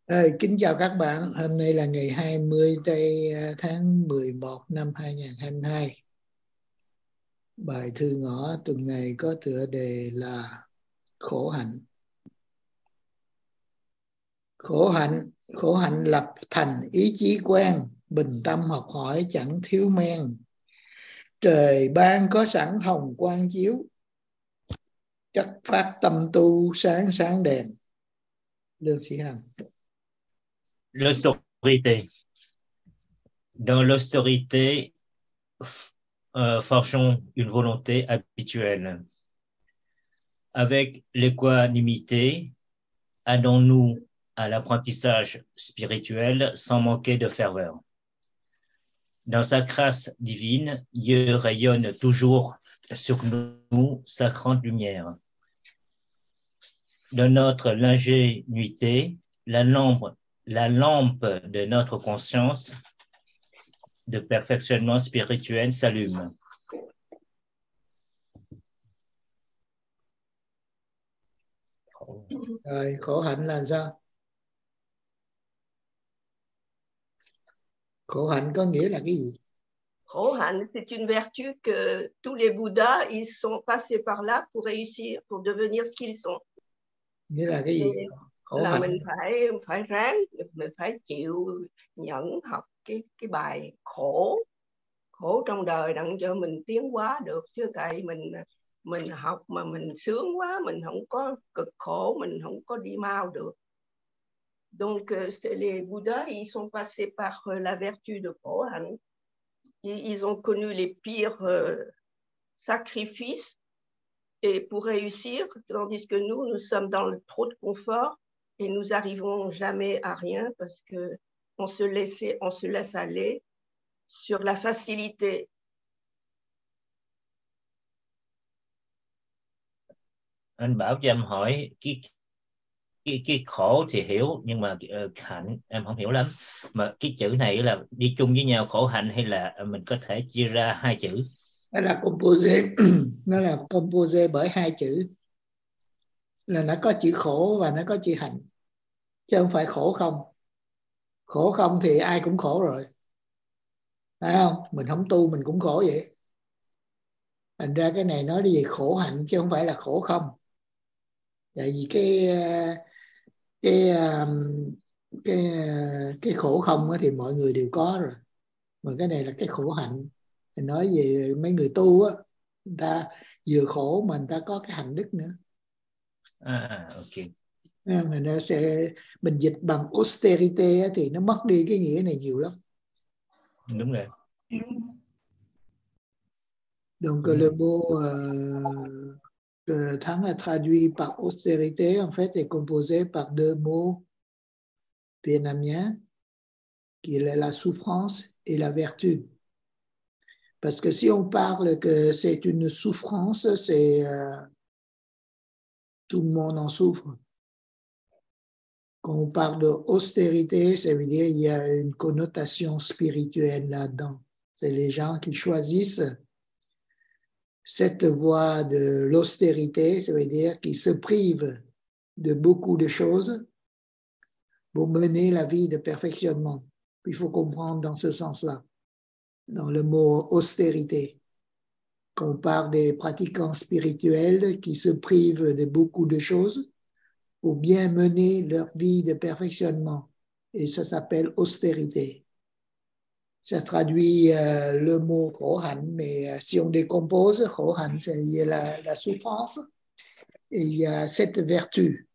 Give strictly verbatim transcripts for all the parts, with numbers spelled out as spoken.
Rồi, kính chào các bạn. Hôm nay là ngày hai mươi tây à, tháng mười một năm hai nghìn không trăm hai mươi hai. Bài thư ngõ tuần này có tựa đề là khổ hạnh. Khổ hạnh, khổ hạnh lập thành ý chí quen, bình tâm học hỏi chẳng thiếu men. Trời ban có sẵn hồng quang chiếu, chất phát tâm tu sáng sáng đèn. Lương Sĩ Hằng. L'austérité. Dans l'austérité, euh, forgeons une volonté habituelle. Avec l'équanimité, allons-nous à l'apprentissage spirituel sans manquer de ferveur. Dans sa grâce divine, Dieu rayonne toujours sur nous sa grande lumière. De notre ingénuité, la lampe, la lampe de notre conscience de perfectionnement spirituel s'allume. Rồi, khổ hạnh là sao? Khổ hạnh có nghĩa là cái gì? Khổ hạnh, c'est une vertu que tous les Bouddhas, ils sont passés par là pour réussir, pour devenir ce qu'ils sont. Nghĩa là cái gì? Khổ Là hạnh. mình phải phải ráng, mình phải chịu nhẫn học cái cái bài khổ, khổ trong đời đặng cho mình tiến hóa được, chứ tại mình mình học mà mình sướng quá, mình không có cực khổ, mình không có đi mau được. Donc les Bouddhas, ils sont passés par la vertu de khổ hạnh. Ils ont connu les pires euh, sacrifices et pour réussir, tandis que nous, nous sommes dans le trop de confort et nous n'arrivons jamais à rien parce que on se laisse, on se laisse aller sur la facilité. Anh Bảo cho em hỏi cái cái cái khổ thì hiểu, nhưng mà uh, hạnh em không hiểu lắm. Mà cái chữ này là đi chung với nhau, khổ hạnh, hay là mình có thể chia ra hai chữ? Nó là compose nó là compose bởi hai chữ, là nó có chữ khổ và nó có chữ hạnh, chứ không phải khổ không. Khổ không thì ai cũng khổ rồi, phải không? Mình không tu mình cũng khổ vậy. Thành ra cái này nói đi về khổ hạnh chứ không phải là khổ không. Tại vì cái cái cái cái khổ không thì mọi người đều có rồi, mà cái này là cái khổ hạnh. Thì nói về mấy người tu á, người ta vừa khổ mà người ta có cái hạnh đức nữa. À, à ok. Mà nó sẽ mình dịch bằng austerity thì nó mất đi cái nghĩa này nhiều lắm. Đúng rồi. Donc le mot euh, que Thắng a traduit par austérité en fait est composé par deux mots vietnamiens qui est la souffrance et la vertu. Parce que si on parle que c'est une souffrance, c'est euh, tout le monde en souffre. Quand on parle d'austérité, ça veut dire qu'il y a une connotation spirituelle là-dedans. C'est les gens qui choisissent cette voie de l'austérité, ça veut dire qu'ils se privent de beaucoup de choses pour mener la vie de perfectionnement. Il faut comprendre dans ce sens-là, dans le mot austérité. Quand on parle des pratiquants spirituels qui se privent de beaucoup de choses pour bien mener leur vie de perfectionnement. Et ça s'appelle austérité. Ça traduit euh, le mot khổ hạnh, mais euh, si on décompose, khổ hạnh, c'est la, la souffrance. Et il y a cette vertu.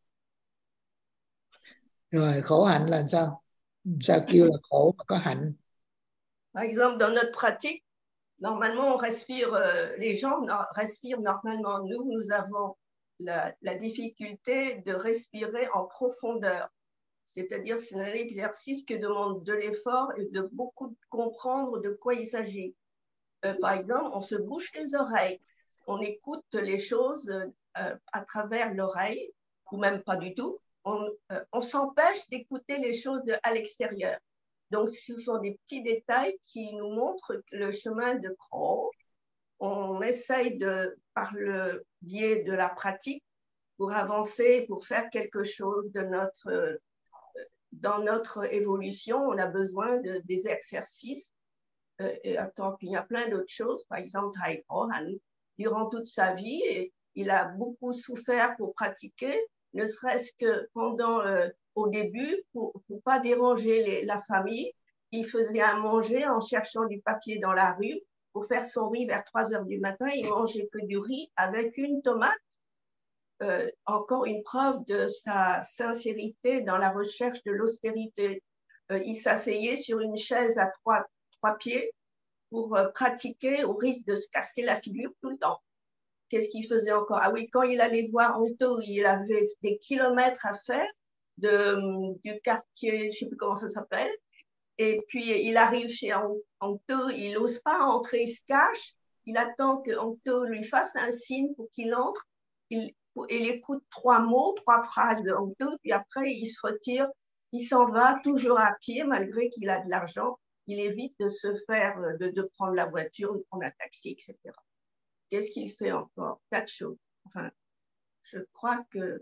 Rồi, khổ hạnh là sao? Sao kêu là khổ mà có hạnh? Par exemple, dans notre pratique, normalement, on respire, euh, les gens no- respirent normalement. Nous, nous avons la, la difficulté de respirer en profondeur. C'est-à-dire, c'est un exercice qui demande de l'effort et de beaucoup comprendre de quoi il s'agit. Euh, par exemple, on se bouche les oreilles. On écoute les choses euh, à travers l'oreille, ou même pas du tout. On, euh, on s'empêche d'écouter les choses de, à l'extérieur. Donc, ce sont des petits détails qui nous montrent le chemin de Croix. On essaye de, par le biais de la pratique, pour avancer, pour faire quelque chose de notre, dans notre évolution, on a besoin de, des exercices. Euh, et attends, puis il y a plein d'autres choses. Par exemple, Thầy Khổ Hạnh, durant toute sa vie, et il a beaucoup souffert pour pratiquer, ne serait-ce que pendant, euh, au début, pour ne pas déranger les, la famille, il faisait à manger en cherchant du papier dans la rue. Pour faire son riz vers trois heures du matin, il mangeait que du riz avec une tomate. Euh, encore une preuve de sa sincérité dans la recherche de l'austérité. Euh, il s'asseyait sur une chaise à trois, trois pieds pour euh, pratiquer au risque de se casser la figure tout le temps. Qu'est-ce qu'il faisait encore? Ah oui, quand il allait voir Onto, il avait des kilomètres à faire de, du quartier, je ne sais plus comment ça s'appelle, et puis il arrive chez Onto, il n'ose pas entrer, il se cache, il attend que Onto lui fasse un signe pour qu'il entre, il, il écoute trois mots, trois phrases de Onto, puis après il se retire, il s'en va toujours à pied malgré qu'il a de l'argent, il évite de se faire, de, de prendre la voiture, de prendre un taxi, et cetera. Qu'est-ce qu'il fait encore? Quatre choses. Enfin, je crois que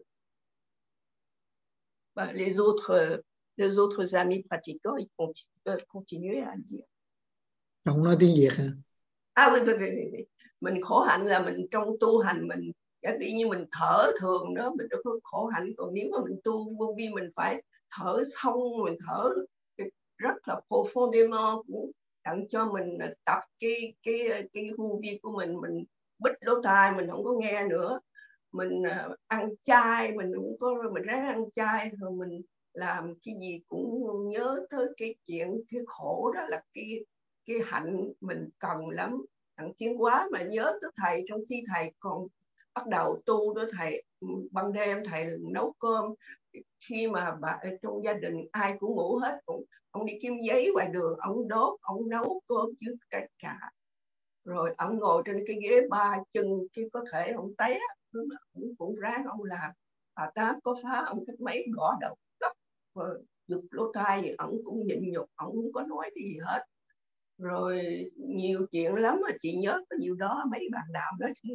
ben, les autres, les autres amis pratiquants, ils continu, peuvent continuer à le dire. Không nói tiếng Việt hả? À oui, oui, oui, oui. Mình khổ hạnh là mình trong tu hành mình giống như mình thở thường đó, mình đâu có khổ hạnh. Còn nếu mà mình tu vô vi mình phải thở sâu, mình thở rất là profondément cũng đặng cho mình tập cái cái cái vô vi của mình, mình bít lỗ tai, mình không có nghe nữa. Mình uh, ăn chay, mình cũng có, mình ráng ăn chay, rồi mình làm cái gì cũng nhớ tới cái chuyện, cái khổ đó là cái cái hạnh mình cần lắm. Thằng Tiến Hóa mà nhớ tới thầy trong khi thầy còn bắt đầu tu đó, thầy ban đêm thầy nấu cơm, khi mà bà, trong gia đình ai cũng ngủ hết, ông, ông đi kiếm giấy ngoài đường, ông đốt, ông nấu cơm chứ cả cả. Rồi ông ngồi trên cái ghế ba chân, chứ có thể ông té, cũng, cũng ráng ông làm. Bà Tám có phá ông cái máy gõ đầu cấp, rồi giật lỗ tai gì, ông cũng nhịn nhục, ông không có nói cái gì hết. Rồi nhiều chuyện lắm mà chị nhớ có nhiều đó, mấy bạn đạo đó chứ.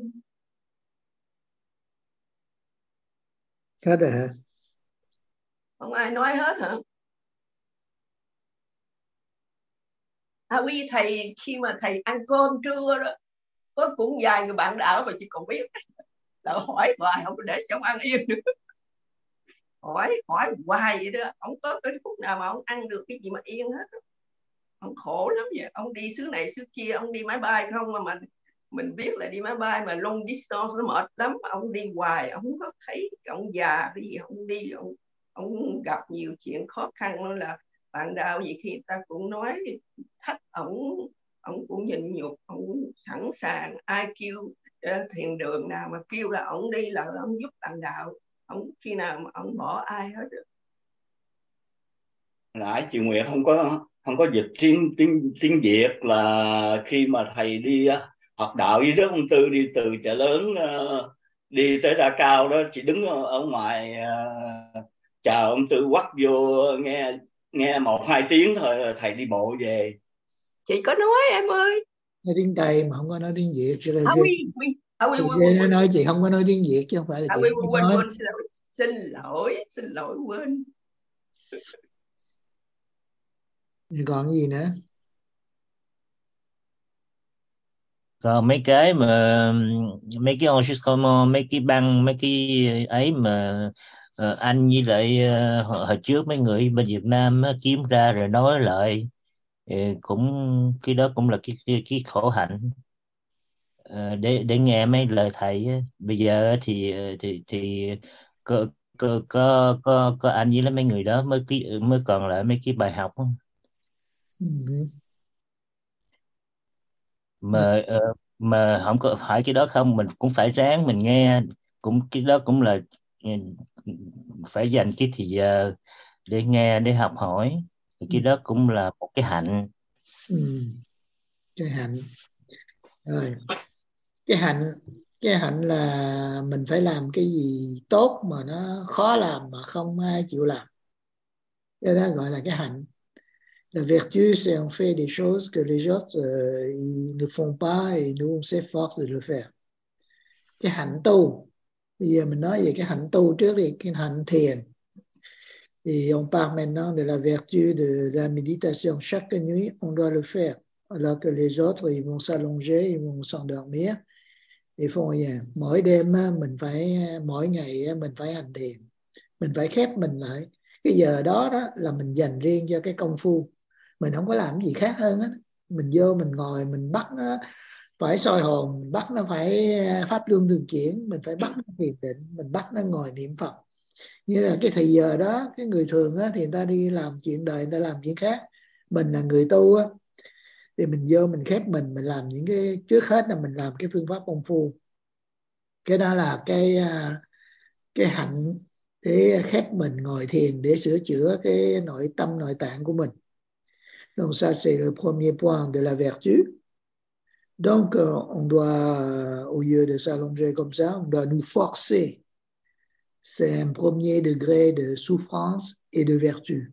Hết rồi hả? Không ai nói hết hả? À oui, thầy khi mà thầy ăn cơm trưa đó, có cũng vài người bạn đạo mà chị còn biết là hỏi hoài không có để cho ông ăn yên nữa. Hỏi, hỏi hoài vậy đó, không có cái phút nào mà ông ăn được cái gì mà yên hết. Ông khổ lắm vậy, ông đi xứ này xứ kia, ông đi máy bay không mà mình mình biết là đi máy bay mà long distance nó mệt lắm, ông đi hoài, ông không có thấy ông già cái gì, ông đi ông, ông gặp nhiều chuyện khó khăn, nên là bạn đạo gì khi người ta cũng nói thách ông, ông cũng nhịn nhục, ông sẵn sàng, ai kêu uh, thiền đường nào mà kêu là ông đi là ông giúp bạn đạo, ông khi nào mà ông bỏ ai hết được. Nãy chị Nguyệt không có không có dịch tiếng tiếng tiếng Việt là khi mà thầy đi uh, học đạo với Đức Ông Tư đi từ Chợ Lớn uh, đi tới Đa Cao đó, chị đứng ở, ở ngoài uh, chờ ông Tư quắt vô nghe nghe một hai tiếng thôi thầy đi bộ về. Chị có nói em ơi. Nói tiếng Tây mà không có nói tiếng Việt cho nên à, oui, oui. À, oui, oui, oui, oui, nói chị không có nói tiếng Việt chứ không phải là à, chị oui, không quên, nói. quên, xin lỗi, xin lỗi, xin lỗi, quên. Còn gì nữa? Còn mấy cái mà mấy cái enregistrement, mấy cái băng, mấy cái ấy mà uh, anh với lại uh, hồi trước mấy người bên Việt Nam uh, kiếm ra rồi nói lại, uh, cũng cái đó cũng là cái cái, cái khổ hạnh. Uh, để để nghe mấy lời thầy uh, bây giờ thì thì thì có có có có, có anh với mấy người đó mới ký, mới còn lại mấy cái bài học. Uh-huh. mà uh, mà không có phải cái đó không, mình cũng phải ráng mình nghe, cũng cái đó cũng là phải dành cái thời giờ để nghe, để học hỏi, thì cái đó cũng là một cái hạnh. Ừ. Cái hạnh rồi, cái hạnh cái hạnh là mình phải làm cái gì tốt mà nó khó làm mà không ai chịu làm, cái đó gọi là cái hạnh. La vertu, c'est on fait des choses que les autres euh, ils ne font pas et nous on s'efforce de le faire. Cái hạnh tu, bây giờ mình nói về cái hạnh tu trước đi, cái hạnh thiền. Et on parle maintenant de la vertu de la méditation. Chaque nuit, on doit le faire. Alors que les autres, ils vont s'allonger, ils vont s'endormir. Ils font rien. Mỗi đêm mình phải, mỗi ngày mình phải hành thiền. Mình phải khép mình lại. Cái giờ đó đó là mình dành riêng cho cái công phu. Mình không có làm gì khác hơn á. Mình vô mình ngồi mình bắt nó phải soi hồn, mình bắt nó phải pháp luân thường chuyển, mình phải bắt nó thiền định, mình bắt nó ngồi niệm Phật. Như là cái thời giờ đó, cái người thường á, thì người ta đi làm chuyện đời, người ta làm chuyện khác. Mình là người tu á, thì mình vô mình khép mình, mình làm những cái, trước hết là mình làm cái phương pháp công phu. Cái đó là cái cái hạnh để khép mình ngồi thiền để sửa chữa cái nội tâm nội tạng của mình. Donc ça c'est le premier point de la vertu. Donc on doit, au lieu de s'allonger comme ça, on doit nous forcer. C'est un premier degré de souffrance et de vertu.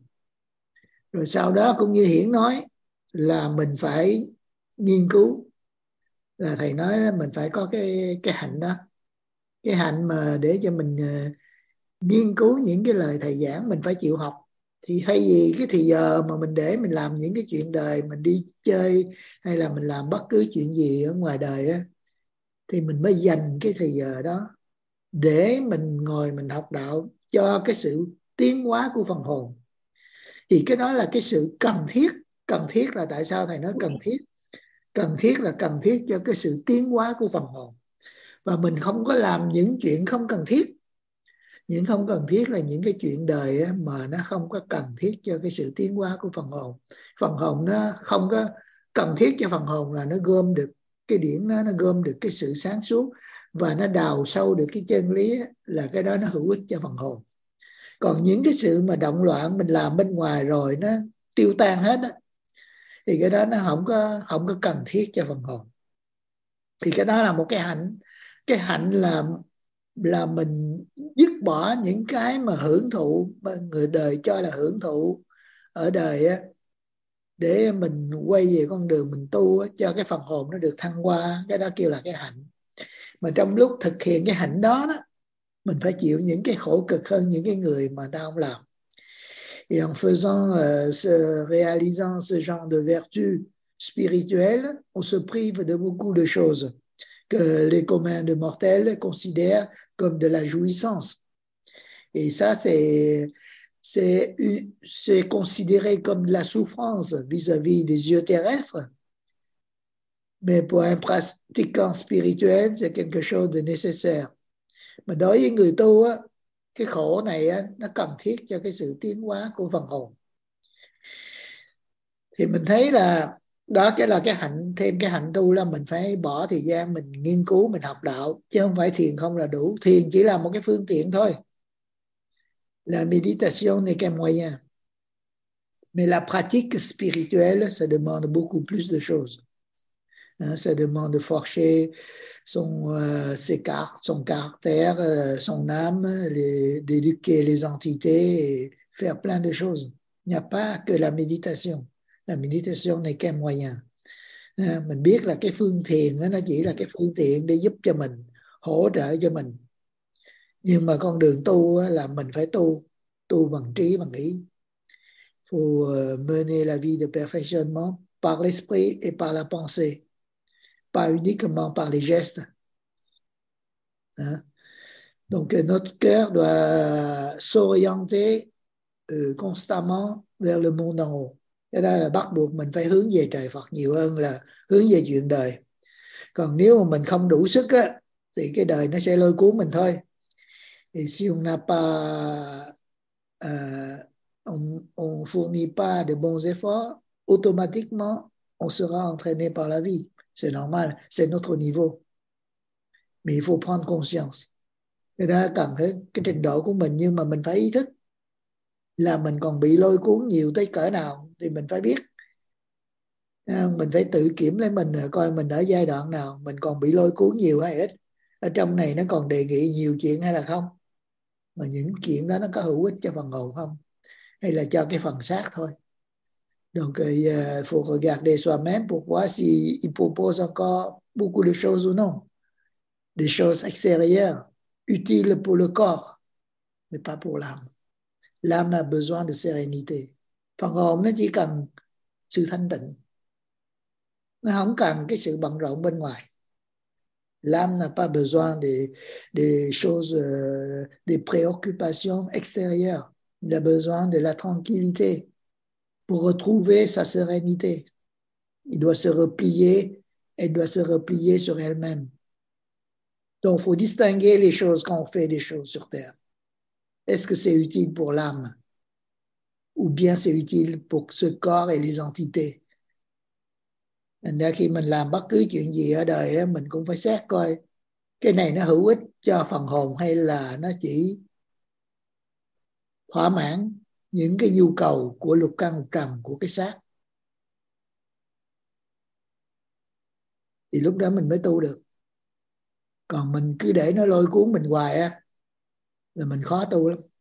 Rồi sau đó cũng như Hiển nói là mình phải nghiên cứu, là thầy nói là mình phải có cái cái hạnh đó, cái hạnh mà để cho mình uh, nghiên cứu những cái lời thầy giảng, mình phải chịu học. Thì thay vì cái thì giờ mà mình để mình làm những cái chuyện đời, mình đi chơi hay là mình làm bất cứ chuyện gì ở ngoài đời á, thì mình mới dành cái thì giờ đó để mình ngồi mình học đạo cho cái sự tiến hóa của phần hồn. Thì cái đó là cái sự cần thiết. Cần thiết là tại sao thầy nói cần thiết? Cần thiết là cần thiết cho cái sự tiến hóa của phần hồn. Và mình không có làm những chuyện không cần thiết. Những không cần thiết là những cái chuyện đời mà nó không có cần thiết cho cái sự tiến hóa của phần hồn. Phần hồn nó không có cần thiết cho phần hồn là nó gom được cái điển, nó, nó gom được cái sự sáng suốt và nó đào sâu được cái chân lý, là cái đó nó hữu ích cho phần hồn. Còn những cái sự mà động loạn mình làm bên ngoài rồi nó tiêu tan hết á, thì cái đó nó không có không có cần thiết cho phần hồn. Thì cái đó là một cái hạnh. Cái hạnh là là mình dứt bỏ những cái mà hưởng thụ, mà người đời cho là hưởng thụ ở đời á, để mình quay về con đường mình tu á, cho cái phần hồn nó được thăng hoa. Cái đó kêu là cái hạnh. Mà trong lúc thực hiện cái hạnh đó đó, mình phải chịu những cái khổ cực hơn những cái người mà ta không làm. Et en faisant, euh, ce, réalisant ce genre de vertu spirituelle, on se prive de beaucoup de choses que les communs de mortels considèrent comme de la jouissance. Et ça, c'est, c'est, c'est considéré comme de la souffrance vis-à-vis des yeux terrestres. Mais pour un pratiquant spirituel, c'est quelque chose de nécessaire. Mà đối với người tu á, cái khổ này á, nó cần thiết cho cái sự tiến hóa của phần hồn. Thì mình thấy là đó cái là cái hạnh, thêm cái hạnh tu là mình phải bỏ thời gian mình nghiên cứu, mình học đạo, chứ không phải thiền không là đủ. Thiền chỉ là một cái phương tiện thôi. La méditation n'est qu'un moyen. Mais la pratique spirituelle, ça demande beaucoup plus de choses. Hein, ça demande de forger son, euh, ses cartes, son caractère, euh, son âme, les, d'éduquer les entités et faire plein de choses. Il n'y a pas que la méditation. La méditation n'est qu'un moyen. À, mình biết là cái phương thiền đó, nó chỉ là cái phương tiện để giúp cho mình, hỗ trợ cho mình. Nhưng mà con đường tu là mình phải tu, tu bằng trí, bằng ý. Faut mener la vie de perfectionnement par l'esprit et par la pensée, pas uniquement par les gestes. Hein? Donc notre cœur doit s'orienter euh, constamment vers le monde en haut. Cái đó là bắt buộc mình phải hướng về trời Phật nhiều hơn là hướng về chuyện đời. Còn nếu mà mình không đủ sức á, thì cái đời nó sẽ lôi cuốn mình thôi. Et si on n'a pas, euh, on, on fournit pas de bons efforts, automatiquement on sera entraîné par la vie. C'est normal, c'est notre niveau. Mais il faut prendre conscience. Cái đó cần cái, cái trình độ của mình, nhưng mà mình phải ý thức là mình còn bị lôi cuốn nhiều tới cỡ nào thì mình phải biết. Mình phải tự kiểm lấy mình, coi mình ở giai đoạn nào, mình còn bị lôi cuốn nhiều hay ít. Ở trong này nó còn đề nghị nhiều chuyện hay là không, mà những chuyện đó nó có hữu ích cho phần hồn không, hay là cho cái phần xác thôi. Donc il uh, faut regarder soi-même pour voir si il propose encore beaucoup de choses ou non, des choses extérieures utiles pour le corps mais pas pour l'âme. L'âme a besoin de sérénité. Phần hồn nó chỉ cần sự thanh tịnh, nó không cần cái sự bận rộn bên ngoài. L'âme n'a pas besoin des, des choses, euh, des préoccupations extérieures. Il a besoin de la tranquillité pour retrouver sa sérénité. Il doit se replier, elle doit se replier sur elle-même. Donc, il faut distinguer les choses quand on fait des choses sur Terre. Est-ce que c'est utile pour l'âme? Ou bien c'est utile pour ce corps et les entités? Thành ra khi mình làm bất cứ chuyện gì ở đời, mình cũng phải xét coi cái này nó hữu ích cho phần hồn hay là nó chỉ thỏa mãn những cái nhu cầu của lục căn lục trần của cái xác. Thì lúc đó mình mới tu được. Còn mình cứ để nó lôi cuốn mình hoài á là mình khó tu lắm.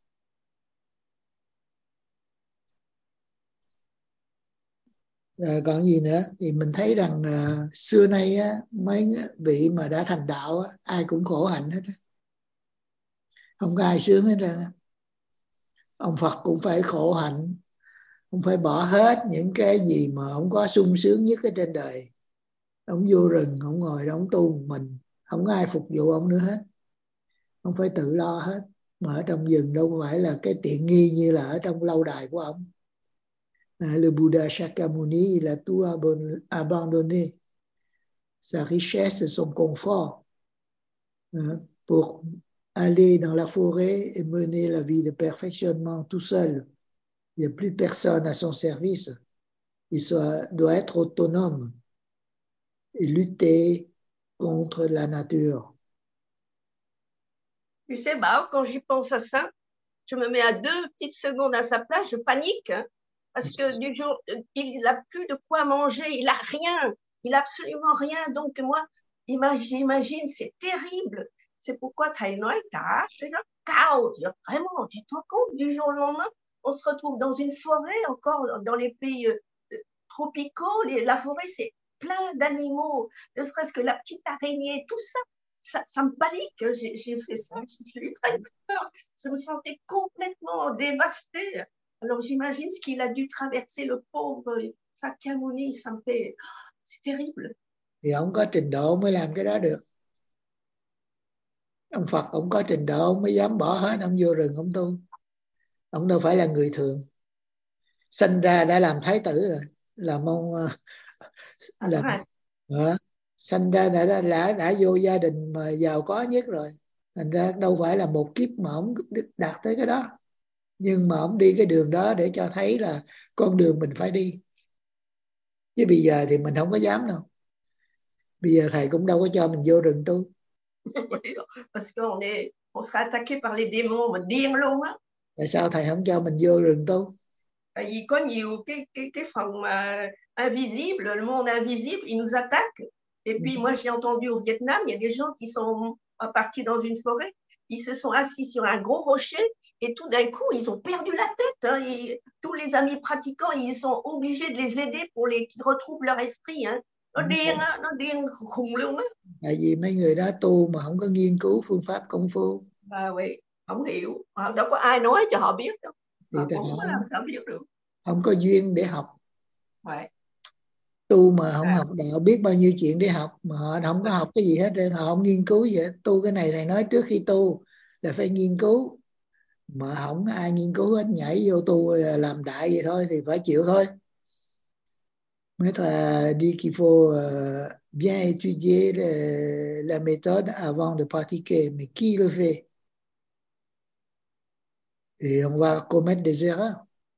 Rồi còn gì nữa thì mình thấy rằng uh, xưa nay á, mấy vị mà đã thành đạo á, ai cũng khổ hạnh hết á. Không có ai sướng hết ra. Ông Phật cũng phải khổ hạnh, ông phải bỏ hết những cái gì mà ông có sung sướng nhất ở trên đời. Ông vô rừng, ông ngồi đó ông tu một mình, không có ai phục vụ ông nữa hết. Ông phải tự lo hết. Mà ở trong rừng đâu phải là cái tiện nghi như là ở trong lâu đài của ông. Le Bouddha Shakyamuni, il a tout abandonné, sa richesse et son confort, pour aller dans la forêt et mener la vie de perfectionnement tout seul. Il n'y a plus personne à son service. Il soit, doit être autonome et lutter contre la nature. Tu sais, Bảo, quand j'y pense à ça, je me mets à deux petites secondes à sa place, je panique. Hein. Parce que du jour, il n'a plus de quoi manger, il n'a rien, il n'a absolument rien. Donc moi, j'imagine, c'est terrible. C'est pourquoi Thầy nói cả cái rất cao, vraiment, tu te rends compte, du jour au lendemain, on se retrouve dans une forêt, encore dans les pays tropicaux, les, la forêt c'est plein d'animaux, ne serait-ce que la petite araignée, tout ça, ça, ça me panique, j'ai fait ça, j'ai eu très peur, je me sentais complètement dévastée. Alors j'imagine ce qu'il a dû traverser, le pauvre Sakyamuni, ça me fait... C'est terrible. Thì ông có trình độ mới làm cái đó được. Ông Phật ông có trình độ ông mới dám bỏ hết, ông vô rừng ông tu. Ông đâu phải là người thường. Sinh ra đã làm thái tử rồi, làm ông làm à, sinh ra đã, đã đã đã vô gia đình mà giàu có nhất rồi. Thành ra đâu phải là một kiếp mà ông đạt tới cái đó. Nhưng mà ông đi cái đường đó để cho thấy là con đường mình phải đi. Chứ bây giờ thì mình không có dám đâu. Bây giờ thầy cũng đâu có cho mình vô rừng tu. Parce qu'on est, on sera attaqué par les démons, mình điên luôn á. Tại sao thầy không cho mình vô rừng tu? Tại vì có nhiều cái cái cái phần mà invisible, le monde invisible, il nous attaque. Et puis moi j'ai entendu au Vietnam, il y a des gens qui sont partis dans une forêt, ils se sont assis sur un gros rocher et tout d'un coup ils ont perdu la tête. Hein, et tous les amis pratiquants, ils sont obligés de les aider pour les qu'ils retrouvent leur esprit. Hein. Nó điên á, nó điên khùng luôn á. Tại vì mấy người đó tu mà không có nghiên cứu phương pháp công phu. À oui, không hiểu, họ đâu có ai nói cho họ biết đâu. Thì Họ cũng không, làm sao biết được. Không có duyên để học. Vậy. Tu mà không à. học đạo biết bao nhiêu chuyện để học mà họ không có học cái gì hết, họ không nghiên cứu gì hết. Tu cái này thầy nói trước khi tu là phải nghiên cứu, mà không ai nghiên cứu hết, nhảy vô tu làm đại vậy thôi thì phải chịu thôi. Maître a dit qu'il faut euh, bien étudier le, la méthode avant de pratiquer, mais qui le fait? Et on va commettre des erreurs.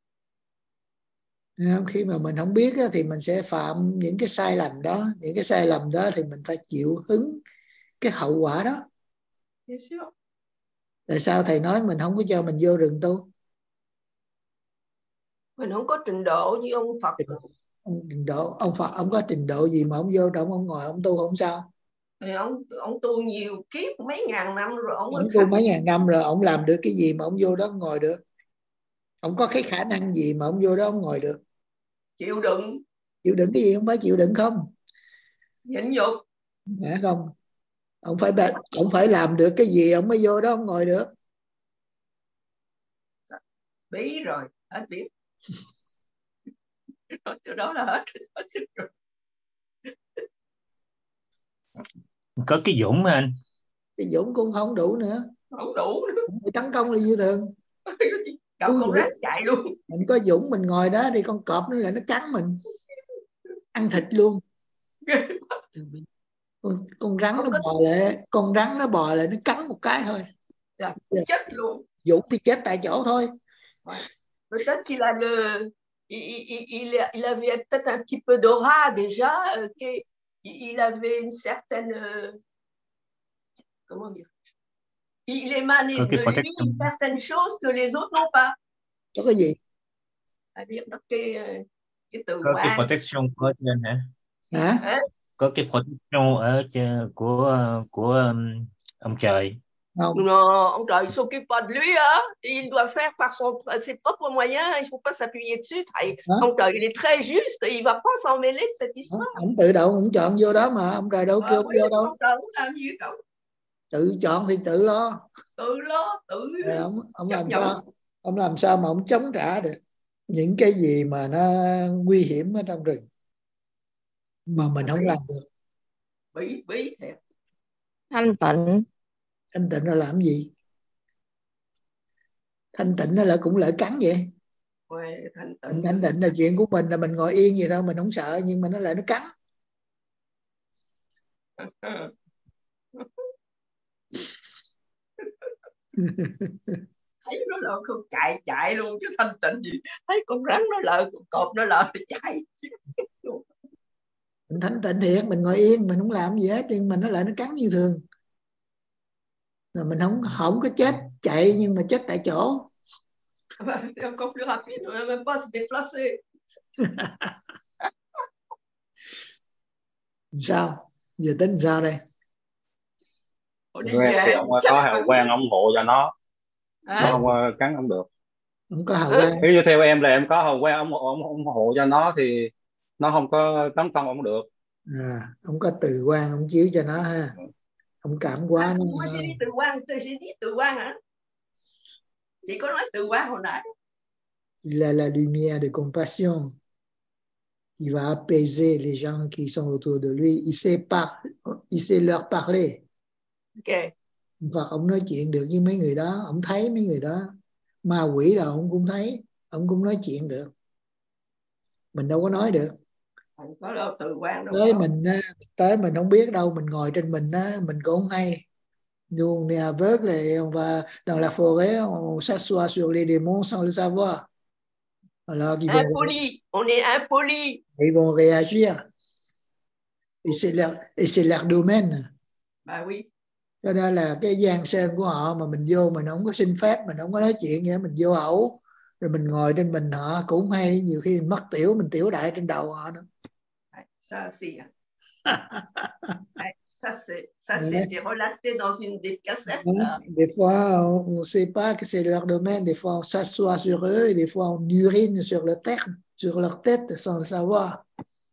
Khi mà mình không biết thì mình sẽ phạm những cái sai lầm đó, những cái sai lầm đó thì mình phải chịu hứng cái hậu quả đó. Tại sao thầy nói mình không có cho mình vô rừng tu? Mình không có trình độ như ông Phật. Ông trình độ, ông Phật ông có trình độ gì mà ông vô trong ông ngồi ông tu không sao? Thì ông ông tu nhiều kiếp mấy ngàn năm rồi ông, ông tu mấy ngàn năm rồi ông làm được cái gì mà ông vô đó ông ngồi được? Ông có cái khả năng gì mà ông vô đó ông ngồi được? Chịu đựng. Chịu đựng cái gì? Không phải chịu đựng không? Nhịn nhục. Hả không? Ông phải ông phải làm được cái gì ông mới vô đó ông ngồi được. Bí rồi, hết biết. Từ đó là hết, hết sức rồi. Có cái dũng mà anh. Cái dũng cũng không đủ nữa. Không đủ nữa. Bị tấn công là như thường. Cậu con rác chạy luôn. Mình có dũng mình ngồi đó thì con cọp nó lại nó cắn mình, ăn thịt luôn. con, con rắn Không nó có... bò lại, con rắn nó bò lại nó cắn một cái thôi là chết luôn. Dũng thì chết tại chỗ thôi. Peut-être qu'il a le, il, il, il, il avait peut-être un petit peu d'aura déjà, euh, qu'il, il avait une certaine, euh, comment dire, il émanait Có de cái lui protection. une certaine chose que les autres n'ont pas. Có cái gì? C'est-à-dire cái cái từ Có cái quan. protection ở trên hả? Hả? Hein? Có cái protection ở trên của của um, ông trời. Không. Non, ông trời, il s'occupe pas de lui, hein? Il doit faire par son, ses propres moyens, il faut pas s'appuyer dessus. Thầy, ông trời, il est très juste, il va pas s'en mêler de cette histoire. Ông tự động, ông chọn vô đó mà, ông trời đâu À, kêu vô đâu. Ông trời làm gì đâu. Tự chọn thì tự lo. Tự lo, tự. Rồi ông, ông làm sao? Ông làm sao mà ông chống trả được những cái gì mà nó nguy hiểm ở trong rừng mà mình không làm được? Bí, bí thiệt. Thanh tịnh. Thanh tịnh là làm gì? Thanh tịnh nó là cũng lợi cắn vậy. Uầy, thanh tịnh. Thanh tịnh là chuyện của mình, là mình ngồi yên vậy thôi, mình không sợ, nhưng mà nó lại nó cắn. Thấy nó lợi không chạy chạy luôn chứ thanh tịnh gì. Thấy con rắn nó lợi, con cọp nó lợi chạy. Mình thanh tịnh thiệt, mình ngồi yên, mình không làm gì hết, nhưng mà nó lại nó cắn như thường. Rồi mình không không có chết chạy, nhưng mà chết tại chỗ. C'est encore plus rapide, on n'a même pas à se déplacer. Sao? Giờ tính sao đây? Thì ông có hào quang ông hộ cho nó, à? Nó không cắn không được. Không có hào quang. Nếu như theo em là em có hào quang ông, ông, ông hộ cho nó thì nó không có tấn công ông được. À, ông có từ quan ông chiếu cho nó ha. Ông cảm hóa à, nó. Moi j'ai dit từ quan, tôi j'ai dit từ quan hả? Chị có nói từ quan hồi nãy. Il a la lumière de compassion. Il va apaiser les gens qui sont autour de lui. Il sait pas, il sait leur parler. Ok. Và ông nói chuyện được với mấy người đó, ông thấy mấy người đó. Ma quỷ đâu ông cũng thấy, ông cũng nói chuyện được. Mình đâu có nói được. Có đâu từ quan đâu. Tới mình tới mình không biết đâu, mình ngồi trên mình á, mình cũng không hay. Nous on est aveugle et on va dans la forêt, on s'assoit sur les démons sans le savoir. Alors ils vont, impoli, on est impoli. Ils vont réagir. Et c'est leur, et c'est leur domaine. Bah oui. Cho nên là cái giang sơn của họ mà mình vô mình không có xin phép, mình không có nói chuyện vậy, mình vô ẩu rồi mình ngồi trên mình họ cũng hay, nhiều khi mình mất tiểu, mình tiểu đại trên đầu họ nữa. Ça aussi. Ça c'est ça c'était relaté dans une des cassettes. Ça. Des fois on ne sait pas que c'est leur domaine, des fois on s'assoit sur eux et des fois on urine sur le tête, sur leur tête sans le savoir.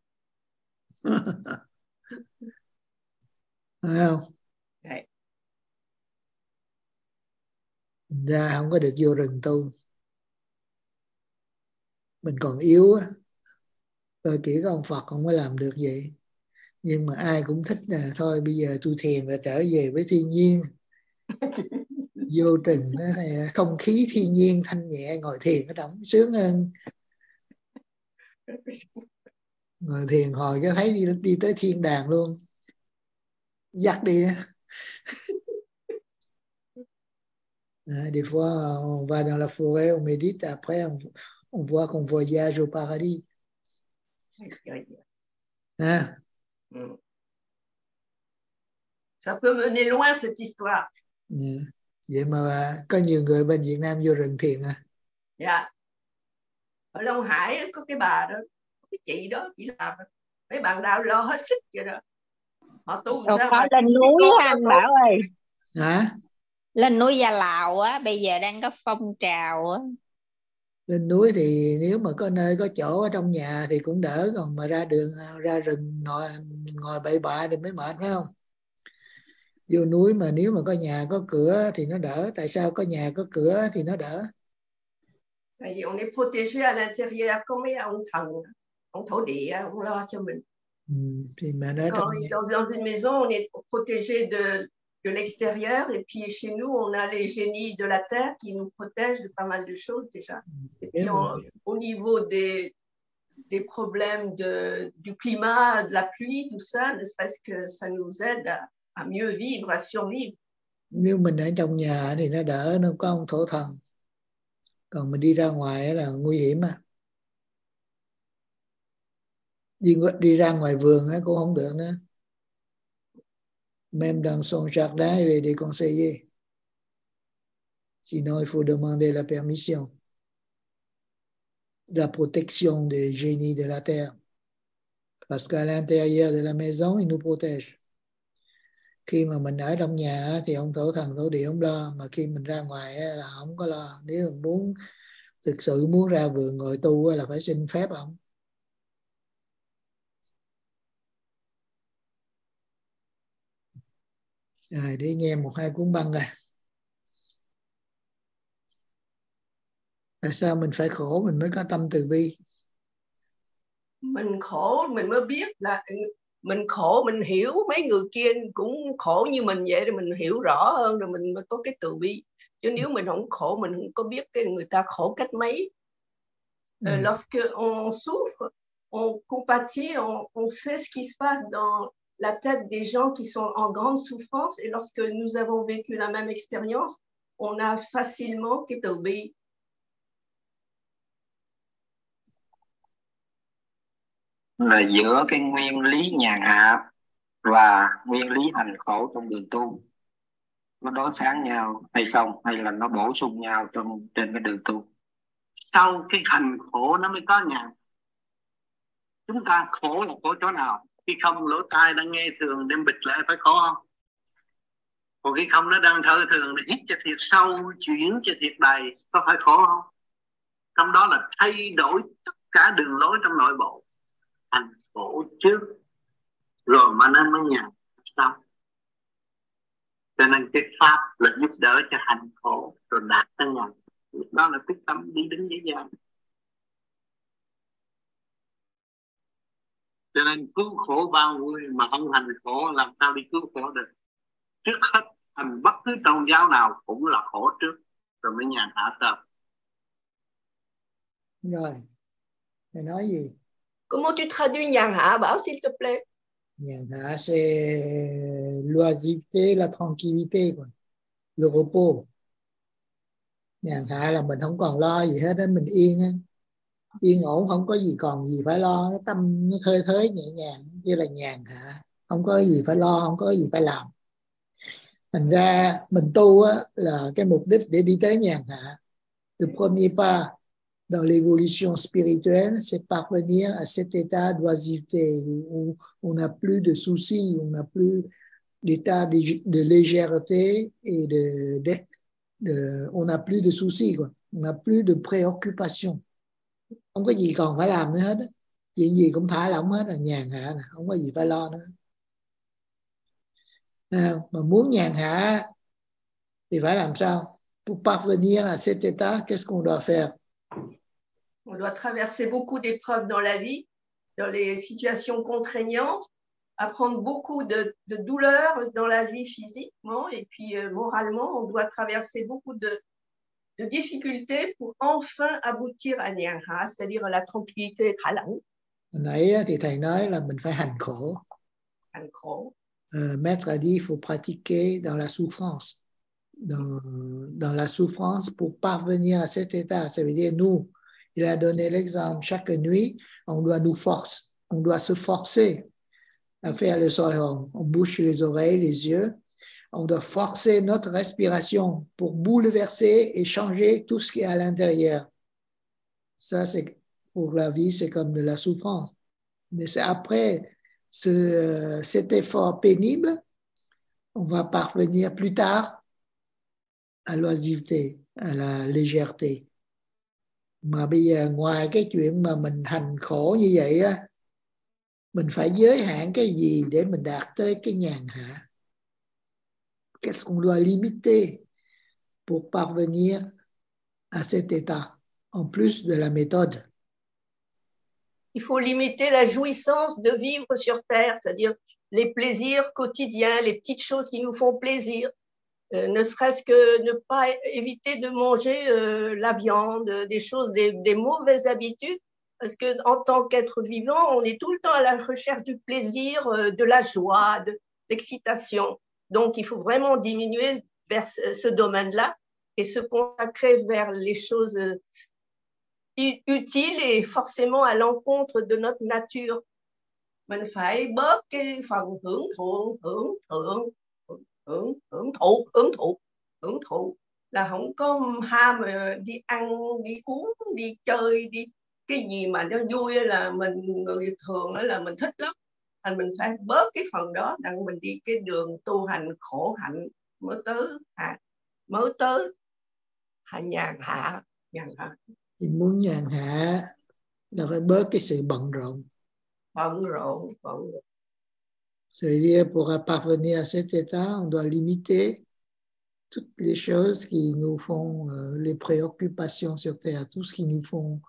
Phải không? Okay. Ra không có được vô rừng tu, mình còn yếu á. Tôi chỉ có ông Phật không có làm được vậy, nhưng mà ai cũng thích là thôi bây giờ tu thiền và trở về với thiên nhiên. Vô rừng đó, không khí thiên nhiên thanh nhẹ, ngồi thiền ở trong sướng hơn. Ngồi thiền hồi cái thấy đi, đi tới thiên đàng luôn, dắt đi. À, des fois on va dans la forêt, on médite, après on, on voit qu'on voyage au paradis. À. Ça peut mener loin cette histoire. Yeah. Vậy mà có nhiều người bên Việt Nam vô rừng thiền à? Dạ. Ở Long Hải có cái bà đó, cái chị đó chỉ làm mấy bạn đạo lo hết sức vậy đó. Họ tu sao sao có mà lên núi á, anh Bảo ơi. Hả? Lên núi Gia Lào á, bây giờ đang có phong trào á. Lên núi thì nếu mà có nơi có chỗ ở trong nhà thì cũng đỡ, còn mà ra đường ra rừng ngồi ngồi bậy bạ thì mới mệt, phải không? Vô núi mà nếu mà có nhà có cửa thì nó đỡ. Tại sao có nhà có cửa thì nó đỡ? Tại vì on est protégé à l'intérieur có mấy ông thần, ông thổ địa, ông lo cho mình. Ừ, thì mà nói Quand trong on est dans, dans une maison, on est protégé de, de l'extérieur, et puis chez nous, on a les génies de la terre qui nous protègent de pas mal de choses déjà. Et puis on, au niveau des, des problèmes de, du climat, de la pluie, tout ça, ne serait-ce que ça nous aide à, à mieux vivre, à survivre. Nếu mình ở trong nhà thì nó đỡ, nó có ông thổ thần. Còn mình đi ra ngoài là nguy hiểm à. Đi, đi ra ngoài vườn cũng không được nữa. Même dans son jardin, il est déconseillé. Sinon, il faut demander la permission. La protection des génies de la terre. Parce qu'à l'intérieur de la maison, ils nous protègent. Khi mà mình ở trong nhà thì ông thổ thần thổ địa không lo, mà khi mình ra ngoài là không có lo. Nếu mình muốn thực sự muốn ra vườn ngồi tu là phải xin phép ông. Rồi đi nghe một hai cuốn băng rồi. Tại sao mình phải khổ mình mới có tâm từ bi? Mình khổ mình mới biết là mình khổ, mình hiểu mấy người kia cũng khổ như mình vậy, rồi mình hiểu rõ hơn, rồi mình mới có cái từ bi. Chứ nếu mình không khổ, mình không có biết cái người ta khổ cách mấy. Ừ. Euh, lorsque on souffre, on compatit, on, on sait ce qui se passe dans la tête des gens qui sont en grande souffrance, et lorsque nous avons vécu la même expérience, on a facilement cái từ bi. Là giữa cái nguyên lý nhàn hạ và nguyên lý hành khổ trong đường tu, nó đối kháng nhau hay không, hay là nó bổ sung nhau trong trên cái đường tu? Sau cái hành khổ nó mới có nhàn. Chúng ta khổ là khổ chỗ nào? Khi không lỗ tai đang nghe thường đem bịt lại phải khổ không? Còn khi không nó đang thở thường, nó hít cho thiệt sâu, chuyển cho thiệt đầy, có phải khổ không? Trong đó là thay đổi tất cả đường lối trong nội bộ. Hành khổ trước rồi mà nên mới nhàn sau. Cho nên cái pháp là giúp đỡ cho hành khổ rồi đạt tới nhàn. Đó là quyết tâm đi đứng dễ dàng. Cho nên cứu khổ bao vui mà không hành khổ làm sao đi cứu khổ được. Trước hết thành bất cứ tôn giáo nào cũng là khổ trước rồi mới nhàn hạ sau. Rồi, mày nói gì? Comment tu traduis nhàn hạ, Bảo, s'il te plaît? Nhàn hạ c'est l'oisiveté, la tranquillité, quoi. Le repos. Nhàn hạ là mình không còn lo gì hết đó, mình yên á. Yên ổn, không có gì còn gì phải lo, cái tâm nó thơi thới nhẹ nhàng, như là nhàn hạ, không có gì phải lo, không có gì phải làm. Thành ra mình tu á, là cái mục đích để đi tới nhàn hạ. Le premier pas dans l'évolution spirituelle, c'est parvenir à cet état d'oisiveté où on n'a plus de soucis, on n'a plus d'état de, de légèreté et de, de, de on n'a plus de soucis, quoi. On n'a plus de préoccupations. Không có gì còn phải làm nữa hết. Chuyện gì cũng thả lỏng hết, là nhàn hạ, không có gì phải lo nữa. À, mà muốn nhàn hạ thì phải làm sao? Pour parvenir à cet état, qu'est-ce qu'on doit faire? On doit traverser beaucoup d'épreuves dans la vie, dans les situations contraignantes, apprendre beaucoup de, de douleurs dans la vie physiquement, et puis euh, moralement, on doit traverser beaucoup de, de difficultés pour enfin aboutir à Nyanha, c'est-à-dire à la tranquillité, thả lỏng. Hồi nãy thì thầy nói là mình phải hành khổ. Hành khổ. Euh, Maître a dit il faut pratiquer dans la souffrance. Dans, dans la souffrance pour parvenir à cet état. Ça veut dire nous, il a donné l'exemple, chaque nuit, on doit nous forcer, on doit se forcer à faire le soham. On bouche les oreilles, les yeux. On doit forcer notre respiration pour bouleverser et changer tout ce qui est à l'intérieur. Ça, c'est pour la vie, c'est comme de la souffrance. Mais c'est après ce, cet effort pénible, on va parvenir plus tard à l'oisiveté, à la légèreté. Mà bây giờ ngoài cái chuyện mà mình hành khổ như vậy á, mình phải giới hạn cái gì để mình đạt tới cái nhàn hạ? Qu'est-ce qu'on doit limiter pour parvenir à cet état? en plus de la méthode. Il faut limiter la jouissance de vivre sur Terre, c'est-à-dire les plaisirs quotidiens, les petites choses qui nous font plaisir, euh, ne serait-ce que ne pas éviter de manger euh, la viande, des choses, des, des mauvaises habitudes, parce qu'en tant qu'être vivant, on est tout le temps à la recherche du plaisir, euh, de la joie, de l'excitation. Donc, il faut vraiment diminuer vers ce, ce domaine-là et se consacrer vers les choses utile et forcément à l'encontre de notre nature. Mình phải bớt cái phần hưởng thụ, hưởng thụ, hưởng hưởng thụ, hưởng thụ, hưởng thụ là không có ham đi ăn, đi uống, đi chơi, đi cái gì mà nó vui là mình người thường đó là mình thích lắm. Thành mình phải bớt cái phần đó, đặng mình đi cái đường tu hành khổ hạnh mới tới à, mới tới hạ nhàn hạ, nhàn hạ. Thì muốn nhàn hạ là phải bớt cái sự bận rộn. Bận rộn, bận rộn. Ça veut dire pour parvenir à cet état, on doit limiter toutes les choses qui nous font euh, les préoccupations sur Terre, tout ce qui nous font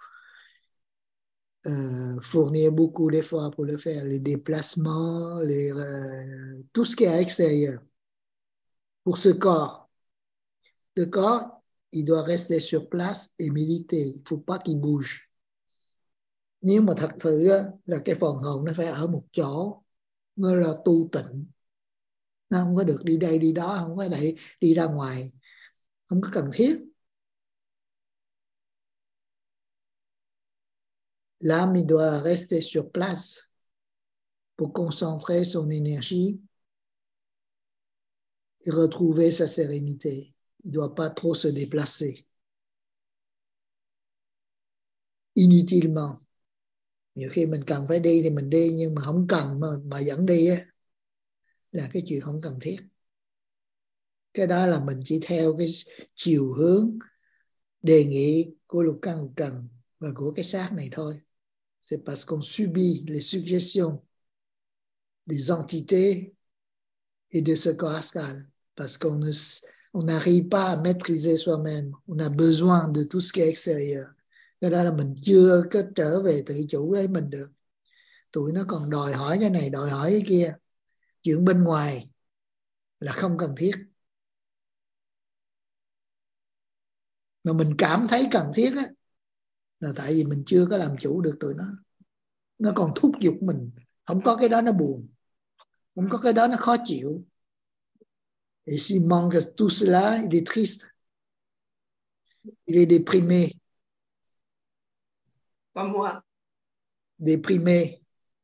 euh, fournir beaucoup d'efforts pour le faire, les déplacements, les, euh, tout ce qui est à l'extérieur. Pour ce corps, le corps, il doit rester sur place et méditer. Il ne faut pas qu'il bouge. Nhưng mà thật sự là cái phần hồn nó phải ở một chỗ, nó là tu tịnh. Nó không có được đi đây đi đó, không có đi, đi ra ngoài. Không có cần thiết. L'âme, il doit rester sur place pour concentrer son énergie et retrouver sa sérénité. Il ne doit pas trop se déplacer. Inutilement. Nhiều khi mình cần phải đi thì mình đi, nhưng mà không cần mà, mà vẫn đi á, là cái chuyện không cần thiết. Cái đó là mình chỉ theo cái chiều hướng đề nghị của lục căn lục trần và của cái xác này thôi. C'est parce qu'on subit les suggestions des entités et de ce corps astral. Parce qu'on ne, on n'arrive pas à maîtriser soi-même. On a besoin de tout ce qui est extérieur. Cái đó là mình chưa có trở về tự chủ lấy mình được. Tụi nó còn đòi hỏi cái này, đòi hỏi cái kia. Chuyện bên ngoài là không cần thiết. Mà mình cảm thấy cần thiết á, là tại vì mình chưa có làm chủ được tụi nó. Nó còn thúc giục mình. Không có cái đó nó buồn. Không có cái đó nó khó chịu. Et s'il manque tout cela, il est triste. Il est déprimé. Comme moi. Déprimé.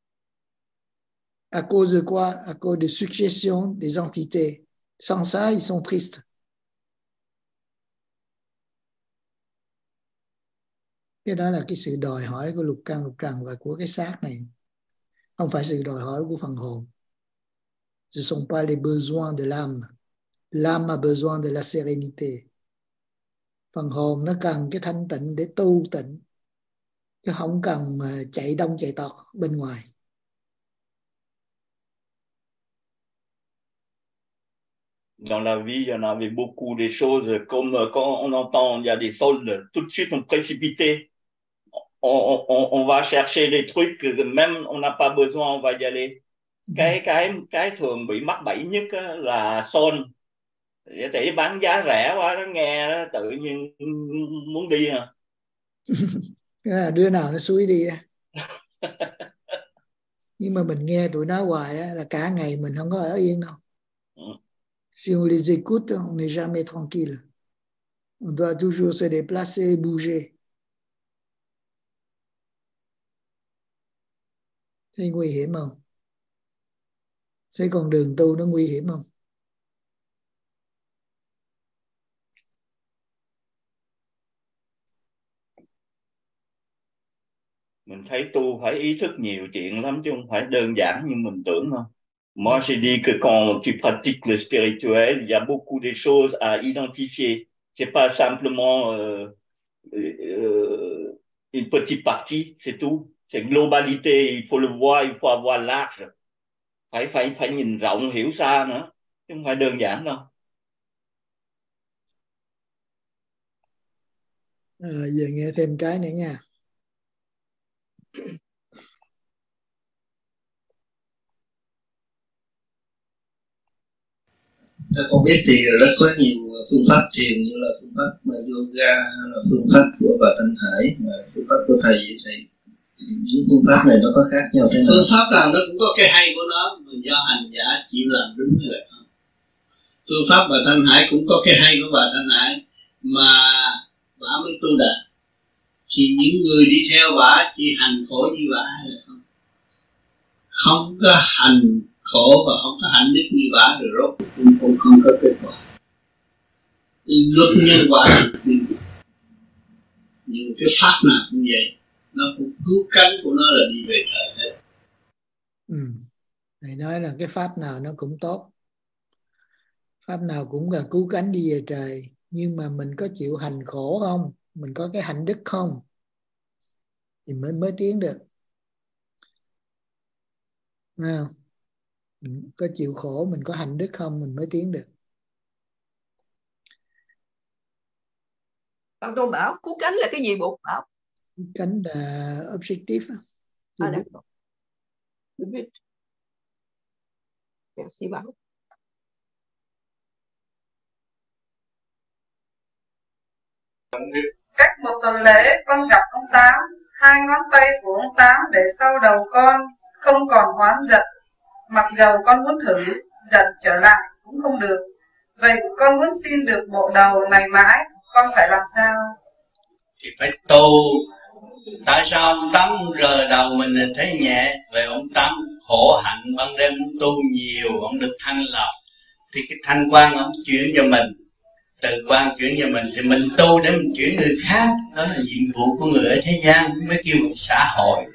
À cause de quoi? À cause des suggestions des entités. Sans ça, ils sont tristes. Cái đó là cái sự đòi hỏi của lục căn lục trần và của cái xác này. Không phải sự đòi hỏi của phần hồn. Ce ne sont pas les besoins de l'âme. L'âme a besoin de la sérénité. Phần hồn nó cần cái thanh tịnh để tu tịnh. Chứ không cần mà chạy đông chạy tọt bên ngoài. Dans la vie, il y en avait beaucoup des choses, comme quand on entend il y a des soldes, tout de suite on précipité. On, on, on va chercher des trucs, même on n'a pas besoin, on va y aller. Cái cái cái thường bị mắc bẫy nhất là son. Để bán giá rẻ quá, nó nghe nó tự nhiên muốn đi hả? À, đứa nào nó xúi đi á. Nhưng mà mình nghe tụi nó hoài á, là cả ngày mình không có ở yên đâu. Ừ. Si on les écoute, on n'est jamais tranquille. On doit toujours se déplacer et bouger. Thấy nguy hiểm không? Thấy con đường tu nó nguy hiểm không? Mình thấy tu phải ý thức nhiều chuyện lắm chứ không phải đơn giản như mình tưởng đâu. Moi, j'ai dit que quand tu pratiques le spirituel, il y a beaucoup de choses à identifier. C'est pas simplement euh, euh, une petite partie, c'est tout. C'est une globalité, il faut le voir, il faut avoir large. Phải phải phải nhìn rộng, hiểu xa nữa, chứ không phải đơn giản đâu. À, giờ nghe thêm cái nữa nha. Theo con biết thì rất có nhiều phương pháp thiền, như là phương pháp mà yoga, hay là phương pháp của bà Thanh Hải, mà phương pháp của thầy thầy những phương pháp này nó có khác nhau thế nào? Phương pháp nào nó cũng có cái hay của nó, mà do hành giả chịu làm đúng là không. Phương pháp bà Thanh Hải cũng có cái hay của bà Thanh Hải, mà bà mới tu đạt. Thì những người đi theo bà chỉ hành khổ như bà hay là không? Không có hành khổ và không có hạnh đức như bà, rồi rốt cũng cũng không có kết quả. Luật nhân quả nhưng cái pháp nào cũng vậy, nó cũng cứu cánh của nó là đi về trời hết. Ừ. Thầy nói là cái pháp nào nó cũng tốt, pháp nào cũng là cứu cánh đi về trời, nhưng mà mình có chịu hành khổ không, mình có cái hạnh đức không thì mới mới tiến được. À, có chịu khổ, mình có hạnh đức không mình mới tiến được. Pardon Bảo, cứu cánh là cái gì bộ Bảo? Cứu cánh là objective. À d'accord. Le but. Merci Bảo. Cách một tuần lễ con gặp ông Tám, hai ngón tay của ông Tám để sau đầu con, không còn oán giận. Mặc dầu con muốn thử giận trở lại cũng không được. Vậy con muốn xin được bộ đầu này mãi, con phải làm sao? Thì phải tu. Tại sao ông Tám rờ đầu mình là thấy nhẹ? Vậy ông Tám khổ hạnh ban đêm tu nhiều, ông được thanh lọc. Thì cái thanh quan ông chuyển cho mình, từ quan chuyển cho mình, thì mình tu để mình chuyển người khác. Đó là nhiệm vụ của người ở thế gian, mới kêu một xã hội.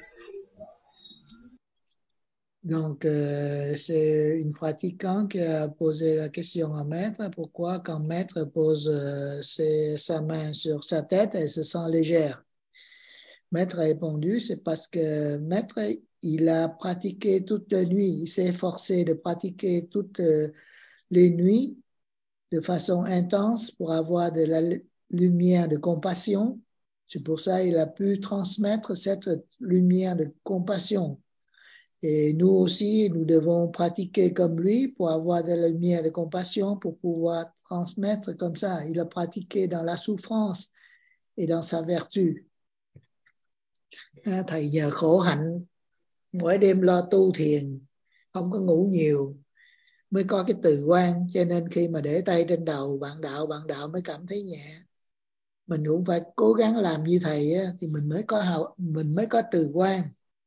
Donc, euh, c'est une pratiquante qui a posé la question à Maître, pourquoi quand Maître pose euh, ses, sa main sur sa tête, elle se sent légère. Maître a répondu, c'est parce que Maître, il a pratiqué toute la nuit, il s'est efforcé de pratiquer toutes euh, les nuits de façon intense pour avoir de la lumière de compassion. C'est pour ça qu'il a pu transmettre cette lumière de compassion. Et nous aussi, nous devons pratiquer comme lui pour avoir de la lumière de compassion, pour pouvoir transmettre comme ça. Il a pratiqué dans la souffrance et dans sa vertu. Thầy nhờ khổ hạnh, mỗi đêm lo tu thiền, không có ngủ nhiều, mới có cái từ quan. Cho nên khi mà để tay trên đầu bạn đạo, bạn đạo mới cảm thấy nhẹ. Mình cũng phải cố gắng làm như thầy á, thì mình mới có hào, mình mới có từ quan.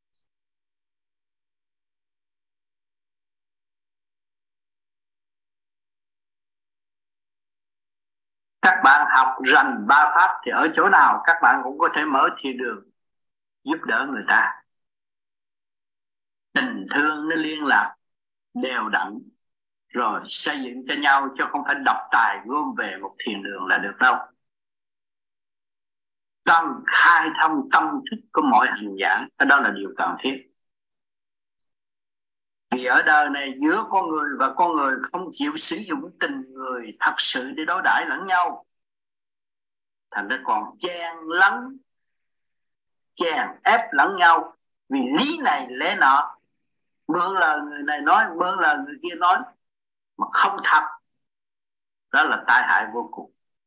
Các bạn học rành ba pháp thì ở chỗ nào các bạn cũng có thể mở thiên đường giúp đỡ người ta. Tình thương nó liên lạc đều đặn, rồi xây dựng cho nhau, chứ không phải độc tài gom về một thiền đường là được đâu. Cần khai thông tâm thức của mọi hành giả, đó là điều cần thiết. Vì ở đời này giữa con người và con người không chịu sử dụng tình người thật sự để đối đãi lẫn nhau, thành ra còn chen lấn, chèn ép lẫn nhau vì lý này lẽ nọ, mượn lời người này nói, mượn lời người kia nói mà không thật. Đó là tai hại vô cùng.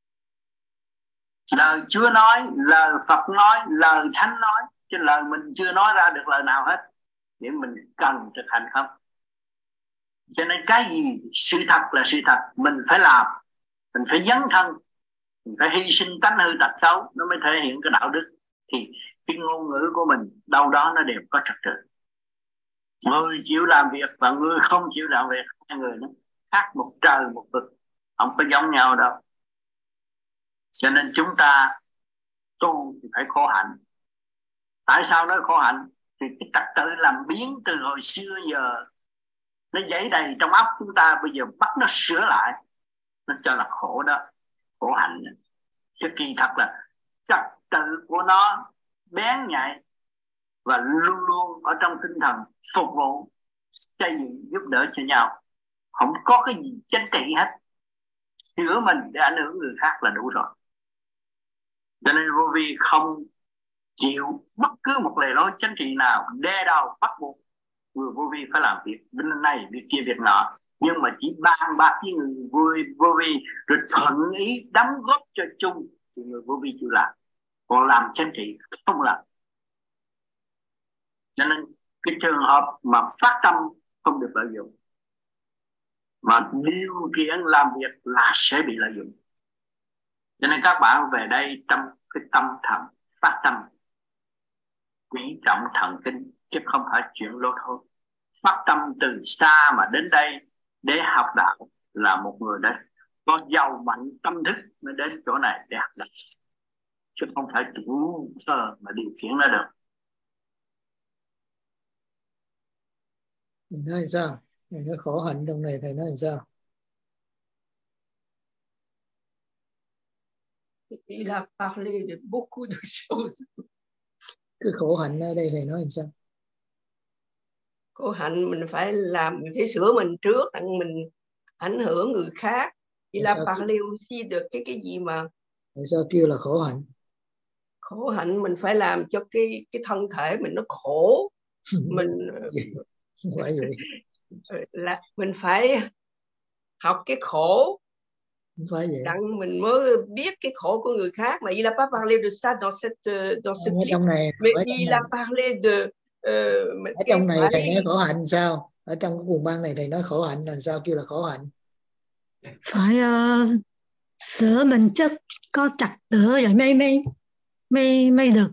Lời Chúa nói, lời Phật nói, lời Thánh nói, chứ lời mình chưa nói ra được lời nào hết, để mình cần thực hành không. Cho nên cái gì sự thật là sự thật, mình phải làm, mình phải dấn thân, mình phải hy sinh tánh hư tật xấu, nó mới thể hiện cái đạo đức. Thì cái ngôn ngữ của mình đâu đó nó đều có trật tự. Người chịu làm việc và người không chịu làm việc, hai người nó khác một trời một vực, không có giống nhau đâu. Cho nên chúng ta tu thì phải khổ hạnh. Tại sao nói khổ hạnh? Thì cái trật tự làm biến từ hồi xưa giờ nó dấy đầy trong óc chúng ta, bây giờ bắt nó sửa lại, nó cho là khổ đó, khổ hạnh. Chứ kỳ thật là trật tự của nó bén nhạy và luôn luôn ở trong tinh thần phục vụ, xây dựng, giúp đỡ cho nhau, không có cái gì chênh trị hết. Sửa mình để ảnh hưởng người khác là đủ rồi. Cho nên vô vi không chịu bất cứ một lề lối chính trị nào đe đầu bắt buộc người vô vi phải làm việc bên này việc kia việc nọ, nhưng mà chỉ bàn bạc với người vô, vô vi rồi thuận ý đóng góp cho chung thì người vô vi chịu làm, còn làm chính trị không làm. Cho nên cái trường hợp mà phát tâm không được lợi dụng, mà điều kiện làm việc là sẽ bị lợi dụng. Cho nên các bạn về đây trong cái tâm thần phát tâm quý trọng thần kinh, chứ không phải chuyện lô thôi. Phát tâm từ xa mà đến đây để học đạo là một người đấy có giàu mạnh tâm thức mới đến chỗ này để học đạo, chứ không phải chủ thờ mà điều khiển nó được. Thầy nói sao? Thầy nói khổ hạnh trong này, thầy nói sao? Il a parlé de beaucoup de choses. Cái khổ hạnh ở đây thầy nói sao? Khổ hạnh mình phải làm, mình phải sửa mình trước, mình ảnh hưởng người khác. Il a parlé aussi de cái cái gì mà tại sao kêu là khổ hạnh? Khổ hạnh mình phải làm cho cái cái thân thể mình nó khổ. Mình phải vậy. Là mình phải học cái khổ. Phải vậy. Đặng mình mới biết cái khổ của người khác. Mà il a pas parlé de ça dans cette dans ce clip. Trong này, mais il a parlé de uh, ở trong này phải... thầy nói khổ hạnh sao? Ở trong cái cuồng băng này thầy nói khổ hạnh là sao kêu là khổ hạnh? Phải uh, sửa mình chất có trật tự rồi mới mới mới mới được.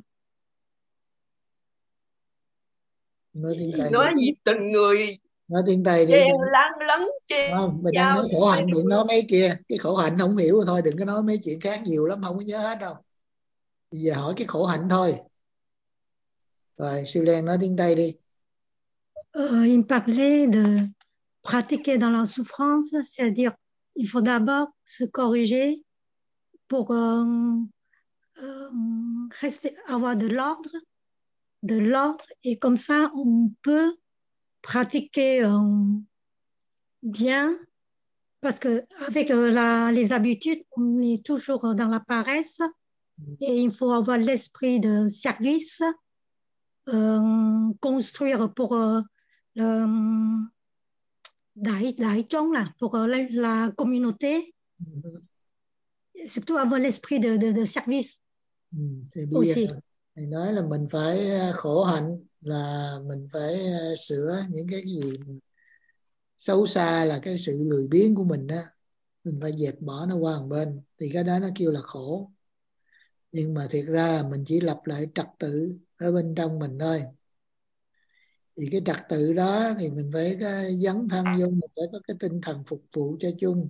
Nói tiếng Tây. Nói gì từng người. Nói tiếng Tây đi. Chen lắng lắng chen. Không, mình đang nói khổ hạnh, đừng nói mấy kia. Cái khổ hạnh không hiểu thôi, đừng có nói mấy chuyện khác nhiều lắm, không có nhớ hết đâu. Bây giờ hỏi cái khổ hạnh thôi. Rồi, Siêu Len nói tiếng Tây đi. Euh, il me parlait de pratiquer dans la souffrance, c'est-à-dire il faut d'abord se corriger pour euh, euh, rester, avoir de l'ordre, de l'ordre, et comme ça on peut pratiquer euh, bien, parce que avec euh, la, les habitudes, on est toujours dans la paresse, et il faut avoir l'esprit de service, euh, construire pour euh, le đại đại chúng là pour la, la communauté, surtout avoir l'esprit de, de, de service. Ừ, thì bây giờ thầy nói là mình phải khổ hạnh là mình phải sửa những cái gì xấu xa, là cái sự lười biếng của mình đó, mình phải dẹp bỏ nó qua một bên, thì cái đó nó kêu là khổ. Nhưng mà thiệt ra là mình chỉ lập lại trật tự ở bên trong mình thôi. Thì cái trật tự đó thì mình phải dấn thân vô, mình phải có cái tinh thần phục vụ cho chung.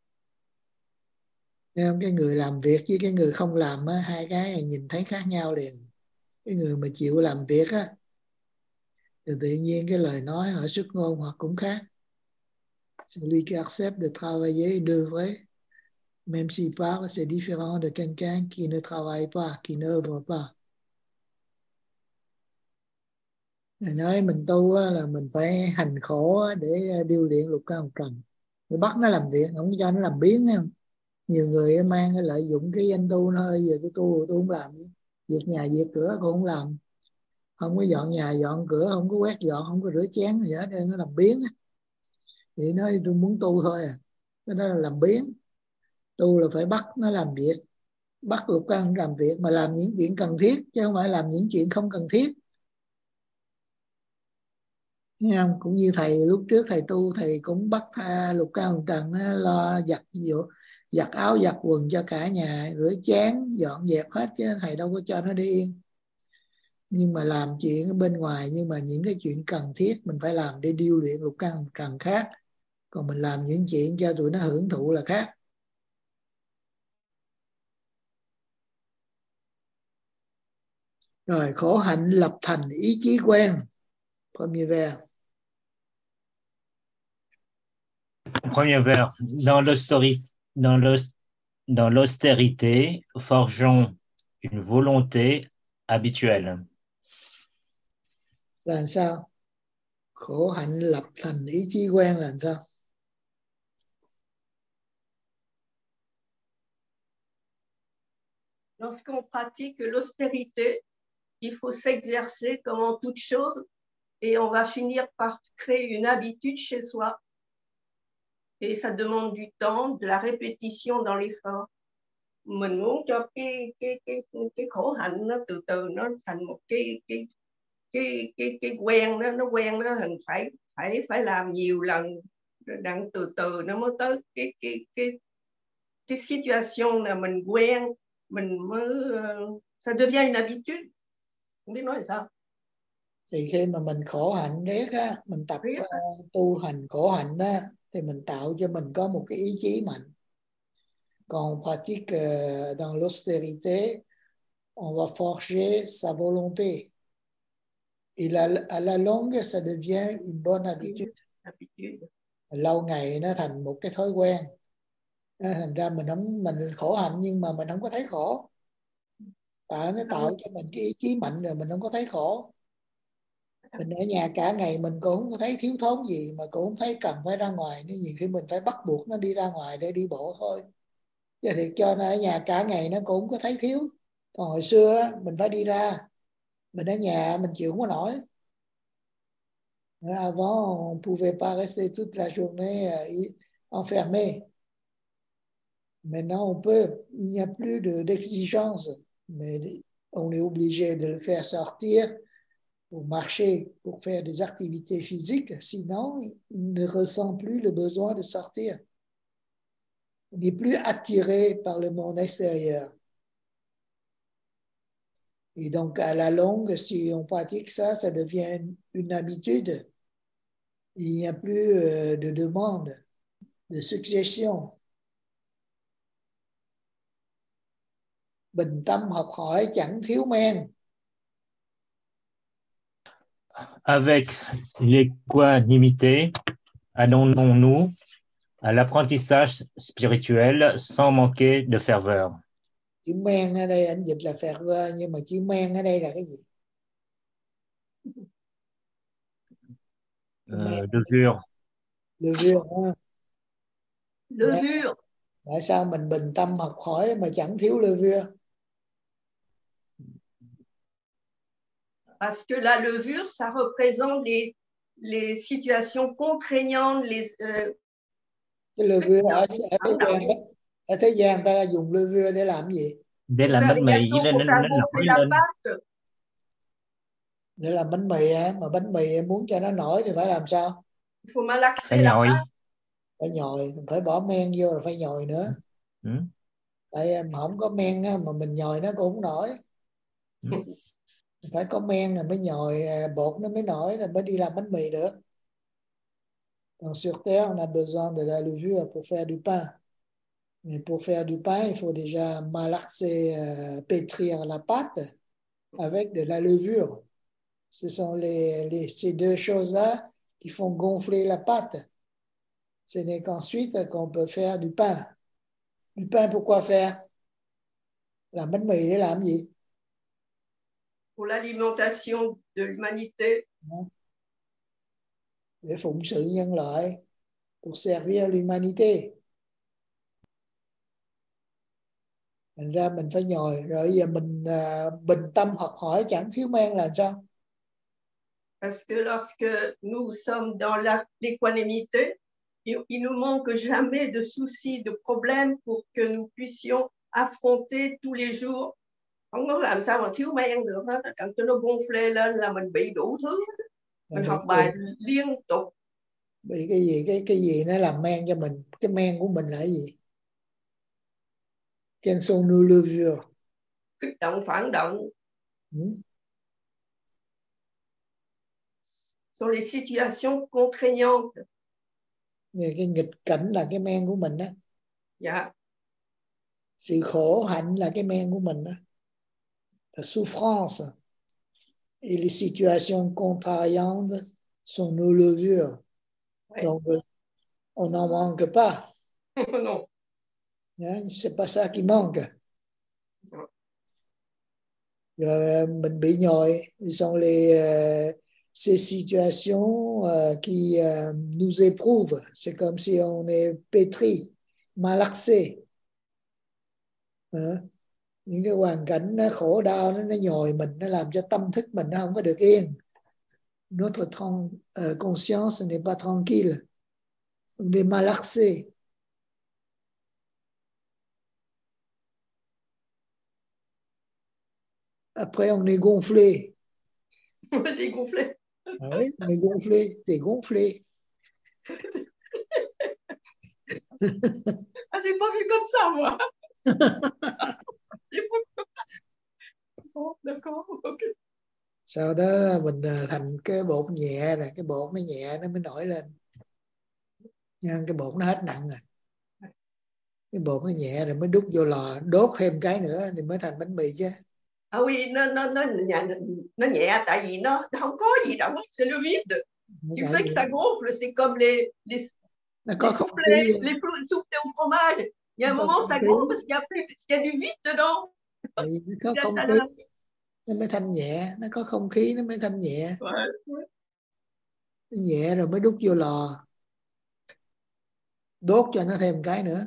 Nên cái người làm việc với cái người không làm á, hai cái này nhìn thấy khác nhau liền. Cái người mà chịu làm việc á, thì tự nhiên cái lời nói họ xuất ngôn hoặc cũng khác. Celui qui accepte de travailler devrait, même s'il parle, c'est différent de quelqu'un qui ne travaille pas, qui n'œuvre pas. Người nói mình tu á, là mình phải hành khổ á, để điêu luyện lục căn trần. Rồi bắt nó làm việc, không cho nó làm biến không? Nhiều người mang cái lợi dụng cái danh tu nó ơi, giờ tôi tu tôi không làm gì. Việc nhà việc cửa cũng không làm, không có dọn nhà dọn cửa, không có quét dọn, không có rửa chén gì hết, nó làm biến. Vậy nói tôi muốn tu thôi à, cái đó là làm biến. Tu là phải bắt nó làm việc, bắt lục căn làm việc, mà làm những chuyện cần thiết chứ không phải làm những chuyện không cần thiết. Thấy không? Cũng như thầy lúc trước thầy tu, thầy cũng bắt tha lục căn trần nó lo giặt dụ, giặt áo giặt quần cho cả nhà, rửa chén dọn dẹp hết, chứ thầy đâu có cho nó đi yên. Nhưng mà làm chuyện ở bên ngoài, nhưng mà những cái chuyện cần thiết mình phải làm để điêu luyện lục căn trần khác. Còn mình làm những chuyện cho tụi nó hưởng thụ là khác. Rồi khổ hạnh lập thành ý chí quen. Premier vers. Premier vers. Dans l'austérité, dans l'aust- dans l'austérité, forgeons une volonté habituelle. Là làm sao? Khổ hạnh lập thành ý chí quen là làm sao? lorsqu'on pratique l'austérité, il faut s'exercer comme en toute chose et on va finir par créer une habitude chez soi. Et ça demande du temps, de la répétition dans l'effort. Mình muốn cho cái cái cái cái khổ hạnh nó từ từ nó thành một cái cái cái cái cái quen, nó nó quen, nó thành phải phải phải làm nhiều lần, đặng từ từ nó mới tới cái cái cái cái situation là mình quen, mình mới uh, ça devient une habitude. Không biết nói là sao. Thì khi mà mình khổ hạnh riết á, mình tập uh, tu hành khổ hạnh á, thì mình tạo cho mình có một cái ý chí mạnh. Quand on pratique euh, dans l'austérité, on va forger sa volonté. Et la, à la longue, ça devient une bonne habitude. Lâu ngày nó thành một cái thói quen. Thành ra mình không mình khổ hạnh nhưng mà mình không có thấy khổ. Tại nó tạo cho mình cái ý chí mạnh rồi mình không có thấy khổ. Mình ở nhà cả ngày mình cũng không có thấy thiếu thốn gì, mà cũng không thấy cần phải ra ngoài. Nếu nhiều khi mình phải bắt buộc nó đi ra ngoài để đi bộ thôi. Giờ thì cho nó ở nhà cả ngày nó cũng không có thấy thiếu. Còn hồi xưa mình phải đi ra, mình ở nhà mình chịu không có nổi. Avant, on ne pouvait pas rester toute la journée enfermé. Maintenant, on peut. Il n'y a plus de, d'exigence, mais on est obligé de le faire sortir pour marcher, pour faire des activités physiques. Sinon, il ne ressent plus le besoin de sortir. On n'est plus attiré par le monde extérieur. Et donc, à la longue, si on pratique ça, ça devient une habitude. Il n'y a plus euh, de demande, de suggestion. Bình tâm học hỏi chẳng thiếu men. Avec l'équanimité, adonnons-nous à l'apprentissage spirituel sans manquer de ferveur. Chữ men ở đây anh dịch là ferveur, nhưng mà chữ men ở đây là cái gì? Euh, levure. Levure. Levure. Tại sao mình bình tâm học hỏi mà chẳng thiếu levure? Parce que la levure, ça représente les, les situations contraignantes, les... Euh, cái levure ở, ở thế gian đó, ở thế gian ta dùng levure để làm gì? Để làm bánh mì với nó nó nổi lên. Để làm bánh mì á, mà bánh mì em muốn cho nó nổi thì phải làm sao? Phải nhồi. Phải nhồi, phải bỏ men vô rồi phải nhồi nữa. Ừ. Tại em không có men á, mà mình nhồi nó cũng không nổi. Ừ. Phải có men rồi mới nhồi bột nó mới nổi rồi mới đi làm bánh mì được. Donc sur terre, on a besoin de la levure pour faire du pain. Mais pour faire du pain, il faut déjà malaxer, euh, pétrir la pâte avec de la levure. Ce sont les, les, ces deux choses-là qui font gonfler la pâte. Ce n'est qu'ensuite qu'on peut faire du pain. Du pain, pourquoi faire? Làm bánh mì để làm gì? Pour l'alimentation de l'humanité. Để phụng sự nhân loại, pour servir l'humanité. Thành ra mình phải nhồi, rồi giờ mình uh, bình tâm học hỏi chẳng thiếu men là sao? Parce que lorsque nous sommes dans la, l'équanimité, il, il nous manque jamais de soucis, de problèmes pour que nous puissions affronter tous les jours. Không có làm sao mà thiếu men được hết, đặng cho nó gonflé lên là mình bị đủ thứ. Mình học bài liên tục. Bị cái gì, cái cái gì nó làm men cho mình, cái men của mình là cái gì? Quelles sont nos levures? Kích động, phản động. Ừ. Sont les situations contraignantes. Cái nghịch cảnh là cái men của mình đó. Dạ. Sự khổ hạnh là cái men của mình đó. La souffrance et les situations contrariantes sont nos levures. Ouais. Donc, on n'en manque pas. Non. Hein? C'est pas ça qui manque. Non. Rồi mình bị nhồi, ce sont les euh, ces situations euh, qui euh, nous éprouvent. C'est comme si on est pétri, malaxé. Hein? những cái hoàn cảnh nó khổ đau, nó, nó nhồi mình, nó làm cho tâm thức mình nó không có được yên. Notre uh, conscience n'est pas tranquille, on est malaxé. Après on est gonflé. On est dégonflé. Ah oui, on est gonflé, t'es gonflé. Ah, j'ai pas vu comme ça, moi. Bon, d'accord, ok. Sau đó mình thành cái bột nhẹ nè, cái bột nó nhẹ nó mới nổi lên. Nhưng cái bột nó hết nặng rồi. Cái bột nó nhẹ rồi mới đút vô lò, đốt thêm cái nữa thì mới thành bánh mì chứ. Ah oui, nó nó nó nhẹ, nó nhẹ tại vì nó, nó không có gì động, c'est le vide. Tu fais que ça gonfle, c'est comme les les nó có les soufflets, les soufflets au fromage. Il y a un moment ça gonfle parce qu'il y a plus, parce qu'il y a du vide dedans. Nó có không khí nó mới thanh nhẹ, nó có không khí nó mới thanh nhẹ. Ouais, ouais. Nó nhẹ rồi mới đút vô lò, đốt cho nó thêm cái nữa.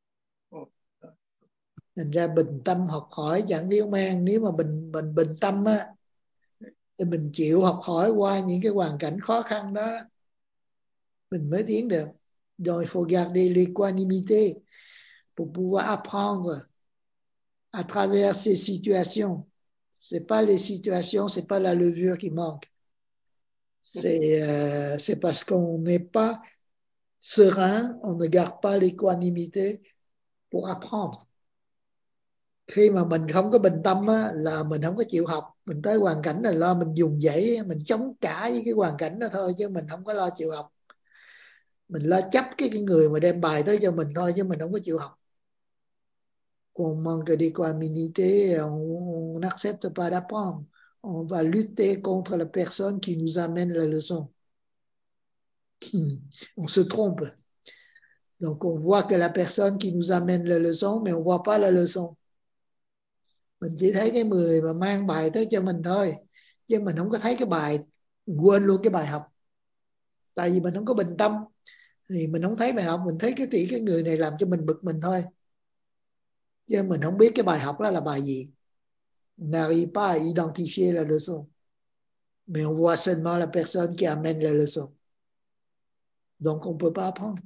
Thành ra bình tâm học hỏi chẳng điếu mang. Nếu mà bình mình bình tâm á, thì mình chịu học hỏi qua những cái hoàn cảnh khó khăn đó, mình mới tiến được. Donc il faut garder l'équanimité pour pouvoir apprendre à travers ces situations. C'est pas les situations, c'est pas la levure qui manque. C'est euh, c'est parce qu'on n'est pas serein, on ne garde pas l'équanimité pour apprendre. Khi mà mình không có bình tâm á, là mình không có chịu học. Mình tới hoàn cảnh là lo mình dùng dãy, mình chống trả với cái hoàn cảnh đó thôi, chứ mình không có lo chịu học. Mình lo chấp cái, cái người mà đem bài tới cho mình thôi, chứ mình không có chịu học. On manque d'équanimité, on n'accepte pas d'apprendre. On va lutter contre la personne qui nous amène la leçon. On se trompe. Donc on voit que la personne qui nous amène la leçon, mais on voit pas la leçon. Mình chỉ thấy cái người mà mang bài tới cho mình thôi, chứ mình không có thấy cái bài, quên luôn cái bài học. Tại vì mình không có bình tâm thì mình không thấy bài học, mình thấy cái tỷ cái người này làm cho mình bực mình thôi, chứ mình không biết cái bài học đó là bài gì. On n'arrive pas à identifier la leçon, mais on voit seulement la personne qui amène la leçon. Donc on peut pas apprendre.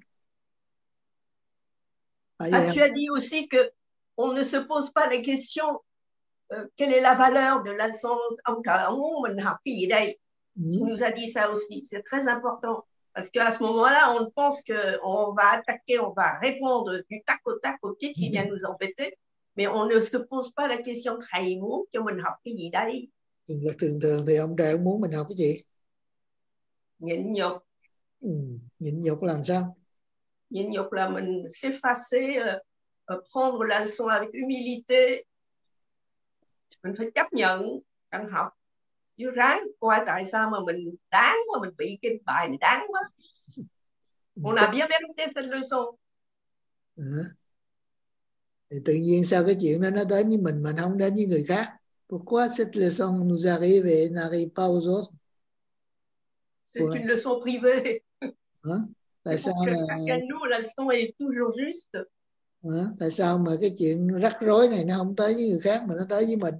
Ah, tu as dit aussi que on ne se pose pas la question euh, quelle est la valeur de la leçon. Ông trời, ông muốn mình học cái gì đây? Tu nous as dit ça aussi, c'est très important. Parce qu'à ce moment-là, on pense qu'on va attaquer, on va répondre du tac au tac au type qui vient nous embêter, mais on ne se pose pas la question thầy muốn cho mình học cái gì đây? Thường thường thì ông trời muốn mình học cái gì? Nhịn nhục. Ừ, nhịn nhục làm sao? Nhịn nhục là mình s'effacer, uh, prendre la leçon avec humilité. Mình phải chấp nhận đang học. Chứ ráng coi tại sao mà mình đáng quá, mình bị cái bài này đáng quá. On a bien mérité cette leçon. Ừ. Thì tự nhiên sao cái chuyện đó nó đến với mình mà nó không đến với người khác? Pourquoi cette leçon nous arrive et n'arrive pas aux autres? C'est une leçon privée. Hả? Tại sao là... là... nous, la leçon est toujours juste. Hả? Tại sao mà cái chuyện rắc rối này nó không tới với người khác mà nó tới với mình?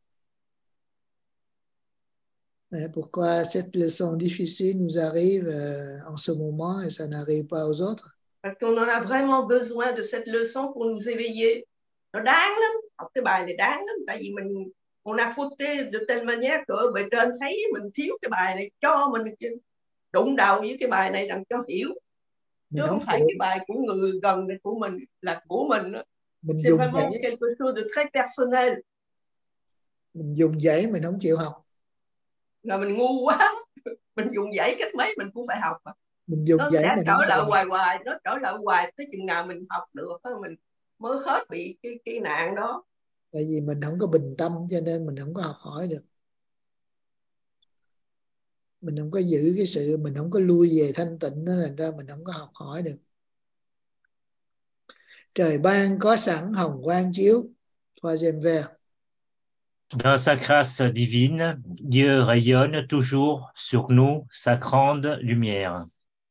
Pourquoi cette leçon difficile nous arrive en ce moment et ça n'arrive pas aux autres? Parce qu'on en a vraiment besoin de cette leçon pour nous éveiller. Nó đáng lắm, học cái bài này đáng lắm, tại vì mình on a fauté de telle manière que bề trên thấy mình thiếu cái bài này, cho mình đụng đầu với cái bài này đặng cho hiểu. Chứ không phải cái bài của người gần này của mình, là của mình. mình C'est vraiment dãy. Quelque chose de très personnel. Mình dùng dãy mình không chịu học. Là mình ngu quá. Mình dùng dãy cách mấy mình cũng phải học. Mình dùng nó dãy sẽ mình trở lại hoài hoài, nó trở lại hoài tới chừng nào mình học được thôi mình mới hết bị cái cái nạn đó. Tại vì mình không có bình tâm cho nên mình không có học hỏi được. Mình không có giữ cái sự, mình không có lui về thanh tịnh đó, thành ra mình không có học hỏi được. Trời ban có sẵn hồng quang chiếu. Troisième vers. Dans sa grâce divine, Dieu rayonne toujours sur nous sa grande lumière.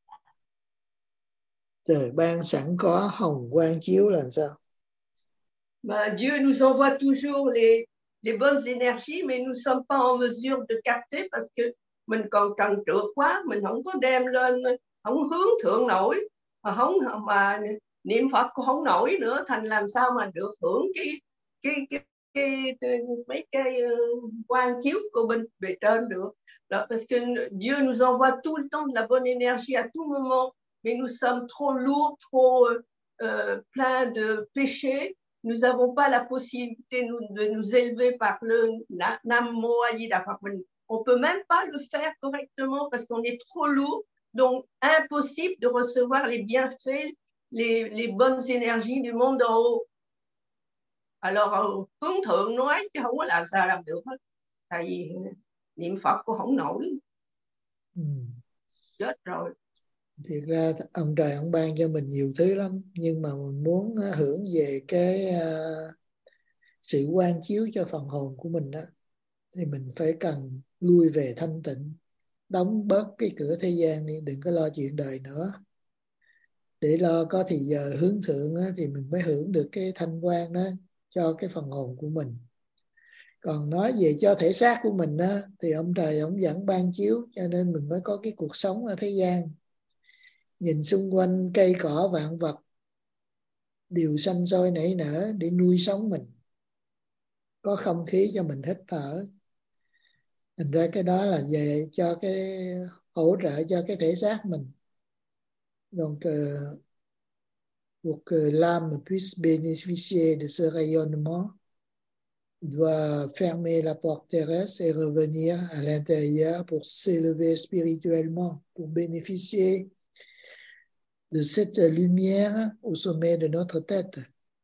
Trời ban sẵn có hồng quang chiếu là sao? Bah, Dieu nous envoie toujours les, les bonnes énergies, mais nous ne sommes pas en mesure de capter parce que mình còn trần trượt quá, mình không có đem lên, không hướng thượng nổi, mà không mà niệm Phật cũng không nổi nữa, thành làm sao mà được hưởng cái cái cái, cái, cái mấy cái uh, quang chiếu của bên bề trên được. Alors, parce que Dieu nous envoie tout le temps de la bonne énergie à tout moment, mais nous sommes trop lourds, trop euh, pleins de péchés. Nous n'avons pas la possibilité nous, de nous élever par le Nam Mô A Di Đà Phật. On ne peut même pas le faire correctement parce qu'on est trop lourd, donc impossible de recevoir les bienfaits, les, les bonnes énergies du monde en haut. Alors, hướng thượng nói chứ không có làm sao làm được hết. Tại vì niệm Phật cũng không nổi. Ừ. Chết rồi. Thiệt ra ông trời ông ban cho mình nhiều thứ lắm, nhưng mà mình muốn hưởng về cái uh, sự quán chiếu cho phần hồn của mình đó, thì mình phải cần lui về thanh tịnh, đóng bớt cái cửa thế gian đi, đừng có lo chuyện đời nữa. Để lo có thì giờ hướng thượng á, thì mình mới hưởng được cái thanh quan đó cho cái phần hồn của mình. Còn nói về cho thể xác của mình á, thì ông trời ông vẫn ban chiếu, cho nên mình mới có cái cuộc sống ở thế gian. Nhìn xung quanh cây cỏ vạn vật đều xanh sôi nảy nở để nuôi sống mình, có không khí cho mình hít thở. Thành ra cái đó là về cho cái hỗ trợ cho cái thể xác mình. Donc euh, pour que l'âme puisse bénéficier de ce rayonnement, il doit fermer la porte terrestre et revenir à l'intérieur pour s'élever spirituellement, pour bénéficier de cette lumière au sommet de notre tête.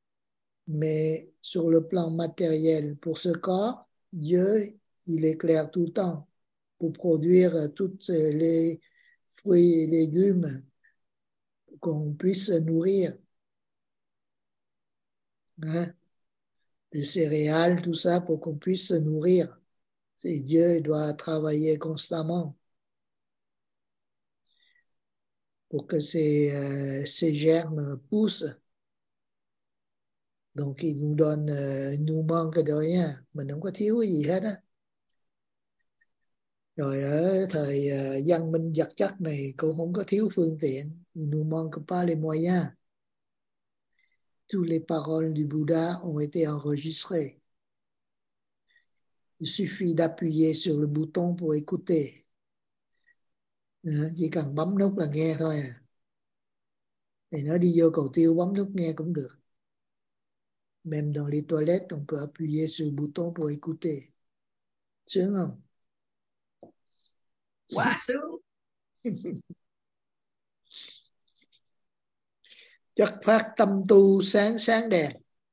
Mais sur le plan matériel, pour ce corps, Dieu, il éclaire tout le temps pour produire tous les fruits et légumes qu'on puisse nourrir. Hein? Les céréales, tout ça, pour qu'on puisse se nourrir. Et Dieu doit travailler constamment pour que ces, euh, ces germes poussent. Donc, il nous donne, euh, il nous manque de rien. Mình không có thiếu cái gì hết á. Rồi ở thời uh, văn minh vật chất này cũng không có thiếu phương tiện. Il nous manque pas les moyens. Toutes les paroles du Bouddha ont été enregistrées. Il suffit d'appuyer sur le bouton pour écouter. Chỉ cần bấm nút là nghe thôi à. Thì nó đi vô cầu tiêu bấm nút nghe cũng được. Même dans les toilettes, on peut appuyer sur le bouton pour écouter. Sướng không? Quá sướng. Chất phát tâm tu sáng sáng đèn.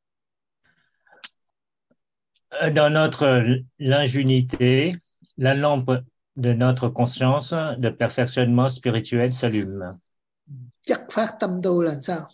Dans notre l'injunité, la lampe de notre conscience de perfectionnement spirituel s'allume. Chất phát tâm tu là sao?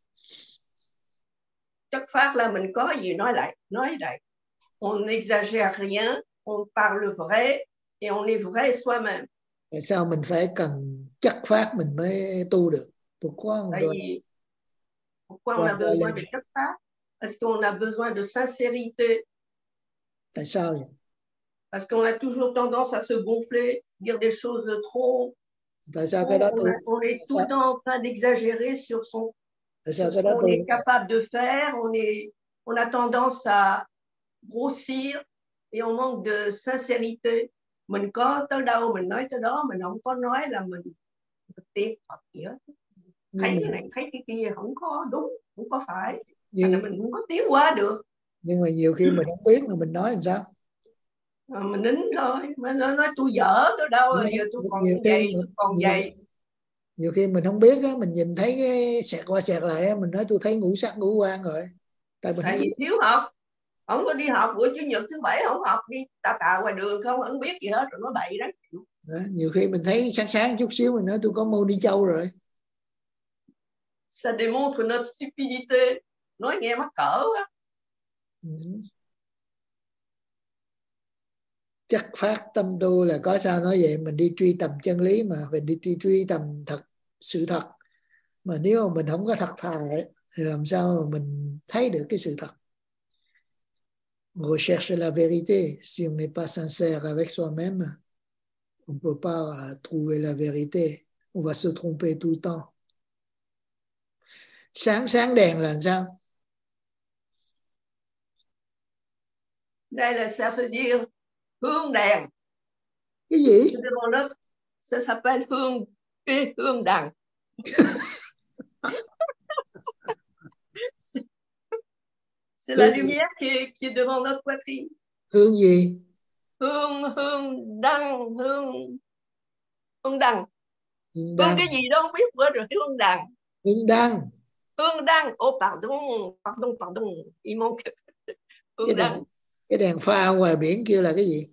Chất phát là mình có gì nói lại, nói lại. On n'exagère rien, on parle vrai et on est vrai soi-même. Tại sao mình phải cần chất phát mình mới tu được? Pourquoi on doit... Pourquoi on a besoin de chất phát? Parce qu'on a besoin de sincérité. Tại sao vậy? Parce qu'on a toujours tendance à se gonfler, dire des choses trop. Tại sao cái đó on, a, on est tout le temps en train d'exagérer sur son sur ce qu'on est capable de faire. On est, on a tendance à grossir et on manque de sincérité. Mình có tới đâu mình nói tới đó, mình không có nói là mình tiếc Phật gì hết. Thấy cái này thấy cái kia không có đúng, không có phải. Nhưng là mình không có tiến qua được. Nhưng mà nhiều khi mình không biết mà mình nói làm sao? À, mình nín thôi, mình nói, nói tôi dở tới đâu rồi, giờ tôi còn vậy, tôi còn vậy. Nhiều khi mình không biết á, mình nhìn thấy cái xẹt qua xẹt lại, mình nói tôi thấy ngũ sắc ngũ quan rồi. Tại, Tại vì thiếu học, không có đi học buổi chủ nhật thứ bảy không học, đi tạ tạ ngoài đường không, không biết gì hết rồi nó bậy đó. Đó. Nhiều khi mình thấy sáng sáng chút xíu mình nói tôi có môn đi châu rồi. Ça démontre notre stupidité, nói nghe mắc cỡ quá. Ừ. Chất phát tâm tu là có sao nói vậy, mình đi truy tầm chân lý mà, mình đi, đi truy tầm thật sự thật, mà nếu mà mình không có thật thà thì làm sao mà mình thấy được cái sự thật. On recherche la vérité. Si on n'est pas sincère avec soi-même, on ne peut pas trouver la vérité. On va se tromper tout le temps. Sáng sáng đèn là sao? Đây là ça veut dire hương đèn. Cái gì? Devant notre, ça s'appelle hương, cái hương đằng. C'est la lumière qui est, qui est devant notre poitrine. Hương gì? Hương, hương đăng, hương, hương đằng. Hương Hương đăng. cái gì đó không biết vừa rồi, hương đằng. Hương đăng. Hương đăng. Oh pardon, pardon, pardon. Il manque hương Cái đăng. đèn, cái đèn pha ngoài biển kia là cái gì?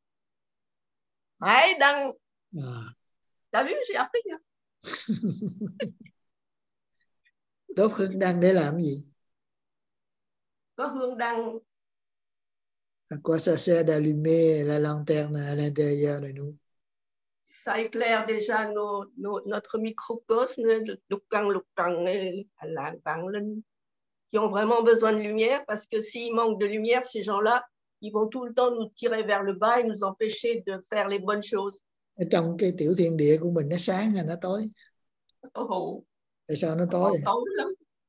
Hải đăng. À. T'as vu, j'ai appris. Hein? Đốt hương đăng để làm gì? Có hương đăng. À quoi ça sert d'allumer la lanterne à l'intérieur de nous? Ça éclaire déjà nos, nos, notre microcosme, lục căng, lục căng, làng vàng lên, qui ont vraiment besoin de lumière, parce que s'il manque de lumière, ces gens-là, ils vont tout le temps nous tirer vers le bas et nous empêcher de faire les bonnes choses. Ở trong cái tiểu thiên địa của mình nó sáng hay nó tối? Oh. Tại sao nó tối? Tối lắm.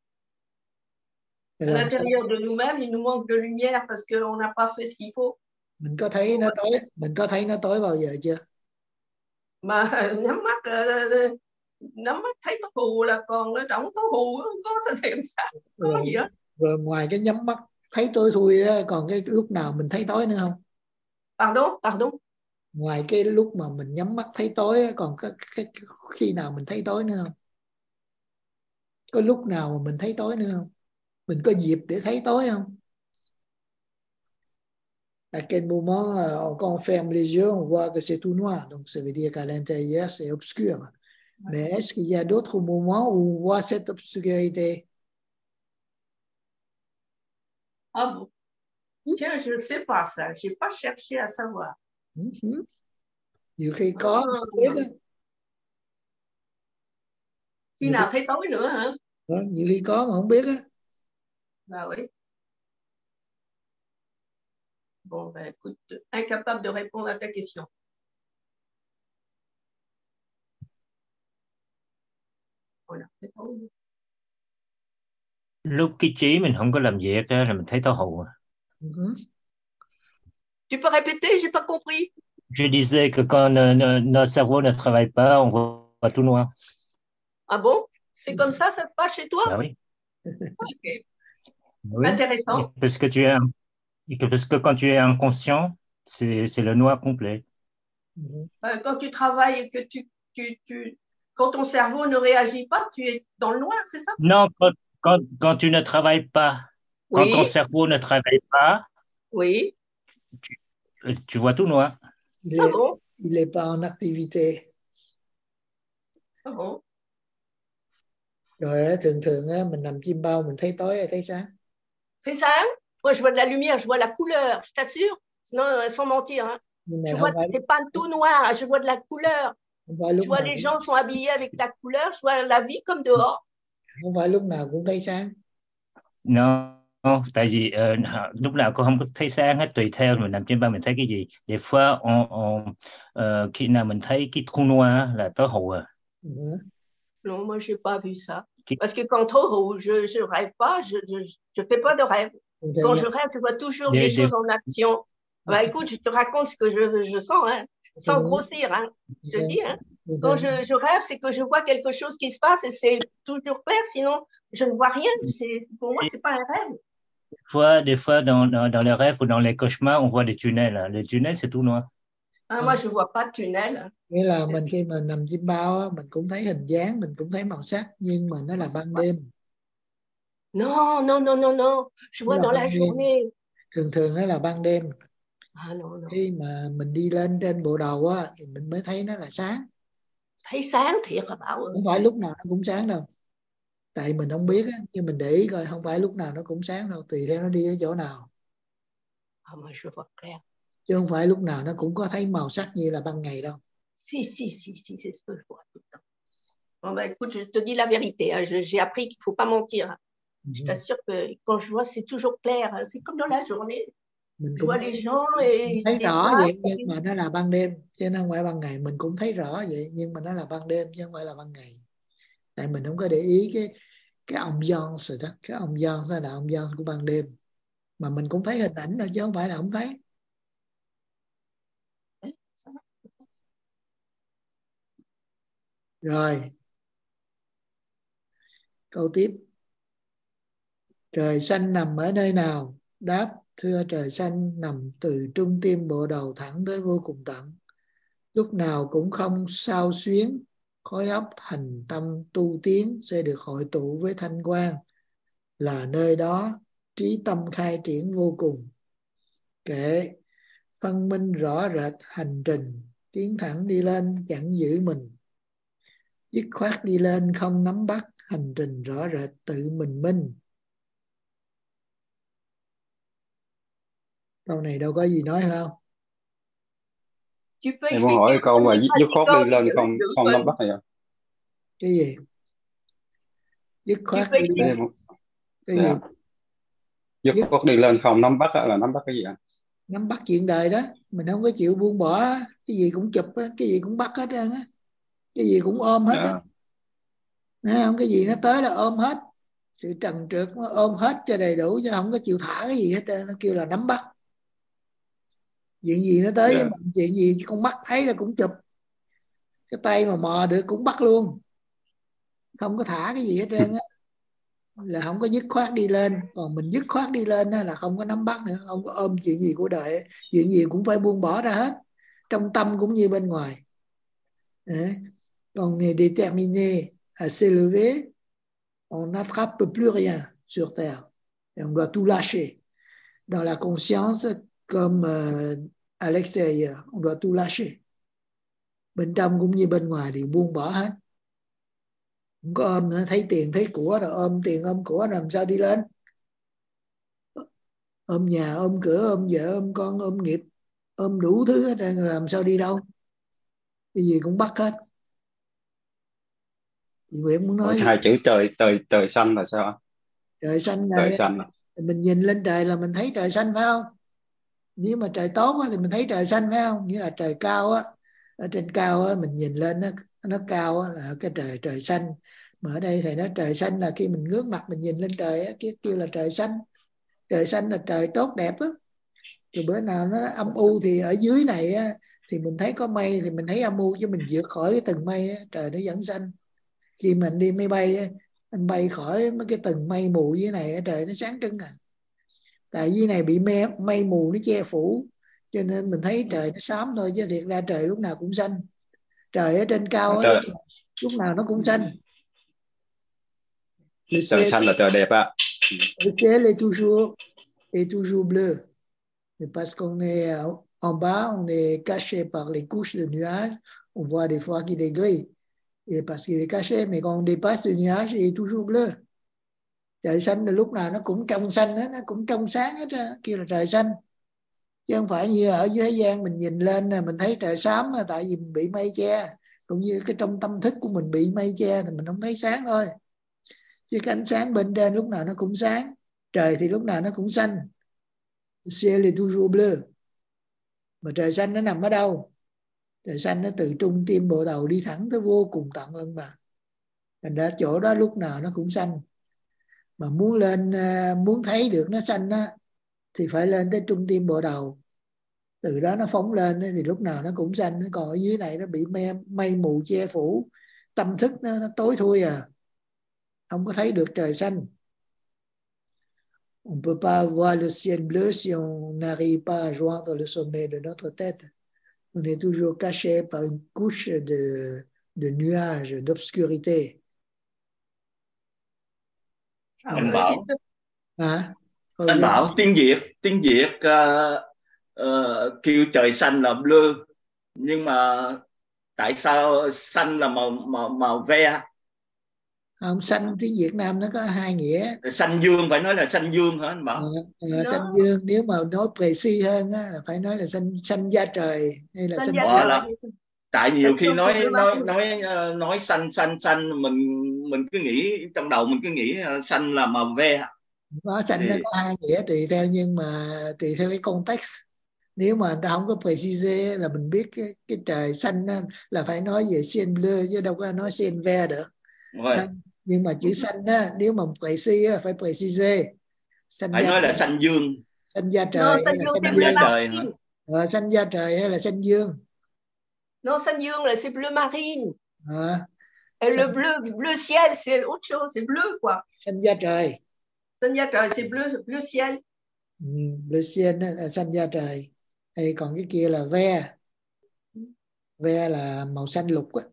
À l'intérieur de nous-mêmes, il nous manque de lumière parce qu'on n'a pas fait ce qu'il faut. Mình có thấy nó tối, mình có thấy nó tối bao giờ chưa? Mà nhắm mắt nhắm mắt thấy có hù là còn ở trong có hù, không có sao thì làm sao? Có rồi, gì đó. Rồi ngoài cái nhắm mắt thấy tối thui đó, còn cái lúc nào mình thấy tối nữa không? Pardon, pardon. Ngoài cái lúc mà mình nhắm mắt thấy tối còn có cái, cái khi nào mình thấy tối nữa không? Có lúc nào mà mình thấy tối nữa không? Mình có dịp để thấy tối không? À quel moment euh, quand on ferme les yeux, on voit que c'est tout noir. Donc ça veut dire qu'à l'intérieur, c'est obscur. Mais est-ce qu'il y a d'autres moments où on voit cette obscurité? Ah bon? Tiens, je ne sais pas ça. Je n'ai pas cherché à savoir. Uh-huh. Nhiều khi có, à, không biết á. Khi nào thấy tối nữa hả? Đó, nhiều khi có mà không biết á. Bah oui. Bon, ben écoute, incapable de répondre à ta question. Voilà. Lúc cái trí mình không có làm việc đó, là mình thấy tối hù. Uh-huh. Tu peux répéter, j'ai pas compris. Je disais que quand no, no, notre cerveau ne travaille pas, on voit tout noir. Ah bon? C'est comme ça, ça se passe chez toi? Bah oui. Okay. Oui. Intéressant. Parce que tu es, parce que quand tu es inconscient, c'est, c'est le noir complet. Uh-huh. Quand tu travailles et que tu, tu, tu, quand ton cerveau ne réagit pas, tu es dans le noir, c'est ça? Non, quand, quand, quand tu ne travailles pas, oui. Quand ton cerveau ne travaille pas, oui. tu, tu vois tout noir. Il n'est ah bon? Il est pas en activité. Ah bon? Rồi thường thường á, mình nằm chim bao mình thấy tối hay thấy sáng? Thấy sáng. Moi je vois de la lumière, je vois la couleur, je t'assure. Sinon, sans mentir, hein. Je vois, phải... c'est pas tout noir, je vois de la couleur. Je vois les gens sont habillés avec la couleur, je vois la vie comme dehors. Không phải lúc nào cũng thấy sáng. Non, non, tại vì uh, lúc nào cũng không có thấy sáng hết, tùy theo mình nằm trên bao mình thấy cái gì. Des fois, on, on, uh, khi nào mình thấy cái trou noir là tối hù à. Uh-huh. Non, moi j'ai pas vu ça. Qui... Parce que quand trop hù, je je rêve pas, je je je fais pas de rêve. Quand je rêve, je vois toujours des, des choses des... en action. Bah écoute, je te raconte ce que je je sens, hein, sans uh-huh. grossir, hein. Je te dis, hein. Uh-huh. Quand je je rêve, c'est que je vois quelque chose qui se passe et c'est toujours clair. Sinon, je ne vois rien. C'est pour moi, c'est pas un rêve. Des fois, des fois dans, dans, dans les rêves ou dans les cauchemars, on voit des tunnels. Hein. Les tunnels, c'est tout noir. Ah, moi, je ne vois pas de tunnel. Nghĩa là mình khi mà nằm chim bao á, mình cũng thấy hình dáng, mình cũng thấy màu sắc, nhưng mà nó là ban đêm. Non, non, non, non, non. Je vois dans la journée. Thường thường nó là ban đêm. Ah, non, non. Khi mà mình đi lên trên bộ đầu á, thì mình mới thấy nó là sáng. Thấy sáng thiệt hả Bảo? Không phải lúc nào nó cũng sáng đâu. Tại mình không biết á, nhưng mình để ý coi không phải lúc nào nó cũng sáng đâu, tùy theo nó đi ở chỗ nào. Ah, moi je vois clair. Chứ không phải lúc nào nó cũng có thấy màu sắc như là ban ngày đâu. Si, si, si, si, c'est ce que je vois tout le temps. Bon, bah, écoute, je te dis la vérité. Hein. Je, j'ai appris qu'il ne faut pas mentir. Hein. Mm-hmm. Je t'assure que quand je vois, c'est toujours clair. C'est comme dans la journée. Mình Je cũng vois les gens et thấy des rõ fois, vậy, nhưng mà nó là ban đêm chứ nó không phải ban ngày. Mình cũng thấy rõ vậy nhưng mà nó là ban đêm chứ không phải là ban ngày. Tại mình không có để ý cái cái ambiance đó, cái ambiance là ambiance của ban đêm. Mà mình cũng thấy hình ảnh thôi chứ không phải là không thấy. Rồi, câu tiếp. Trời xanh nằm ở nơi nào? Đáp, thưa, trời xanh nằm từ trung tim bộ đầu thẳng tới vô cùng tận. Lúc nào cũng không sao xuyến, khối óc thành tâm tu tiến sẽ được hội tụ với thanh quan, là nơi đó trí tâm khai triển vô cùng. Kệ phân minh rõ rệt hành trình, tiến thẳng đi lên chẳng giữ mình. Dứt khoát đi lên không nắm bắt, hành trình rõ rệt tự mình minh. Câu này đâu có gì nói không? tu peux Em muốn expliquer hỏi câu pour mà les dứt khoát pratiquants đi lên de, không de không nắm fun. bắt này à? Cái gì? Dứt Tu khoát peux đi lên. Em, Cái dạ. gì? Dứt Dứt khoát đi lên không nắm bắt á, là nắm bắt cái gì ạ? nắm bắt chuyện đời đó. Mình không có chịu buông bỏ. Cái gì cũng chụp, cái gì cũng bắt hết trơn á. Cái gì cũng ôm hết á. Dạ. Thấy không? Cái gì nó tới là ôm hết. Sự trần trượt nó ôm hết cho đầy đủ, chứ không có chịu thả cái gì hết trơn. Nó kêu là nắm bắt. Chuyện gì nó tới với Dạ. mình, chuyện gì con mắt thấy là cũng chụp. Cái tay mà mò được cũng bắt luôn. Không có thả cái gì hết trơn á. Là không có dứt khoát đi lên. Còn mình dứt khoát đi lên đó là không có nắm bắt nữa, không có ôm chuyện gì của đời. Chuyện gì cũng phải buông bỏ ra hết, trong tâm cũng như bên ngoài. Đấy. On est déterminé à s'élever, on n'attrape plus rien sur terre et on doit tout lâcher. Dans la conscience comme euh, à l'extérieur, on doit tout lâcher. Bên trong cũng như bên ngoài đều buông bỏ hết. Không có ôm nữa, thấy tiền thấy của rồi ôm tiền ôm của rồi làm sao đi lên. Ôm nhà ôm cửa ôm vợ ôm con ôm nghiệp, ôm đủ thứ hết rồi làm sao đi đâu. Cái gì cũng bắt hết. Chị Nguyễn muốn nói gì? Hai chữ trời trời trời xanh là sao? Trời xanh Trời này, xanh. mình nhìn lên trời là mình thấy trời xanh phải không? Nếu mà trời tốt thì mình thấy trời xanh phải không? Như là trời cao á, ở trên cao á, mình nhìn lên nó nó cao á, là cái trời trời xanh. Mà ở đây thầy nói trời xanh là khi mình ngước mặt mình nhìn lên trời á, cái kêu là trời xanh. Trời xanh là trời tốt đẹp á. Rồi bữa nào nó âm u thì ở dưới này á, thì mình thấy có mây thì mình thấy âm u, chứ mình vượt khỏi cái tầng mây á, trời nó vẫn xanh. Khi mình đi máy bay á, anh bay khỏi mấy cái tầng mây mù dưới này, trời nó sáng trưng à. Tại dưới này bị mây, mây mù nó che phủ, cho nên mình thấy trời nó xám thôi, chứ thiệt ra trời lúc nào cũng xanh. Trời ở trên cao á, lúc, lúc nào nó cũng xanh. Le Trời ciel, xanh là trời đẹp á. le ciel est toujours, est toujours bleu. Mais parce qu'on est en bas, on est caché par les couches de nuages, on voit des fois qu'il est gris. Et parce qu'il est caché, mais quand on dépasse le nuage, il est toujours bleu. Trời xanh là lúc nào nó cũng trong xanh hết, nó cũng trong sáng hết á, kêu là trời xanh. Chứ không phải như ở dưới thế gian mình nhìn lên mình thấy trời xám, tại vì mình bị mây che. Cũng như cái trong tâm thức của mình bị mây che thì mình không thấy sáng thôi. Chứ cái ánh sáng bên trên lúc nào nó cũng sáng. Trời thì lúc nào nó cũng xanh. Ciel est toujours bleu. Mà trời xanh nó nằm ở đâu? Trời xanh nó từ trung tim bộ đầu đi thẳng tới vô cùng tận lưng mà. Thành ra chỗ đó lúc nào nó cũng xanh. Mà muốn lên, muốn thấy được nó xanh á, thì phải lên tới trung tim bộ đầu. Từ đó nó phóng lên thì lúc nào nó cũng xanh. Còn ở dưới này nó bị mây, mây mù che phủ, tâm thức nó, nó tối thui à, không có thấy được trời xanh. On ne peut pas voir le ciel bleu si on n'arrive pas à joindre le sommet de notre tête. On est toujours caché par une couche de, de nuages, d'obscurité. Anh Bảo, à, anh Bảo tiếng Việt tiếng Việt uh, uh, kêu trời xanh là bleu, nhưng mà tại sao xanh là màu màu màu ve? Không, xanh tiếng Việt Nam nó có hai nghĩa. Xanh dương phải nói là xanh dương hả anh Bảo? À, à, xanh dương, nếu mà nói précis hơn á, là phải nói là xanh xanh da trời hay là xanh. Wow, là, tại nhiều khi nói nói nói nói xanh xanh xanh mình mình cứ nghĩ trong đầu mình cứ nghĩ xanh là màu ve. Nó sanh thì nó có hai nghĩa tùy theo, nhưng mà tùy theo cái context. Nếu mà người ta không có precise là mình biết cái, cái trời xanh là phải nói về ciel bleu chứ đâu có nói ciel vert được. rồi Nhưng mà chữ xanh á, nếu mà precise phải precise. Xanh phải da nói là trời, xanh dương, xanh da Non, trời hay xanh là dương xanh c'est xanh da bleu dương. trời hả? marine. Ờ, xanh da trời hay là xanh dương. Non, xanh dương là c'est bleu marine. Ờ, Et le xanh, bleu, bleu ciel, c'est autre chose, c'est bleu quoi. xanh da trời. Xanh da trời, c'est bleu, bleu ciel. Ừ, bleu ciel á, là xanh da trời. Hay còn cái kia là ve. Ve là màu xanh lục á.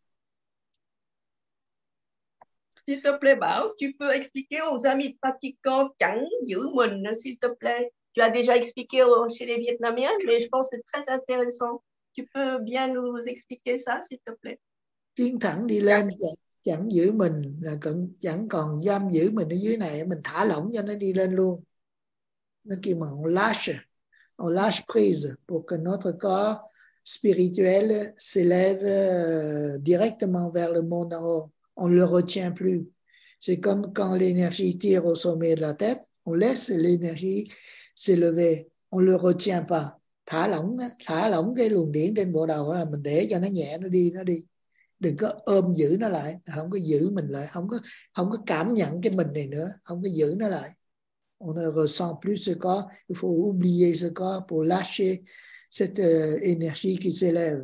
S'il te plaît, Bảo, tu peux expliquer aux amis pratiquants chẳng giữ mình, s'il te plaît. Tu as déjà expliqué chez les Vietnamiens, mais je pense que c'est très intéressant. Tu peux bien nous expliquer ça, s'il te plaît. Tiến thẳng đi lên, chẳng, chẳng giữ mình là cận, chẳng còn giam giữ mình ở dưới này, mình thả lỏng cho nó đi lên luôn. Nó kêu mà on lâche, on lâche prise pour que notre corps spirituel s'élève euh, directement vers le monde en haut. On ne le retient plus. C'est comme quand l'énergie tire au sommet de la tête, on laisse l'énergie s'élever, on ne le retient pas. Thả lỏng, thả lỏng cái luồng điển trên bộ đầu là mình để cho nó nhẹ, nó đi, nó đi. Đừng có ôm giữ nó lại, không có giữ mình lại, không có không có cảm nhận cái mình này nữa, không có giữ nó lại. On ne ressent plus ce corps, il faut oublier ce corps pour lâcher cette euh, énergie qui s'élève.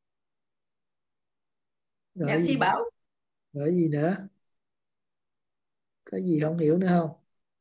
Rồi Merci gì, Bảo. rồi gì nữa? Có gì không hiểu nữa không?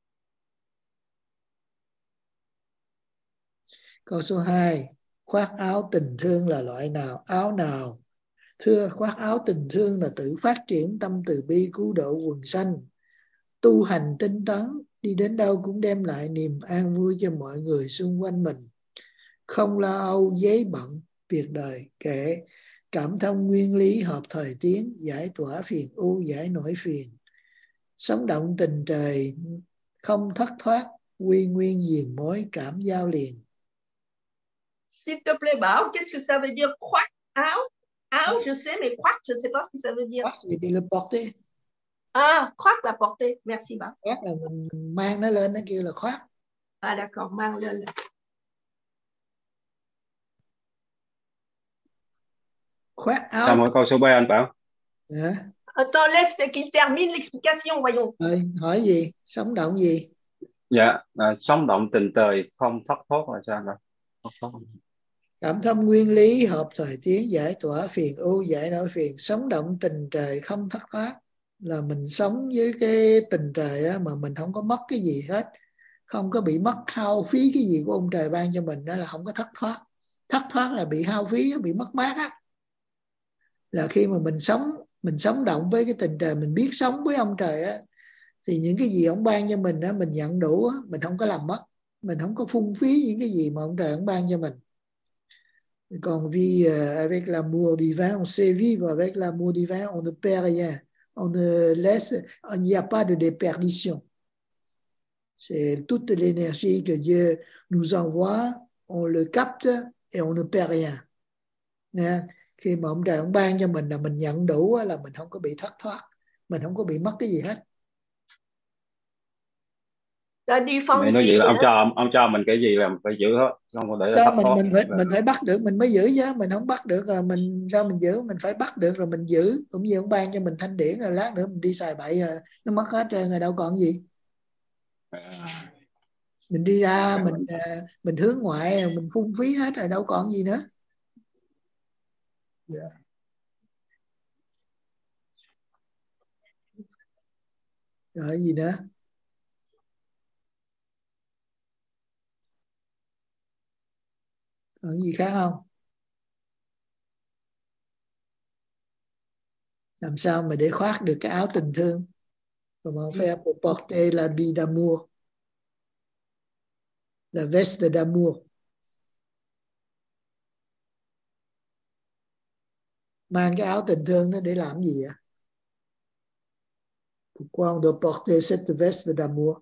Câu số hai, khoác áo tình thương là loại nào? Áo nào? Thưa, khoác áo tình thương là tự phát triển tâm từ bi cứu độ quần sanh, tu hành tinh tấn, đi đến đâu cũng đem lại niềm an vui cho mọi người xung quanh mình. Không lo âu giấy bận, việc đời, kệ, cảm thông nguyên lý hợp thời tiến, giải tỏa phiền ưu, giải nỗi phiền. Sống động tình trời, không thất thoát, quy nguyên diền mối, cảm giao liền. S'il te plaît, Bảo, qu'est-ce que ça veut dire khoác áo? Áo, je sais, mais khoác, je ne sais pas ce que ça veut dire. Khoác thì đi le porter. Ah, khoác là porter. Merci, Bảo. Khoác là mình mang nó lên, nó kêu là khoác. Ah, d'accord, mang lên. Khoác áo. Xong rồi câu số ba anh Bảo. À. Attends, laisse qu'il termine l'explication, voyons. Rồi, hỏi gì? Sống động gì? Dạ, à, sống động tình trời, không thất thoát là sao rồi? Cảm thông nguyên lý, hợp thời tiến, giải tỏa phiền ưu, giải nỗi phiền. Sống động tình trời, không thất thoát là mình sống với cái tình trời á, mà mình không có mất cái gì hết, không có bị mất hao phí cái gì của ông trời ban cho mình, đó là không có thất thoát. Thất thoát là bị hao phí, bị mất mát á. Là khi mà mình sống, mình sống động với cái tình trời, mình biết sống với ông trời á, thì những cái gì ông ban cho mình á, mình nhận đủ á, mình không có làm mất, mình không có phung phí những cái gì mà ông trời ông ban cho mình. Quand on vit avec l'amour divin, on sait vivre avec l'amour divin, on ne perd rien, on ne laisse, il n'y a pas de déperdition. C'est toute l'énergie que Dieu nous envoie, on le capte et on ne perd rien. Nha. Khi mà ông trời ông ban cho mình là mình nhận đủ là mình không có bị thất thoát, mình không có bị mất cái gì hết. Đi phong nói vậy là ông cho ông cho mình cái gì là mình phải giữ hết, không có để Đó, thất mình thoát. mình phải mình phải bắt được mình mới giữ chứ, mình không bắt được rồi mình sao mình giữ? Mình phải bắt được rồi mình giữ, cũng như ông ban cho mình thanh điển rồi lát nữa mình đi xài bậy rồi nó mất hết rồi, rồi đâu còn gì. À. Mình đi ra mình mình hướng ngoại mình phung phí hết rồi đâu còn gì nữa. Yeah. Rồi gì nữa? Còn gì khác không? Làm sao mà để khoác được cái áo tình thương? Comment faire pour porter l'habit d'amour? La veste d'amour. Mang cái áo tình thương nó để làm gì ạ? Pourquoi on doit porter cette veste d'amour?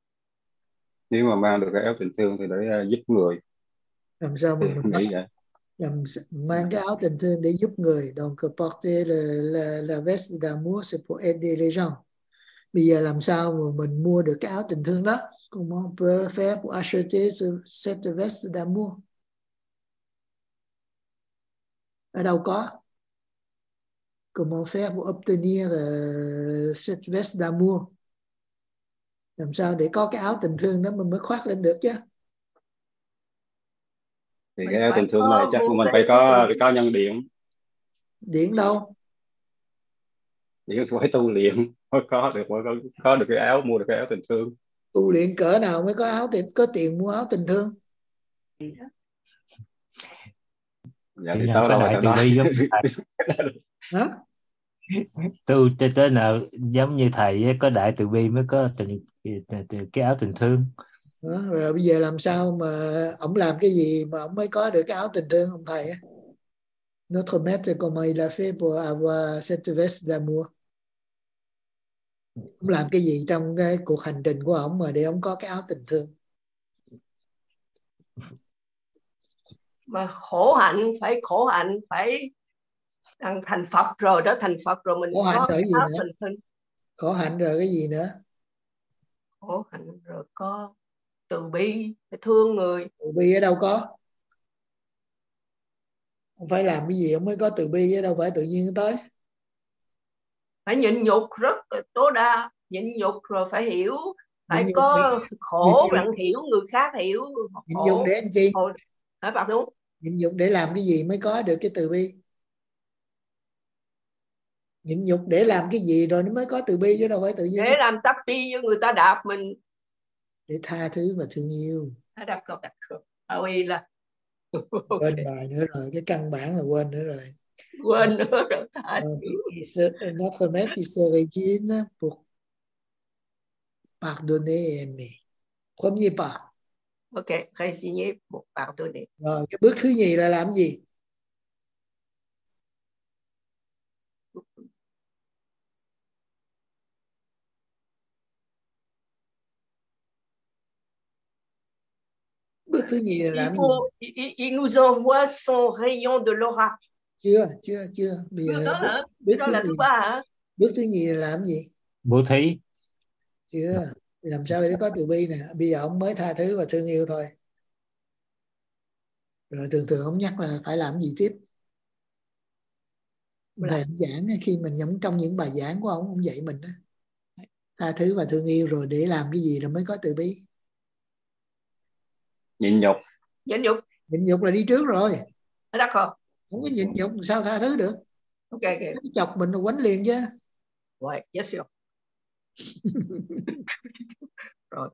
Nếu mà mang được cái áo tình thương thì để uh, giúp người. Làm sao mà thì mình nghĩ bắt, vậy. Làm, mang cái áo tình thương để giúp người. Donc porter la, la, la veste d'amour c'est pour aider les gens. Bây giờ làm sao mà mình mua được cái áo tình thương đó? Comment on peut faire pour acheter ce, cette veste d'amour? Ở đâu có? Comment faire pour obtenir uh, cette veste d'amour? Làm sao để có cái áo tình thương đó mình mới khoác lên được chứ? Thì cái áo tình thương này chắc mình phải có phải có nhân điện. Điện đâu? Điện phải tu luyện mới có được mới có, có được cái áo, mua được cái áo tình thương. Tu luyện cỡ nào mới có áo tiền, có tiền mua áo tình thương? Dạ thì tao đâu phải tao nói. Hả? Tu tới tới nào giống như thầy ấy, có đại từ bi mới có tình, cái áo tình thương. Đó, rồi bây giờ làm sao mà ổng làm cái gì mà ổng mới có được cái áo tình thương ông thầy á? Notre maître comment il a fait pour avoir cette veste d'amour? Ông làm cái gì trong cái cuộc hành trình của ổng mà để ổng có cái áo tình thương? Mà khổ hạnh, phải khổ hạnh, phải thành Phật rồi đó, thành Phật rồi mình khổ hạnh có rồi cái gì áo nữa? tình thương. Khổ hạnh rồi cái gì nữa? Khổ hạnh rồi có từ bi, phải thương người. Từ bi ở đâu có? Ông phải làm cái gì ông mới có từ bi, chứ đâu phải tự nhiên tới. Phải nhịn nhục rất tối đa, nhịn nhục rồi phải hiểu, phải nhịn có nhục, khổ nhịn bạn hiểu, người khác hiểu nhịn khổ. nhục để anh chi? Hả bạn đúng? Nhịn nhục để làm cái gì mới có được cái từ bi? Nhịn nhục để làm cái gì rồi nó mới có từ bi, chứ đâu phải tự nhiên. Để làm tắc đi với người ta đạp mình. Để tha thứ và thương yêu. Đặt cược, đặt cược. À, là quên bài nữa rồi, cái căn bản là quên nữa rồi. Quên nữa rồi. Notre maître il se résigne pour pardonner et aimer. Premier pas. Ok, résigner pour pardonner. Rồi cái bước thứ nhì là làm gì? Bước thứ nhì là làm il, faut, gì? il, il nous envoie son rayon de l'aura. Chưa, chưa, chưa. Bây giờ đó, bước, bước thứ nhì. Hả? Bước thứ nhì là làm gì? Bố thí. Chưa. Làm sao để có từ bi nè? Bây giờ ông mới tha thứ và thương yêu thôi. Rồi thường thường ông nhắc là phải làm gì tiếp. Thầy giảng khi mình nhắm trong những bài giảng của ông, ông dạy mình đó. Tha thứ và thương yêu rồi để làm cái gì rồi mới có từ bi. Nhịn nhục. Nhịn nhục. Nhịn nhục là đi trước rồi. D'accord. Không có nhịn nhục sao tha thứ được? Ok, ok. Chọc mình là quánh liền chứ. Ouais, bien sûr. Rồi.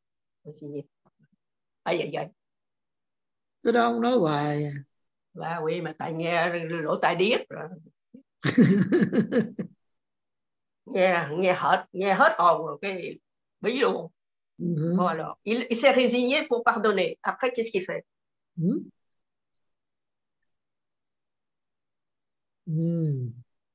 Ai vậy vậy? Cái đó ông nói hoài. Và oui mà tại nghe lỗ tai điếc rồi. nghe nghe hết nghe hết hồn rồi cái bí luôn. Mm-hmm. Bon, alors, il, il s'est résigné pour pardonner. Après, qu'est-ce qu'il fait? Mm. Mm.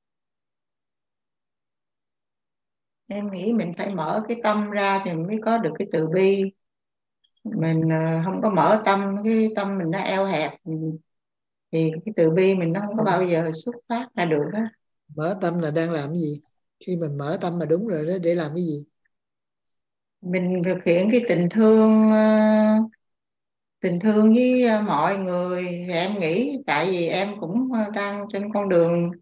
Em nghĩ mình phải mở cái tâm ra thì mới có được cái từ bi. Mình không có mở tâm, cái tâm mình nó eo hẹp thì cái từ bi mình nó không có bao giờ xuất phát ra được đó. Mở tâm là đang làm cái gì? Khi mình mở tâm mà đúng rồi đó, để làm cái gì? Mình thực hiện cái tình thương tình thương với mọi người. Thì em nghĩ tại vì em cũng đang trên con đường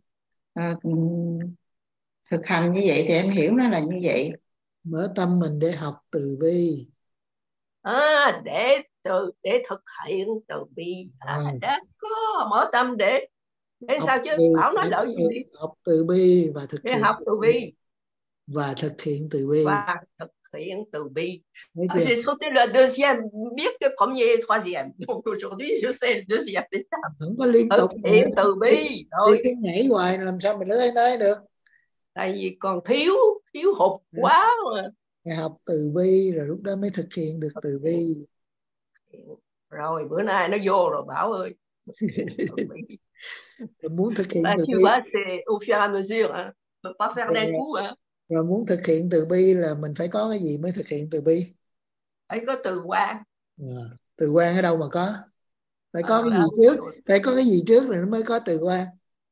thực hành như vậy thì em hiểu nó là như vậy. Mở tâm mình để học từ bi. À, để từ để thực hiện từ bi. À, à. Đó, có mở tâm để để học sao chứ? Từ, Bảo nói lợi gì đi. Học từ bi và thực để hiện học từ bi và thực hiện từ bi và thực hiện từ bi. Ah, j'ai sauté le deuxième, biết cái premier et troisième. Donc aujourd'hui je sais le deuxième étape. Không có liên tục thực hiện từ bi rồi cái nhảy hoài làm sao mình nói tới được? Tại vì còn thiếu thiếu hụt à. Quá mà. Học từ bi rồi lúc đó mới thực hiện được từ bi. Rồi bữa nay nó vô rồi Bảo ơi. Muốn thực hiện Là từ tu bi. vois, c'est au fur et à mesure, hein. On peut pas faire d'un coup, hein. Rồi muốn thực hiện từ bi là mình phải có cái gì mới thực hiện từ bi? Phải có từ quan. À, từ quan ở đâu mà có? Phải có cái gì trước, phải có cái gì trước rồi nó mới có từ quan.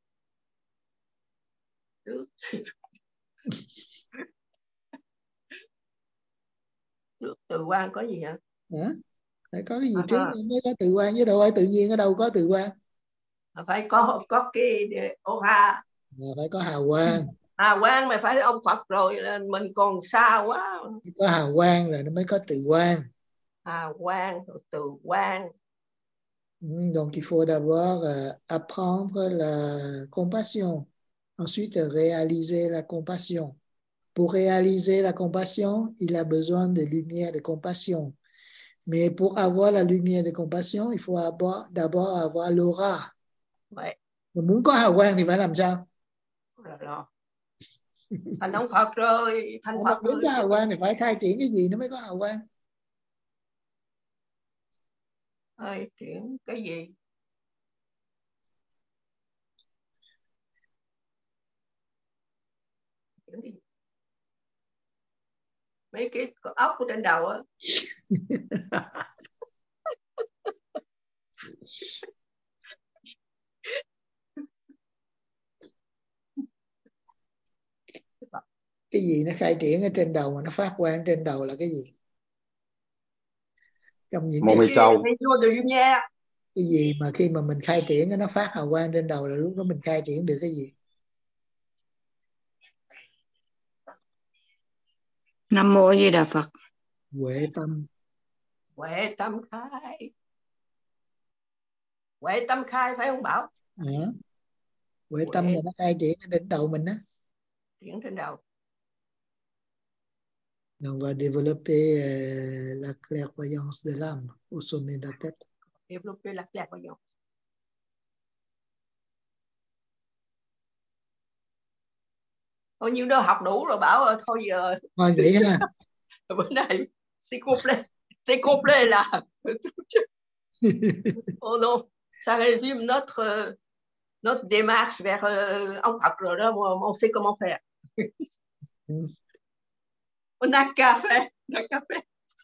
Từ quan có gì hả? Hả? Phải có cái gì trước rồi mới có từ quan, chứ đâu phải tự nhiên ở đâu có từ quan. Phải có có cái aura. Phải có hào quang. Hào quang mà phải ông Phật rồi là mình còn xa quá. Có hào quang rồi nó mới có từ quan. Hào quang, từ quan. Donc il faut d'abord euh, apprendre la compassion, ensuite réaliser la compassion. Pour réaliser la compassion, il a besoin de lumière de compassion. Mais pour avoir la lumière de compassion, il faut avoir, d'abord avoir l'aura. Ouais. Muốn có hào quang thì phải làm sao? Thành ông Phật rồi, thành Phật muốn có hào quang thì phải khai triển cái gì nó mới có hào quang? Khai triển cái gì? Mấy cái ốc ở trên đầu á. Cái gì nó khai triển ở trên đầu mà nó phát quang trên đầu là cái gì? Trong những cái cái gì mà khi mà mình khai triển nó phát hào quang trên đầu là lúc đó mình khai triển được cái gì? Nam mô Di Đà Phật. Huệ tâm. Huệ tâm khai. Huệ tâm khai phải không Bảo? À, huệ tâm là nó khai triển trên đầu mình á. Triển trên đầu. On va développer euh, la clairvoyance de l'âme au sommet de la tête. Développer la clairvoyance. Bao nhiêu đứa học đủ rồi Bảo ơi, thôi giờ. Thôi vậy ha. Bữa nay c'est complet, c'est complet là. Oh non, ça résume notre notre démarche vers euh, ông Phật rồi đó, on sait comment faire. On a qu'à faire, on a qu'à faire.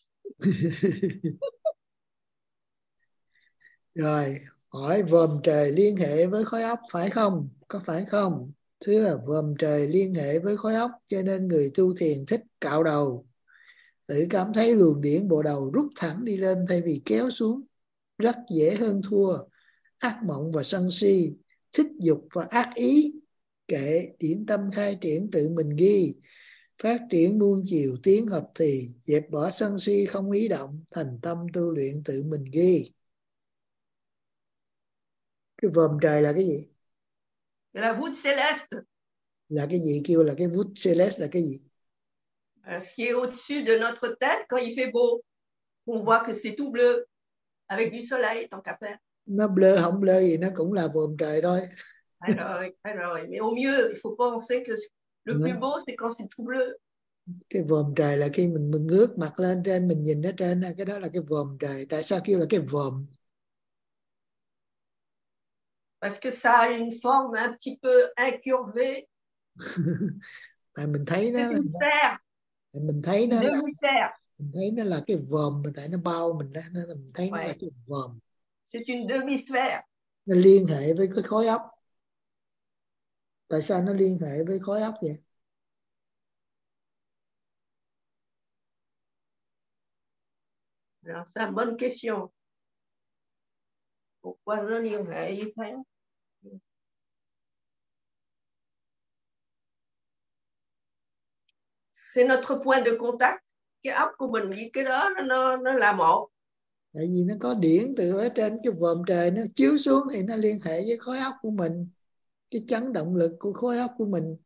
Rồi, hỏi vòm trời liên hệ với khối óc phải không? Có phải không? Thưa, vòm trời liên hệ với khối óc cho nên người tu thiền thích cạo đầu. Tự cảm thấy luồng điển bộ đầu rút thẳng đi lên thay vì kéo xuống. Rất dễ hơn thua. Ác mộng và sân si, thích dục và ác ý. Kệ điển tâm khai triển tự mình ghi. Phát triển muôn chiều tiến hợp thì, dẹp bỏ sân si không ý động, thành tâm tu luyện tự mình ghi. Cái vòm trời là cái gì? La voûte céleste. Là cái gì? Kêu là cái voûte céleste là cái gì? Ce qui est au-dessus de notre tête quand il fait beau. On voit que c'est tout bleu avec du soleil tant qu'à faire. Nó bleu không bleu gì nó cũng là vòm trời thôi. Phải rồi, phải rồi. Mais au mieux, il faut penser que le plus beau c'est quand c'est tout bleu. Cái vòm trời là khi mình mình ngước mặt lên trên, mình nhìn ở trên, cái đó là cái vòm trời. Tại sao kêu là cái vòm? Parce que ça a une forme un petit peu incurvée. Tại mình thấy nó C'est une terre. Mình thấy nó là, demi-terre. Mình thấy nó là cái vòm, mà tại nó bao mình ra, mình thấy nó ouais. là cái vòm. C'est une demi-sphère. Nó liên hệ với cái khối óc. Tại sao nó liên hệ với khối óc vậy? Alors, c'est une bonne question. Pourquoi nó liên hệ như thế? C'est notre point de contact. Cái óc của mình với cái đó nó nó là một. Tại vì nó có điển từ ở trên cái vòm trời nó chiếu xuống thì nó liên hệ với khối óc của mình, cái chấn động lực của khối óc của mình.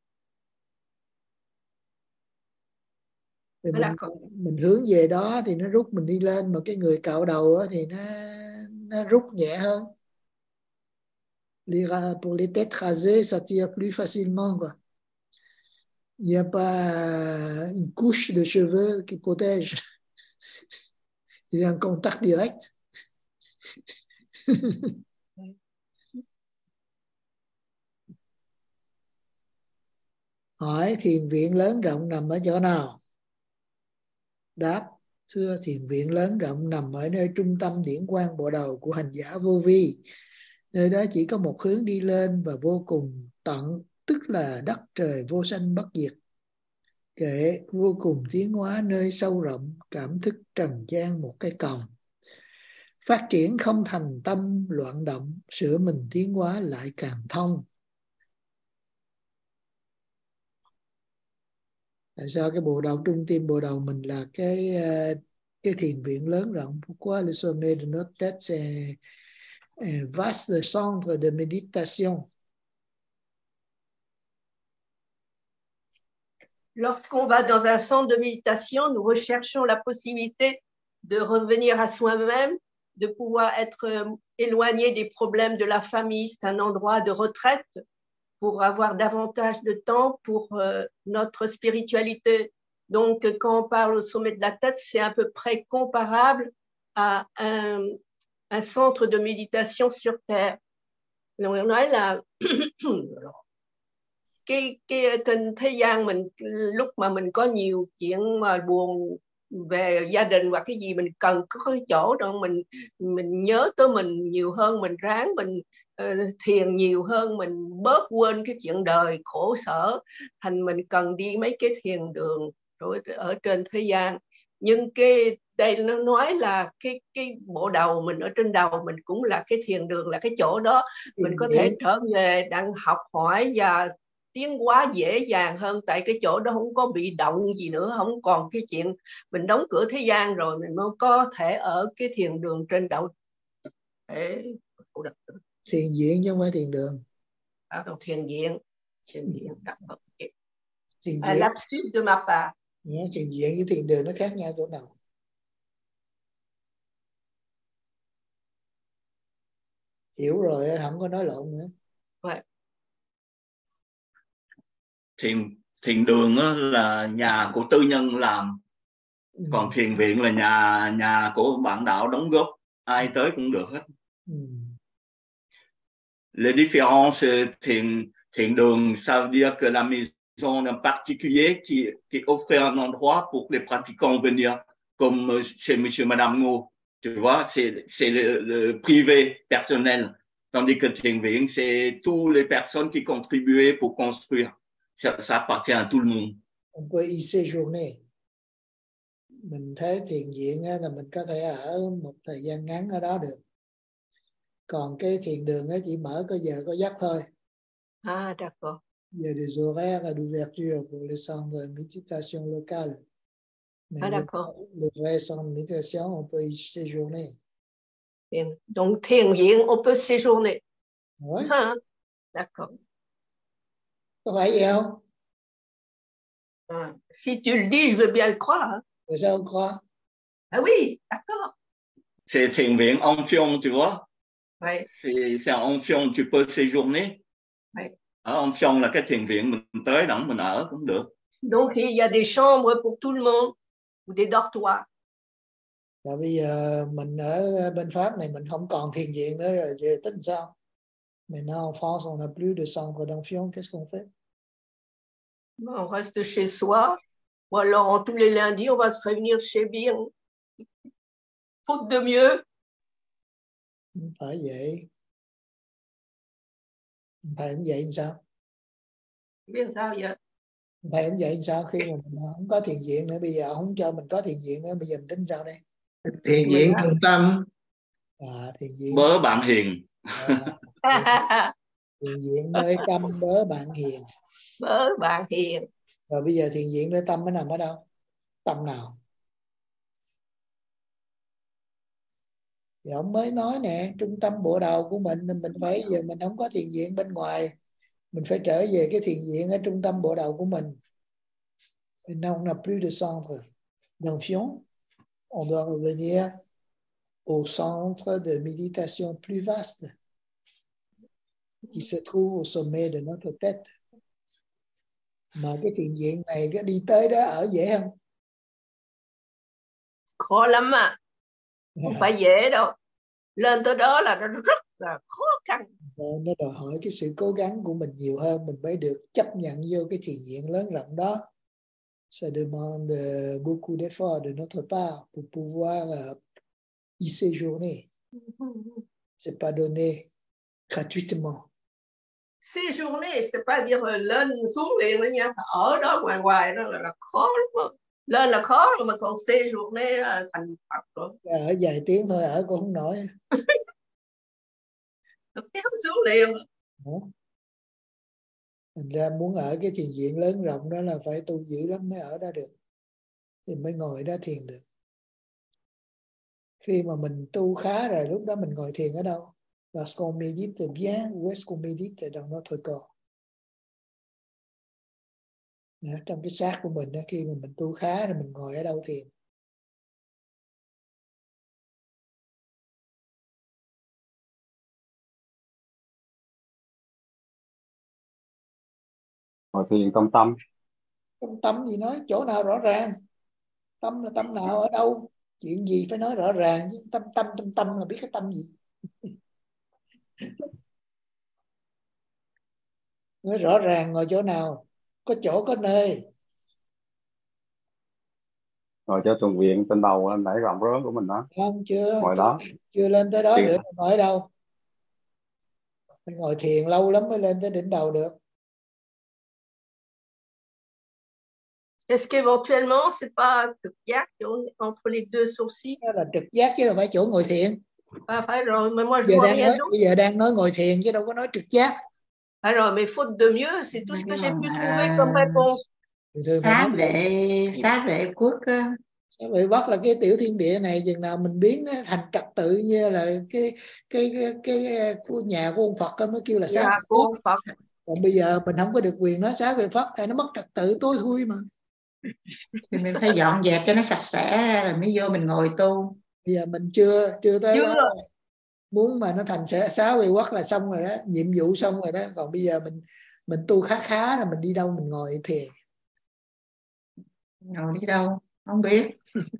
Thì mình, mình hướng về đó thì nó rút mình đi lên, mà cái người cạo đầu thì nó nó rút nhẹ hơn. Pour les têtes rasées, ça tire plus facilement quoi. Il n'y a pas une couche de cheveux qui protège. Il y a un contact direct. Hỏi thiền viện lớn rộng nằm ở chỗ nào? Đáp, Xưa thiền viện lớn rộng nằm ở nơi trung tâm điển quang bộ đầu của hành giả vô vi. Nơi đó chỉ có một hướng đi lên và vô cùng tận, tức là đất trời vô sanh bất diệt. Kệ vô cùng tiến hóa nơi sâu rộng, cảm thức trần gian một cái còng. Phát triển không thành tâm loạn động, sửa mình tiến hóa lại càng thông. Tại sao cái bộ đầu trung tim bộ đầu mình là cái cái thiền viện lớn rộng? Pourquoi le sommet de notre tête c'est un vaste centre de méditation? Lorsqu'on va dans un centre de méditation, nous recherchons la possibilité de revenir à soi-même, de pouvoir être éloigné des problèmes de la famille. C'est un endroit de retraite pour avoir davantage de temps pour euh, notre spiritualité. Donc, quand on parle au sommet de la tête, c'est à peu près comparable à un, un centre de méditation sur Terre. Donc, on nói là cái cái trên thế gian mình lúc mà mình có nhiều chuyện mà buồn về gia đình hoặc cái gì, mình cần có cái chỗ đó mình mình nhớ tới mình nhiều hơn, mình ráng mình uh, thiền nhiều hơn, mình bớt quên cái chuyện đời khổ sở, thành mình cần đi mấy cái thiền đường rồi ở trên thế gian. Nhưng cái đây nó nói là cái cái bộ đầu mình ở trên đầu mình cũng là cái thiền đường, là cái chỗ đó mình có thể trở về đang học hỏi và tiến hóa dễ dàng hơn, tại cái chỗ đó không có bị động gì nữa, không còn cái chuyện mình đóng cửa thế gian rồi mình mới có thể ở cái thiền đường trên đầu. Để thiền viện chứ không phải thiền đường. À, thiền viện, thiền viện. Thiền À, viện. lapsus de ma part. Thiền viện với thiền đường nó khác nhau chỗ nào? Hiểu rồi, không có nói lộn nữa. Right. Thiền thiền đường là nhà của tư nhân làm, ừ. Còn thiền viện là nhà nhà của bạn đạo đóng góp, ai tới cũng được hết. Ừ. Les différences thiền thiền đường, ça veut dire que la maison en particulier qui qui offre un endroit pour les pratiquants venir, comme chez Monsieur Madame Ngô, tu vois, c'est c'est le, le privé personnel, tandis que thiền viện c'est tous les personnes qui contribuaient pour construire. Ça, ça appartient à tout le monde. On peut y séjourner. Mình thấy thiền viện là mình có thể ở một thời gian ngắn ở đó được. Còn cái thiền đường chỉ mở có giờ có giấc thôi. Ah, d'accord. Il y a des horaires d'ouverture pour les centres de méditation locales. Mais ah, d'accord. Le, le vrai centre de méditation, on peut y séjourner. Donc, thiền viện, on peut séjourner. Ouais. Ça, hein? D'accord. Có phải vậy không? À, si tu le dis, je veux bien le croire. Hein? Tại sao không croire? Ah oui, d'accord. C'est thiền viện Amphion, tu vois? Oui. C'est un Amphion, tu peux séjourner. Oui. Ở Amphion là cái thiền viện mình tới đẳng mình ở cũng được. Donc il y a des chambres pour tout le monde ou des dortoirs. Là bây giờ mình ở bên Pháp này mình không còn thiền viện nữa rồi, về tính sao? Maintenant, en France, on n'a plus de centre d'Amphion. Qu'est-ce qu'on fait? On reste chez soi. Ou alors, tous les lundis, on va se réunir chez bien. Faute de mieux. Không phải vậy. Không phải không vậy sao? Biết sao vậy? Không phải không vậy sao? Khi mà mình không có thiền viện nữa, bây giờ không cho mình có thiền viện nữa, bây giờ mình tính sao đây? Thiền viện trung tâm. À, thiền viện. Bớ bạn hiền. À, thiền viện nơi tâm bớ bạn hiền. Bớ bạn hiền. Rồi bây giờ thiền viện nơi tâm nó nằm ở đâu? Tâm nào? Thì ông mới nói nè, trung tâm bộ đầu của mình, mình phải giờ mình không có thiền viện bên ngoài, mình phải trở về cái thiền viện ở trung tâm bộ đầu của mình. Maintenant on n'a plus de centre d'Amphion, on doit revenir au centre de méditation plus vaste qui se trouve au sommet de notre tête. Mà cái thiền viện này cái đi tới đó ở dễ không? Khó lắm à. Không phải dễ đâu. Lên tới đó là nó rất là khó khăn. Nó đòi hỏi cái sự cố gắng của mình nhiều hơn, mình mới được chấp nhận vô cái thiền viện lớn rộng đó. Ça demande beaucoup d'efforts de notre part pour pouvoir y séjourner. C'est pas donné gratuitement. Séjourner, c'est pas dire lên xuống liền nữa nha. Ở đó ngoài ngoài đó là, là khó lắm. Lên là khó rồi mà còn séjourner là thành Phật rồi. Ở vài tiếng thôi ở cũng không nổi. Kéo xuống liền. Thành ra muốn ở cái thiền viện lớn rộng đó là phải tu dữ lắm mới ở đó được. Thì mới ngồi đó thiền được. Khi mà mình tu khá rồi lúc đó mình ngồi thiền ở đâu? Lorsqu'on médite bien, où est-ce qu'on médite dans notre corps? Trong cái xác của mình đó, khi mà mình tu khá rồi mình ngồi ở đâu thiền? Ngồi thiền trong tâm. Trong tâm gì nói, chỗ nào rõ ràng? Tâm là tâm nào ở đâu? Chuyện gì phải nói rõ ràng. Tâm tâm tâm tâm là biết cái tâm gì? Nói rõ ràng ngồi chỗ nào? Có chỗ có nơi. Ngồi cho tuần viện trên đầu lên đẩy rộng rớn của mình đó. Không, chưa. Ngồi đó. Chưa lên tới đó Thiền. được. Ngồi ở đâu? Phải ngồi thiền lâu lắm mới lên tới đỉnh đầu được. Est-ce qu'éventuellement, c'est pas trực giác entre les deux sourcils? Đó là trực giác chứ đâu phải chỗ ngồi thiền. À, phải rồi, mais moi je Giờ vois đang rien nói, d'autre. bây giờ đang nói ngồi thiền chứ đâu có nói trực giác. Phải rồi, mais faute de mieux, c'est tout ce que j'ai pu trouver comme réponse. Xá vệ, xá vệ quốc á. Xá vệ quốc là cái tiểu thiên địa này, chừng nào mình biến nó thành trật tự như là cái cái cái, cái, cái của nhà của ông Phật đó, mới kêu là xá vệ quốc. Còn bây giờ mình không có được quyền nói xá vệ Phật, nó mất trật tự tối thui mà. Thì mình phải dọn dẹp cho nó sạch sẽ rồi mới vô mình ngồi tu. Bây giờ mình chưa chưa tới chưa. đó. Muốn mà nó thành xá vệ quốc là xong rồi đó, nhiệm vụ xong rồi đó. Còn bây giờ mình mình tu khá khá là mình đi đâu mình ngồi thiền. Ngồi đi đâu không biết.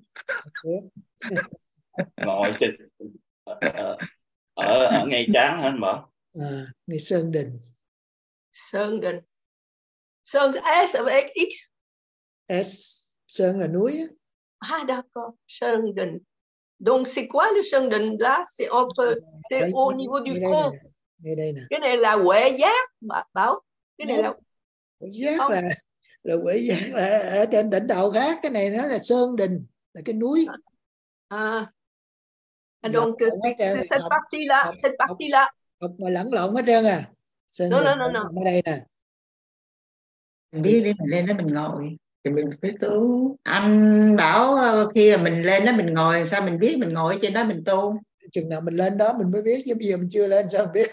Ngồi trên ở, ở ở ngay trán hả anh Bảo? À, ngay Sơn Đình. Sơn Đình. Sơn S avec X. S, Sơn là núi. Ah d'accord, Sơn Đình. Donc c'est quoi le Sơn Đình là? C'est entre, c'est au niveau du front. Ngay đây nè. Cái này là Huệ Giác, Bảo. Cái này là Huệ Giác là là Huệ Giác là ở trên đỉnh đầu khác. Cái này nó là Sơn Đình, là cái núi. À. Donc c'est cette partie là, cette partie là. Học mà lẫn lộn hết trơn à. Sơn no, Đình no, no, no. ở đây nè. Mình biết đi, mình lên đó mình ngồi thì mình phải tu. Anh bảo khi mà mình lên đó mình ngồi, sao mình biết mình ngồi trên đó mình tu? Chừng nào mình lên đó mình mới biết, chứ bây giờ mình chưa lên sao mình biết.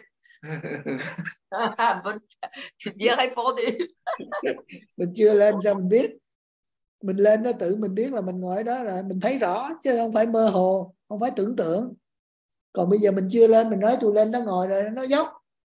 Bien répondu. Mình chưa lên sao mình biết. Mình lên đó tự mình biết là mình ngồi đó rồi, mình thấy rõ chứ không phải mơ hồ, không phải tưởng tượng. Còn bây giờ mình chưa lên, mình nói tôi lên đó ngồi rồi nó dốc.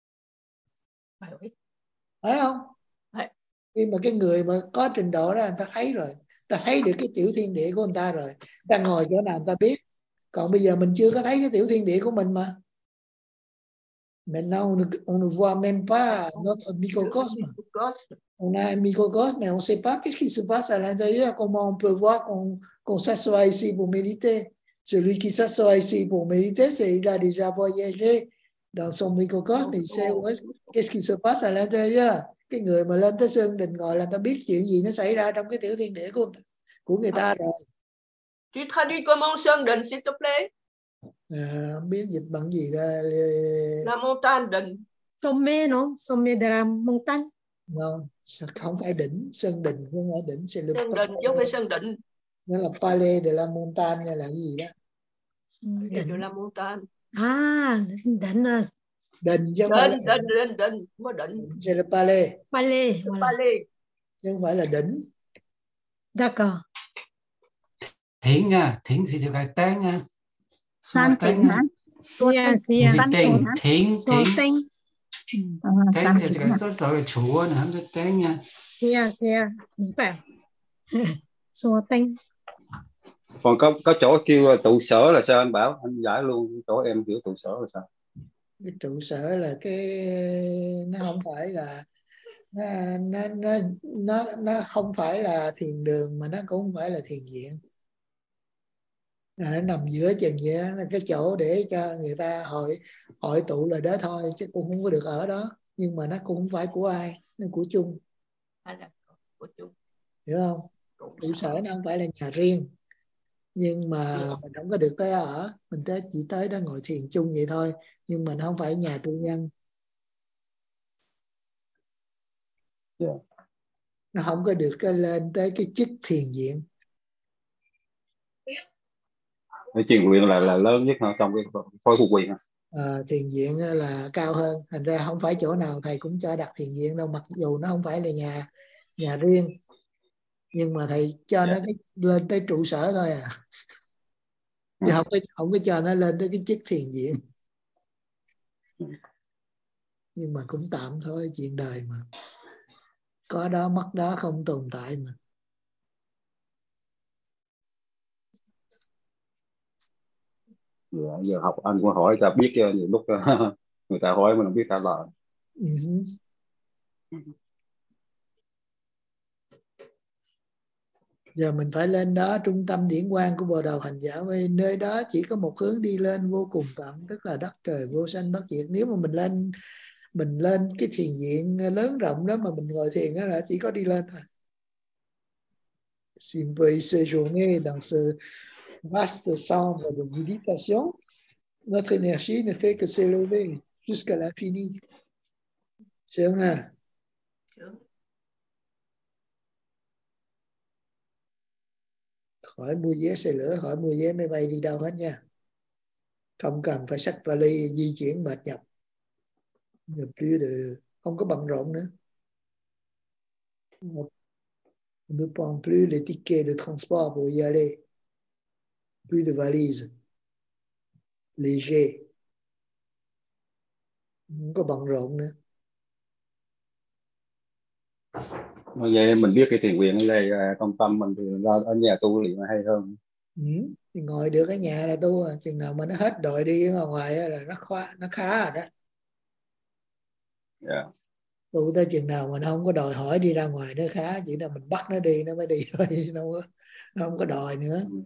Phải không? Khi mà cái người mà có trình độ đó, người ta thấy rồi, người ta thấy được cái tiểu thiên địa của người ta rồi, ta ngồi chỗ nào người ta biết. Còn bây giờ mình chưa có thấy cái tiểu thiên địa của mình mà. Maintenant on ne, on ne voit même pas notre microcosme. On a un microcosme mais on ne sait pas qu'est-ce qui se passe à l'intérieur. Comment on peut voir qu'on qu'on s'assoit ici pour méditer. Celui qui s'assoit ici pour méditer, c'est il a déjà voyagé dans son microcosme, il sait qu'est-ce qui se passe à l'intérieur. Cái người mà lên tới Sơn Đình ngồi là ta biết chuyện gì nó xảy ra trong cái tiểu thiên địa của của người ta rồi. Tu traduis comment Sơn Đình s'il te plaît? À, không biết dịch bằng gì đó. La montagne Đình. Sommet non? Sommet de la montagne. Không, không phải đỉnh. Sơn Đình không phải đỉnh. Sơn Đình chứ không phải Sơn Định. Nó là Palais de la Montagne là cái gì đó. Palais de la Montagne. À, đỉnh là Đình chứ không phải là đỉnh, đỉnh, đỉnh, không phải đỉnh. C'est le palais. Palais, voilà. Palais. Chứ không phải là đỉnh. D'accord. Thiện nha, thiện thì được cái tên nha. San tịnh hả? Dạ, dạ. Thiện, thiện, thiện. Tên thì được cái số số là chủ nữa, không được tên nha. Dạ, dạ. Đúng vậy. Số tên. Còn có có chỗ kêu trụ sở là sao anh Bảo? Anh giải luôn chỗ em kiểu trụ sở là sao? Cái trụ sở là cái nó không phải là nó, nó, nó, nó, nó không phải là thiền đường mà nó cũng không phải là thiền viện. Nó nằm giữa chừng vậy đó, là cái chỗ để cho người ta hội hội tụ là đó thôi, chứ cũng không có được ở đó. Nhưng mà nó cũng không phải của ai, nó của chung, hay là của chung, hiểu không? Trụ sở nó không phải là nhà riêng, nhưng mà mình không có được tới ở, mình tới chỉ tới đó ngồi thiền chung vậy thôi, nhưng mà nó không phải nhà tư nhân. Yeah. Nó không có được cái lên tới cái chức thiền viện. Cái thiền viện là là lớn nhất trong cái khối của quyền. À, thiền viện là cao hơn, thành ra không phải chỗ nào thầy cũng cho đặt thiền viện đâu, mặc dù nó không phải là nhà nhà riêng, nhưng mà thầy cho Yeah. nó cái lên tới trụ sở thôi à, chứ không có không có cho nó lên tới cái chức thiền viện. Nhưng mà cũng tạm thôi, chuyện đời mà, có đó mất đó, không tồn tại mà. Giờ, giờ học anh cũng hỏi ta biết, nhiều lúc người ta hỏi mình không biết trả lời. Uh-huh. Giờ mình phải lên đó, trung tâm điển quang của Bồ Đầu Hành Giả, với nơi đó chỉ có một hướng đi lên vô cùng tận, tức là đất trời vô sanh bất diệt. Nếu mà mình lên mình lên cái thiền viện lớn rộng đó mà mình ngồi thiền đó là chỉ có đi lên thôi. Si vous pouvez séjourner dans ce vaste centre de méditation, notre énergie ne fait que s'élever jusqu'à l'infini. Sướng ha? Khỏi mua vé xe lửa, khỏi mua vé máy bay đi đâu hết nha. Không cần phải xách vali di chuyển mệt nhọc. Không có bận rộn nữa. On ne prend plus les tickets de transport pour y aller. Plus de valises. Léger. Không có bận rộn nữa. Vậy mình biết cái thiền viện ở đây trong tâm mình thì ra ở nhà tu luyện hay hơn. Ừ, thì ngồi được ở nhà là tu, chừng nào mà nó hết đội đi ở ngoài là nó khá, nó khá rồi đó. Yeah. Tu tới chừng nào mà nó không có đòi hỏi đi ra ngoài nó khá, chỉ là mình bắt nó đi nó mới đi thôi, nó không có, nó không có đòi nữa. Ừ.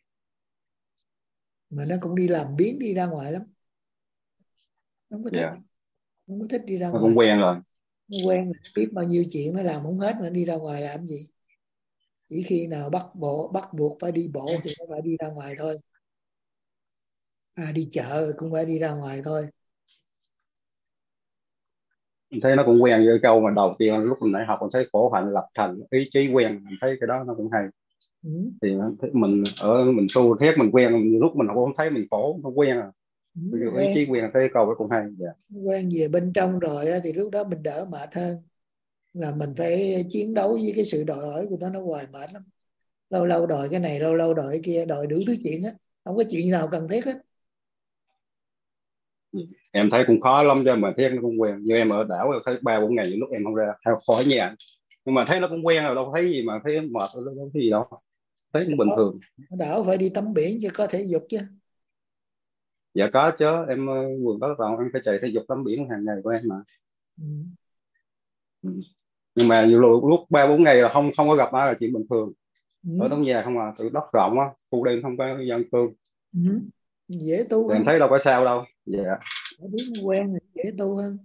Mà nó cũng đi làm biến đi ra ngoài lắm, nó không có thích, Yeah. nó không có thích đi ra Nó ngoài. cũng quen rồi. Nó quen, biết bao nhiêu chuyện nó làm không hết mà đi ra ngoài làm gì. Chỉ khi nào bắt bộ bắt buộc phải đi bộ thì nó phải đi ra ngoài thôi. À, đi chợ cũng phải đi ra ngoài thôi. Mình thấy nó cũng quen với câu mà đầu tiên lúc mình nãy học, mình thấy khổ hạnh lập thành ý chí quen, mình thấy cái đó nó cũng hay. Ừ. Thì mình ở mình tu thét mình quen, lúc mình cũng không thấy mình khổ, nó quen à. Ừ, Ý chí quen, thấy câu đó cũng hay. Yeah. Quen về bên trong rồi thì lúc đó mình đỡ mệt hơn. Là mình phải chiến đấu với cái sự đòi hỏi của nó nó hoài mệt lắm. Lâu lâu đòi cái này, lâu lâu đòi cái kia, đòi đủ thứ chuyện á, không có chuyện nào cần thiết hết. Em thấy cũng khó lắm cho mà thét nó cũng quen. Như em ở đảo em thấy ba bốn ngày những lúc em không ra khỏi nhà, nhưng mà thấy nó cũng quen rồi, đâu thấy gì mà thấy mệt, đâu thấy gì đâu, thấy cũng bình thường. Đảo phải đi tắm biển chứ có thể dục chứ. Dạ có chứ, em vừa có vào em phải chạy thể dục tắm biển hàng ngày của em mà. Ừ. Ừ. Nhưng mà nhiều lúc, lúc ba bốn ngày là không không có gặp ai là chuyện bình thường. Ừ. Ở trong nhà không à, từ đất rộng á, khu đêm không có dân cư. Ừ. Dễ tu hơn. Em thấy đâu có sao đâu. Dạ. Biết quen thì dễ tu hơn.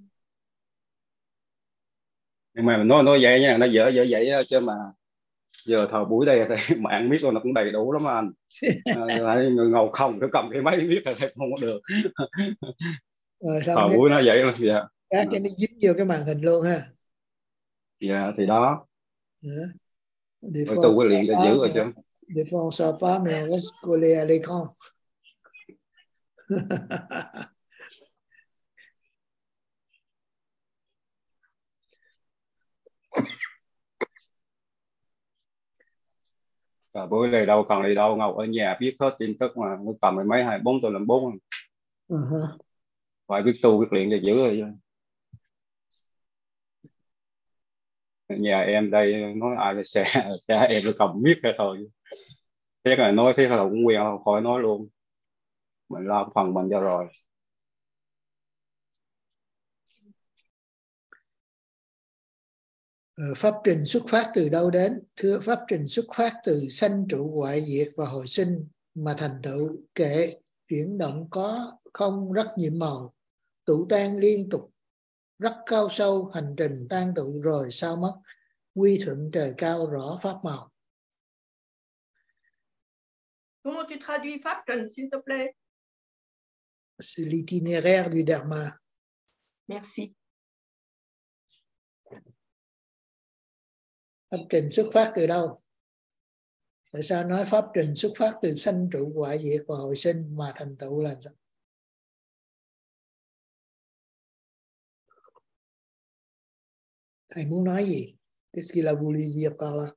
Nhưng mà mình nói nói vậy nha, nó dở dở vậy chứ mà giờ thời buổi đây thì mạng biết rồi, nó cũng đầy đủ lắm anh. À, người ngầu không cứ cầm cái máy biết là không có được. Rồi Thời xong buổi nó vậy mà. Dạ. Cái cho nó dính vô cái màn hình luôn ha. Dạ thì đó. Des Rồi fois, tu cái liền cho giữ rồi chứ. Des fois on sort pas mais on reste collé à l'écran. Và bữa này đâu còn đi đâu, ngồi ở nhà biết hết tin tức mà, nó cầm cái máy hai bốn tôi làm bốn. Uh-huh. Phải biết tu biết luyện cho giữ rồi. Nhà em đây nói ai là xe xe em nó cầm miết cái thôi. Thế là nói thế là cũng quen, khỏi nói luôn. Mình làm phần mình cho rồi. Pháp trình xuất phát từ đâu đến? Thưa, pháp trình xuất phát từ sanh trụ hoại diệt và hồi sinh mà thành tựu, kệ chuyển động có không rất nhiệm màu, tụ tan liên tục rất cao sâu, hành trình tan tụ rồi sao mất, quy thuận trời cao rõ pháp màu. Comment tu traduis pháp trình, s'il te plaît? C'est l'itinéraire du Dharma. Merci. Pháp trình xuất phát từ đâu? Tại sao nói pháp trình xuất phát từ sanh trụ hoại diệt và hồi sinh mà thành tựu là sao? Thầy muốn nói gì? Qu'est-ce qu'il a voulu dire par là?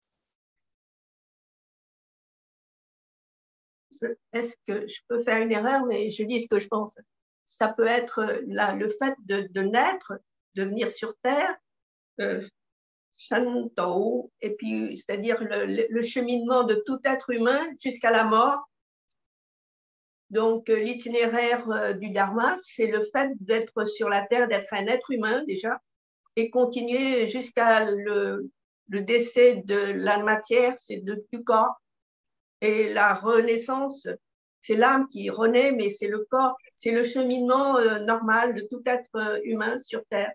Est-ce que je peux faire une erreur, mais je dis ce que je pense. Ça peut être là, le fait de, de naître, de venir sur Terre, euh, sanh tụ, et puis c'est-à-dire le, le, le cheminement de tout être humain jusqu'à la mort. Donc euh, l'itinéraire euh, du Dharma, c'est le fait d'être sur la Terre, d'être un être humain déjà, et continuer jusqu'à le, le décès de la matière, c'est de, du corps. Et la renaissance, c'est l'âme qui renaît, mais c'est le corps, c'est le cheminement euh, normal de tout être euh, humain sur Terre.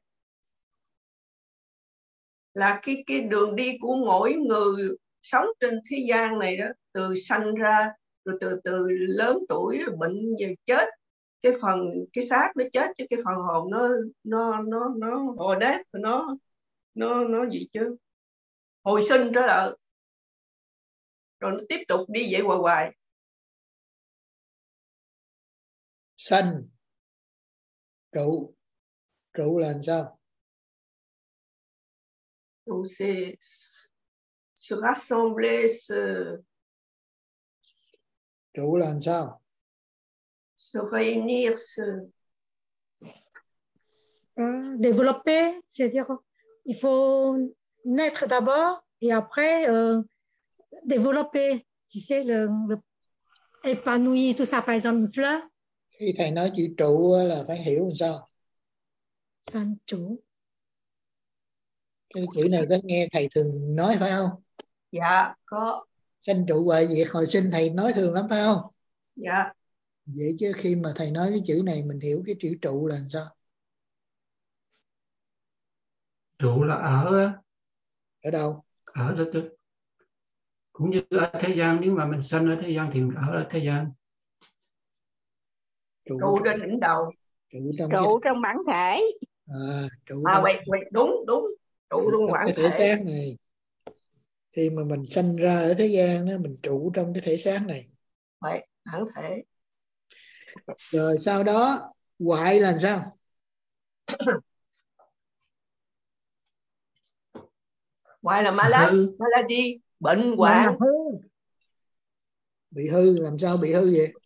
Là cái, cái đường đi của mỗi người sống trên thế gian này đó, từ sanh ra, rồi từ từ lớn tuổi, rồi bệnh, rồi chết. Cái phần, cái xác nó chết, chứ cái phần hồn nó, nó, nó, nó hồi nát, nó, nó, nó gì chứ? Hồi sinh trở lại. Rồi nó tiếp tục đi vậy hoài hoài. Sanh trụ, trụ là làm sao? Donc c'est se rassembler, se... Trụ là làm sao? Se réunir, se... Euh, développer, c'est-à-dire il faut naître d'abord et après euh, développer, tu sais, le, le épanoui, tout ça, par exemple, une fleur. Khi thầy nói chữ trụ là phải hiểu làm sao? Sanh trụ. Cái chữ này có nghe thầy thường nói phải không? Dạ, có. Sanh trụ hoại diệt hồi sinh thầy nói thường lắm phải không? Dạ. Vậy chứ khi mà thầy nói cái chữ này mình hiểu cái chữ trụ là làm sao? Trụ là ở. Ở đâu? Ở đó chứ. Cũng như ở thế gian, nếu mà mình sanh ở thế gian thì mình ở thế gian. Trụ, trụ trên đỉnh đầu. Trụ trong, trụ cái... trong bản thể. À, trụ à trong... wait, wait, đúng, đúng. Trụ trong bản cái thể xác này. Khi mà mình sanh ra ở thế gian đó, mình trụ trong cái thể xác này. Vậy, bản thể. Rồi sau đó hoại là sao? Hoại là malad, malady, bệnh hoạn. Bị hư, làm sao bị hư vậy?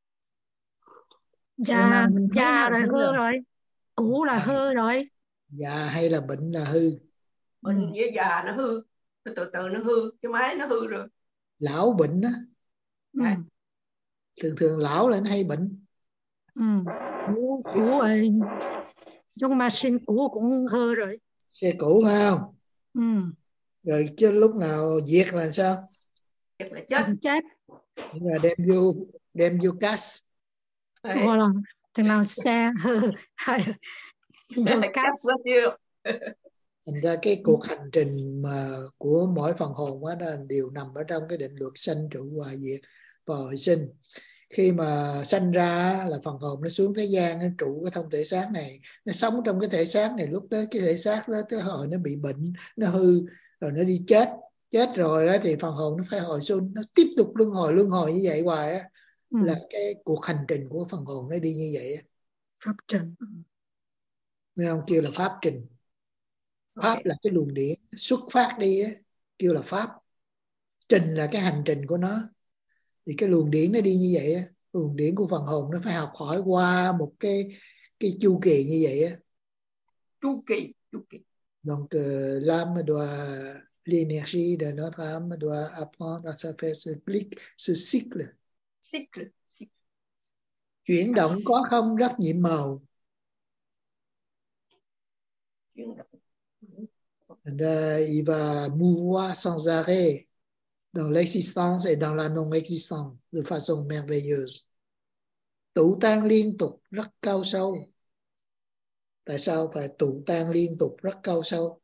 Già, già rồi hư rồi. Cũ là hư rồi. Già hay là bệnh là hư? Bệnh với già nó hư, nó từ từ nó hư, cái máy nó hư rồi. Lão bệnh á. Ừ. Thường thường lão là nó hay bệnh. Ừ. Cũ, cũ rồi. Trong machine cũ cũng hư rồi. Xe cũ phải không? Ừ. Rồi chứ lúc nào diệt là sao? Diệt là chết. Chết. Nhưng mà đem vô, đem vô cast. Hoặc là thằng nào xe hư hay vô cast. Thành ra cái cuộc hành trình mà của mỗi phần hồn đó đều nằm ở trong cái định luật sanh trụ hoại diệt và hồi sinh. Khi mà sanh ra là phần hồn nó xuống thế gian, nó trụ cái thông thể xác này, nó sống trong cái thể xác này, lúc tới cái thể xác đó tới hồi nó bị bệnh, nó hư, rồi nó đi chết. Chết rồi đó, thì phần hồn nó phải hồi sinh, nó tiếp tục luân hồi luân hồi như vậy hoài á. Ừ. Là cái cuộc hành trình của phần hồn nó đi như vậy á. Pháp trình. Nghe không? Kêu là pháp trình. Pháp okay. Là cái luồng điển xuất phát đi á, kêu là pháp. Trình là cái hành trình của nó. Thì cái luồng điển nó đi như vậy á, luồng điển của phần hồn nó phải học hỏi qua một cái cái chu kỳ như vậy á. Chu kỳ, chu kỳ. Donc euh, l'âme doit, l'énergie de notre âme doit apprendre à se faire ce, ce cycle. Cycle, cycle. Chuyển động có không rất nhiệm màu. Chuyển động. Il va mouvoir sans arrêt dans l'existence et dans la non-existence de façon merveilleuse. Tụ tan liên tục rất cao sâu. Tại sao phải tụ tan liên tục rất cao sâu?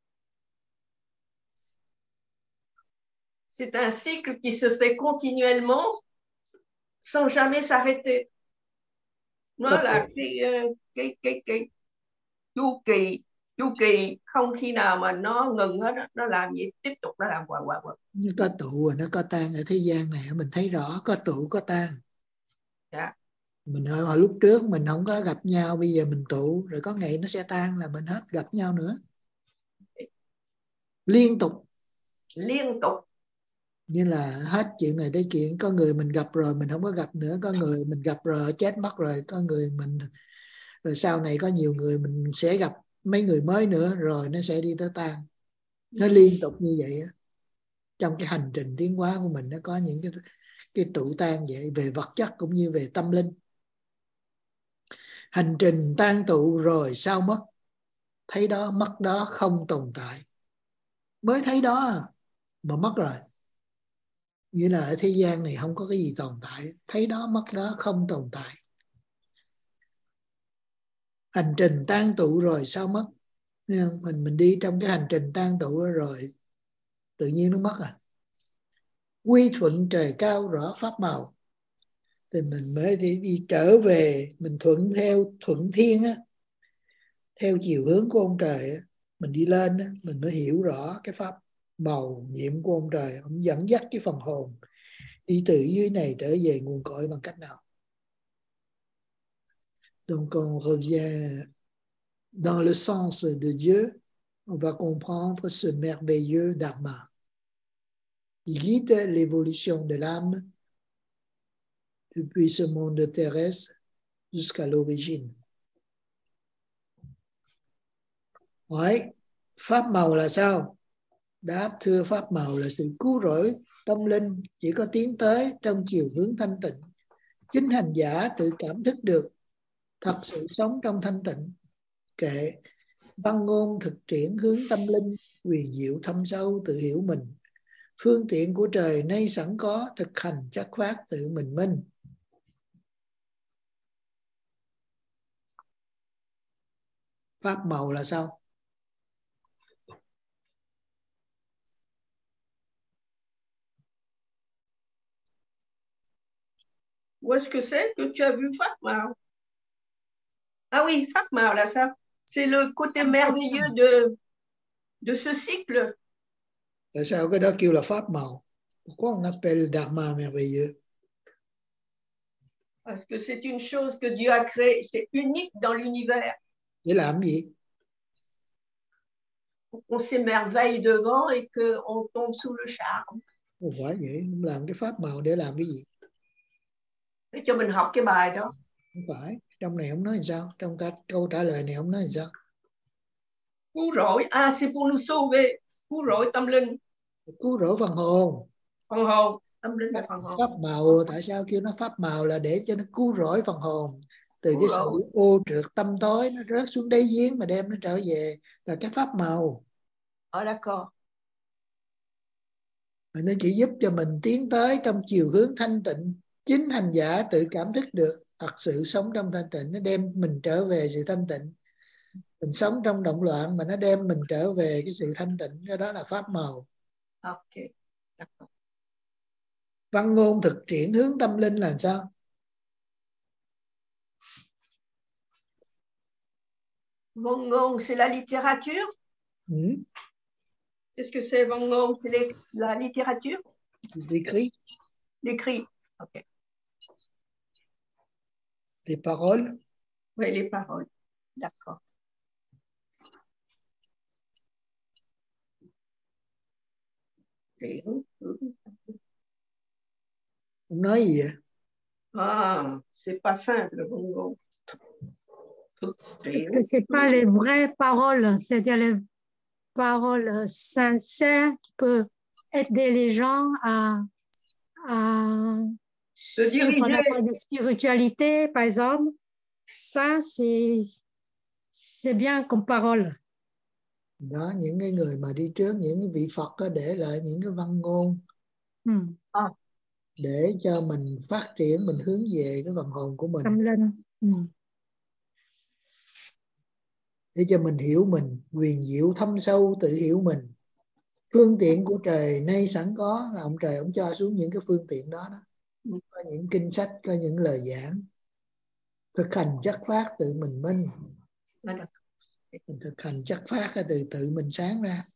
C'est un cycle qui se fait continuellement sans jamais s'arrêter. Nó Có là tụ- cái cái cái cái chu kỳ chu kỳ không khi nào mà nó ngừng hết á. Nó làm gì tiếp tục nó làm hoài hoài hoài. Như có tụ và nó có tan ở thế gian này mình thấy rõ có tụ có tan. Dạ. Mình ở hồi lúc trước mình không có gặp nhau, bây giờ mình tụ rồi có ngày nó sẽ tan là mình hết gặp nhau nữa. Liên tục. Liên tục. Như là hết chuyện này tới chuyện, có người mình gặp rồi mình không có gặp nữa, có người mình gặp rồi chết mất rồi, có người mình rồi sau này có nhiều người mình sẽ gặp mấy người mới nữa rồi nó sẽ đi tới tan. Nó liên tục như vậy á. Trong cái hành trình tiến hóa của mình nó có những cái cái tụ tan vậy, về vật chất cũng như về tâm linh. Hành trình tan tụ rồi sao mất? Thấy đó mất đó không tồn tại. Mới thấy đó mà mất rồi. Nghĩa là ở thế gian này không có cái gì tồn tại. Thấy đó mất đó không tồn tại. Hành trình tan tụ rồi sao mất? Mình mình đi trong cái hành trình tan tụ rồi tự nhiên nó mất à. Quy thuận trời cao rõ pháp màu. Thì mình mới đi, đi trở về, mình thuận theo thuận thiên á, theo chiều hướng của ông trời á, mình đi lên á, mình mới hiểu rõ cái pháp màu nhiệm của ông trời. Ông dẫn dắt cái phần hồn đi từ dưới này trở về nguồn cội bằng cách nào. Donc on revient dans le sens de Dieu, on va comprendre ce merveilleux dharma. Il guide l'évolution de l'âme depuis ce monde terrestre jusqu'à l'origine. Hỏi, pháp màu là sao? Đáp, thưa, pháp màu là sự cứu rỗi tâm linh chỉ có tiến tới trong chiều hướng thanh tịnh. Chính hành giả tự cảm thức được thật sự sống trong thanh tịnh. Kệ văn ngôn thực triển hướng tâm linh, quyền diệu thâm sâu tự hiểu mình. Phương tiện của trời nay sẵn có, thực hành chất phát tự mình minh. Pháp màu là sao? Où est-ce que c'est que tu as vu Pháp màu? Ah oui, Pháp màu là sao? C'est le côté merveilleux de, de ce cycle. Tại sao cái đó kêu là pháp màu? Pourquoi on appelle dharma merveilleux? Parce que c'est une chose que Dieu a créée, c'est unique dans l'univers. Để làm gì? On s'émerveille devant et qu'on tombe sous le charme. Không phải vậy, làm cái pháp màu để làm cái gì? Để cho mình học cái bài đó. Không phải, trong này không nói làm sao, trong cả câu trả lời này không nói làm sao. Cứu rỗi, ah c'est pour nous sauver, cứu rỗi tâm linh. Cứu rỗi phần hồn. Phần hồn, tâm linh là phần hồn. Pháp màu, tại sao kêu nó pháp màu là để cho nó cứu rỗi phần hồn. Từ cứu cái rỗi. Sự ô trượt tâm tối nó rớt xuống đáy giếng mà đem nó trở về là cái pháp màu. Ah d'accord. Nó chỉ giúp cho mình tiến tới trong chiều hướng thanh tịnh. Chính hành giả tự cảm thức được thật sự sống trong thanh tịnh, nó đem mình trở về sự thanh tịnh. Mình sống trong động loạn mà nó đem mình trở về cái sự thanh tịnh, cái đó là pháp màu. Ok, d'accord. Văn ngôn thực triển hướng tâm linh là sao? Văn ngôn, c'est la littérature. Ừ. Qu'est-ce que c'est văn ngôn? C'est la littérature. L'écrit. L'écrit, ok. Les paroles. Oui, les paroles, d'accord. Ông nói gì vậy? Ah, c'est pas simple, le văn ngôn. Parce que c'est pas les vraies paroles, c'est-à-dire les paroles sincères qui peuvent aider les gens à, à suivre qu'on appelle de spiritualité, par exemple. Ça, c'est, c'est bien comme parole. Đó, những cái người mà đi trước, những cái vị Phật có để lại những cái văn ngôn ừ. để cho mình phát triển, mình hướng về cái phần hồn của mình, tâm linh, ừ. để cho mình hiểu mình, huyền diệu thâm sâu tự hiểu mình. Phương tiện của trời nay sẵn có, là ông trời ông cho xuống những cái phương tiện đó, đó. Có những kinh sách, có những lời giảng. Thực hành chất phát tự mình minh, mình thực hành chất phát từ tự mình sáng ra.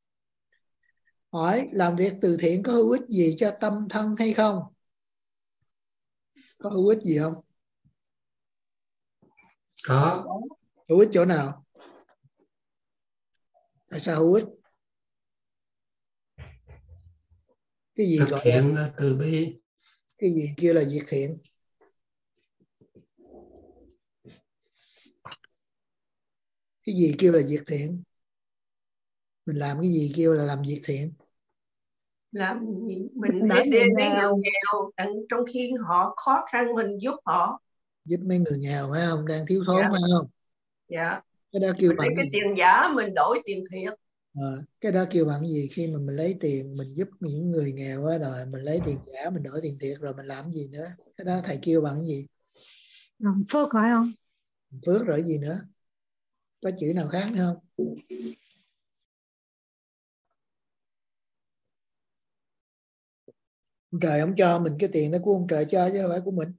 Hỏi làm việc từ thiện có hữu ích gì cho tâm thân hay không? Có hữu ích gì không? Có. Hữu ích chỗ nào? Tại sao hữu ích? Cái gì Thực gọi hiện là từ bi? Cái gì kêu là việc thiện? Cái gì kêu là việc thiện? Mình làm cái gì kêu là làm việc thiện? Làm mình để để mấy người nghèo, trong khi họ khó khăn mình giúp họ. Giúp mấy người nghèo phải không? Đang thiếu thốn, dạ. phải không? Dạ. Cái đó kêu Mình bằng lấy cái gì? tiền giả mình đổi tiền thiệt. À, cái đó kêu bằng gì? Khi mà mình lấy tiền mình giúp những người nghèo á, rồi mình lấy tiền giả mình đổi tiền thiệt, rồi mình làm gì nữa? Cái đó thầy kêu bằng gì? Làm phước phải không? Phước rồi gì nữa? Có chữ nào khác nữa không? Ông trời ông cho mình cái tiền đó của ông trời cho chứ đâu phải của mình.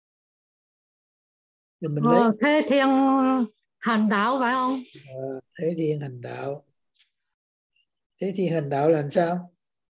Rồi mình lấy Ờ, thế thiên hành đạo phải không? ờ, thế thiên hành đạo. Thế thiên hành đạo là làm sao?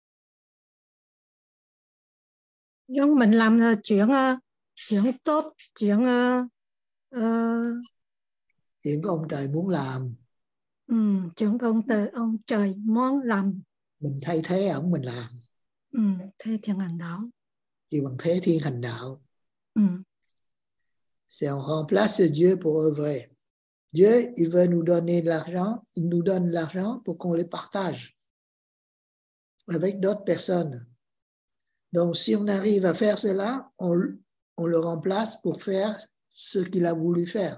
Nhưng mình làm chuyện chuyện tốt, chuyện uh, Chuyện của ông trời muốn làm. Ừ, chuyện của ông trời, ông trời muốn làm. Mình thay thế ổng mình làm. Ừ, thế thiên hành đạo. Kêu bằng thế thiên hành đạo. Ừ. C'est on remplace Dieu pour œuvrer. Dieu, il veut nous donner de l'argent, il nous donne l'argent pour qu'on le partage avec d'autres personnes. Donc, si on arrive à faire cela, on, on le remplace pour faire ce qu'il a voulu faire.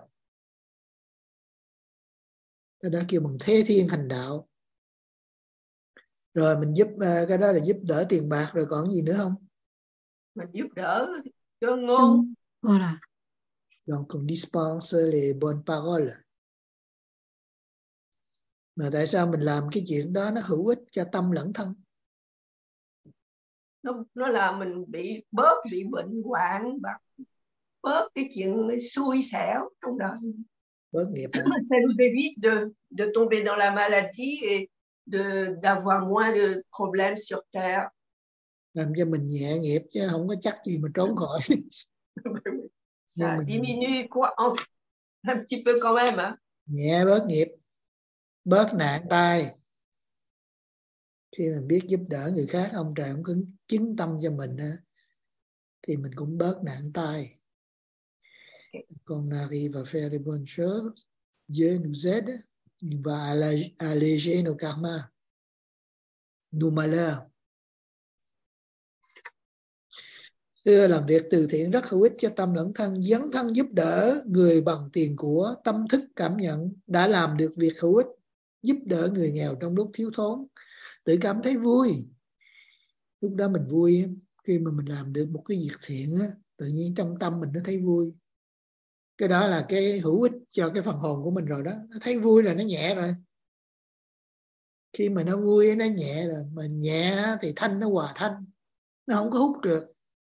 Cái đó kêu bằng thế thiên hành đạo. Rồi mình giúp, cái đó là giúp đỡ tiền bạc, rồi còn gì nữa không? Mình giúp đỡ chân ngôn. Voilà. Donc, on dispense les bonnes paroles. Mà tại sao mình làm cái chuyện đó nó hữu ích cho tâm lẫn thân? Nó, nó là mình bị bớt bị bệnh hoạn, bớt cái chuyện xui xẻo trong đời. Bớt nghiệp hả? Ça nous évite de, de tomber dans la maladie et de, d'avoir moins de problèmes sur terre. Làm cho mình nhẹ nghiệp chứ không có chắc gì mà trốn khỏi. Ça mình... diminue quoi, un, un petit peu quand même. Hein? Nhẹ bớt nghiệp, bớt nạn tai. Khi mình biết giúp đỡ người khác, ông trời ông cứ chứng tâm cho mình thì mình cũng bớt nạn tai. Qu'on arrive à faire les bonnes choses, Dieu nous aide, il va alléger nos karmas, nos malheurs. Đưa làm việc từ thiện rất hữu ích cho tâm lẫn thân, dấn thân giúp đỡ người bằng tiền của, tâm thức cảm nhận đã làm được việc hữu ích, giúp đỡ người nghèo trong lúc thiếu thốn, tự cảm thấy vui. Lúc đó mình vui, khi mà mình làm được một cái việc thiện á, tự nhiên trong tâm mình nó thấy vui. Cái đó là cái hữu ích cho cái phần hồn của mình rồi đó. Nó thấy vui là nó nhẹ rồi. Khi mà nó vui nó nhẹ rồi, mà nhẹ thì thanh nó hòa thanh, nó không có hút được.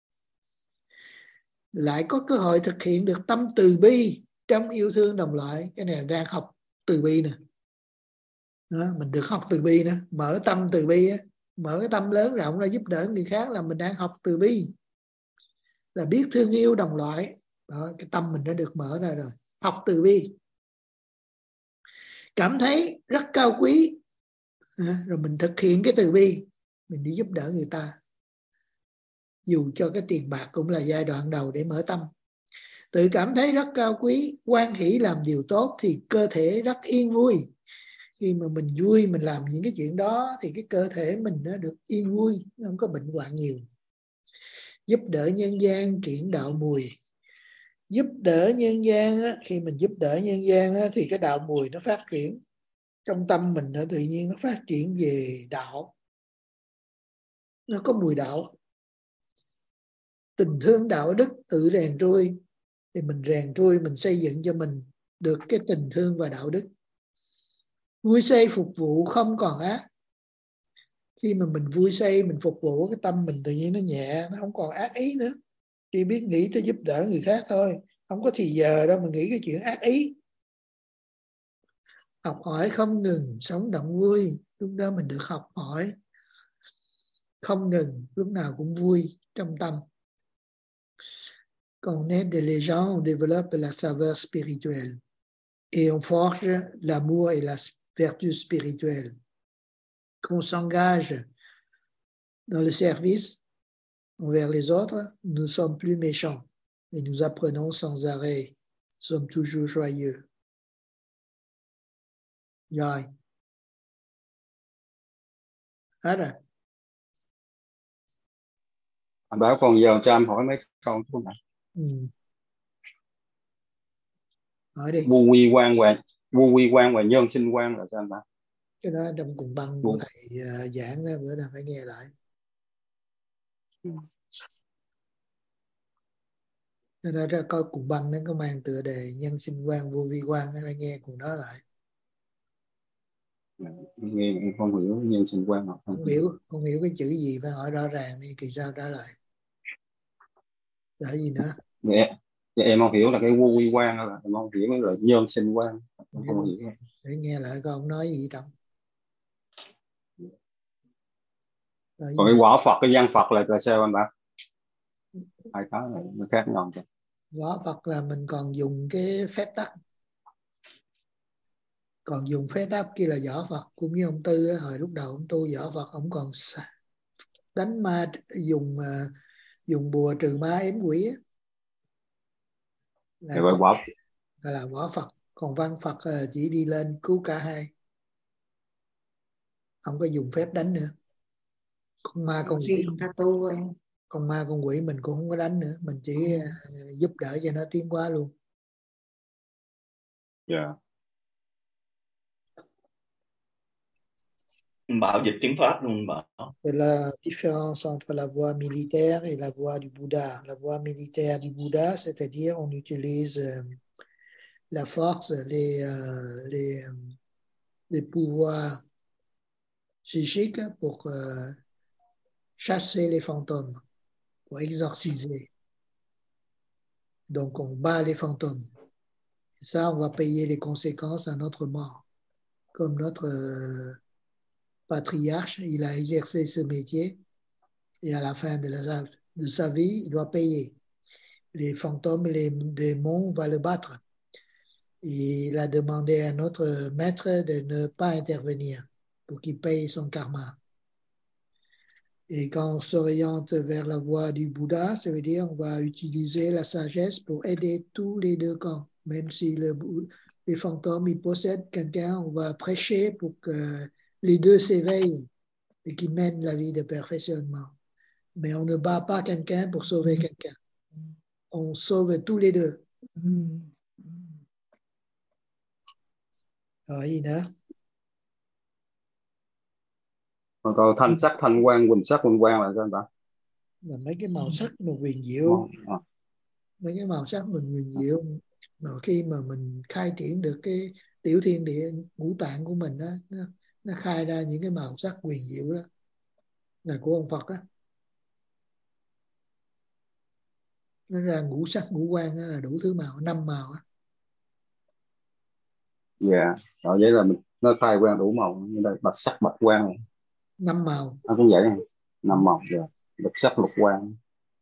Lại có cơ hội thực hiện được tâm từ bi trong yêu thương đồng loại. Cái này là đang học từ bi nè. Đó, mình được học từ bi nữa, mở tâm từ bi á, mở cái tâm lớn rộng ra giúp đỡ người khác là mình đang học từ bi, là biết thương yêu đồng loại. Đó, cái tâm mình đã được mở ra rồi, học từ bi, cảm thấy rất cao quý, à, rồi mình thực hiện cái từ bi, mình đi giúp đỡ người ta, dù cho cái tiền bạc cũng là giai đoạn đầu để mở tâm. Tự cảm thấy rất cao quý, hoan hỷ làm điều tốt thì cơ thể rất yên vui. Khi mà mình vui, mình làm những cái chuyện đó thì cái cơ thể mình nó được yên vui, nó không có bệnh hoạn nhiều. Giúp đỡ nhân gian triển đạo mùi. Giúp đỡ nhân gian á, khi mình giúp đỡ nhân gian á, thì cái đạo mùi nó phát triển. trong tâm mình nó tự nhiên nó phát triển về đạo, nó có mùi đạo. Tình thương đạo đức tự rèn trôi, thì mình rèn trôi, mình xây dựng cho mình được cái tình thương và đạo đức. Vui xây phục vụ không còn ác. Khi mà mình vui xây, mình phục vụ, cái tâm mình tự nhiên nó nhẹ, nó không còn ác ý nữa, chỉ biết nghĩ tới giúp đỡ người khác thôi, không có thì giờ đâu mà nghĩ cái chuyện ác ý. Học hỏi không ngừng, sống động vui, lúc đó mình được học hỏi không ngừng, lúc nào cũng vui trong tâm. Quand on aide les gens, on développe la saveur spirituelle et on forge l'amour et la vertu spirituelle. Quand on s'engage dans le service envers les autres, nous ne sommes plus méchants et nous apprenons sans arrêt, nous sommes toujours joyeux. Rồi. Hết rồi. Anh bảo còn giờ cho em hỏi mấy câu chút này. Ừ. Hỏi đi. Vô quy quan và vô quy quan và nhân sinh quan là sao anh bảo? Cái đó trong cùng băng của thầy uh, giảng đó, bữa nào phải nghe lại. Ừ. Nó ra coi cùng băng nó có mang tựa đề nhân sinh quan, vô vi quan, nó phải nghe cùng đó lại. Nghe không hiểu nhân sinh quan hoặc không, không hiểu không hiểu cái chữ gì phải hỏi rõ ràng đi, kỳ sau trả lời. Là gì nữa? Dạ, dạ em không hiểu là cái vô vi quan là em không hiểu là nhân sinh quan, không, không hiểu. Để nghe lại coi ông nói gì trong. Còn cái quả Phật, cái văn Phật là là sao anh bảo? Hai cái này nó khác nhau chứ. Quả Phật là mình còn dùng cái phép tắc, còn dùng phép tắc kia là võ Phật. Cũng như ông Tư á, hồi lúc đầu ông tu võ Phật, ông còn đánh ma, dùng uh, dùng bùa trừ ma ếm quỷ á, là gọi quả gọi là võ Phật. Còn văn Phật uh, chỉ đi lên cứu cả hai, không có dùng phép đánh nữa. Con ma con quỷ, con ma con quỷ mình cũng không có đánh nữa, mình chỉ uh, giúp đỡ cho nó tiến hóa luôn. Dạ. Yeah. Bảo dịch tiếng Pháp luôn bảo. C'est la différence entre la voie militaire et la voie du Bouddha. La voie militaire du Bouddha, c'est-à-dire on utilise euh, la force, les, euh, les, les pouvoirs psychiques pour euh, chasser les fantômes, pour exorciser. Donc on bat les fantômes. Et ça, on va payer les conséquences à notre mort. Comme notre... Euh, patriarche, il a exercé ce métier et à la fin de, la, de sa vie, il doit payer. Les fantômes, les démons, on va le battre. Et il a demandé à notre maître de ne pas intervenir pour qu'il paye son karma. Et quand on s'oriente vers la voie du Bouddha, ça veut dire qu'on va utiliser la sagesse pour aider tous les deux camps. Même si le, les fantômes ils possèdent quelqu'un, on va prêcher pour que les deux s'éveillent et qui mènent la vie de perfectionnement. Mais on ne bat pas quelqu'un pour sauver quelqu'un. On sauve tous les deux. Rồi gì nữa? Còn thanh sắc, thanh quan, quỳnh sắc, quỳnh quan là sao bạn? Là mấy cái màu sắc mà huyền diệu. À. Mấy cái màu sắc mình huyền diệu. Mà khi mà mình khai triển được cái tiểu thiên địa ngũ tạng của mình đó, nó, nó khai ra những cái màu sắc huyền diệu đó, là của ông Phật á. Nó ra ngũ sắc ngũ quan, đó là đủ thứ màu, năm màu á. Dạ, yeah. Rồi vậy là mình nó khai quan đủ màu, như đây bạch sắc bạch quan. Năm màu. Nó cũng vậy, năm màu, dạ. Bạch sắc lục quan.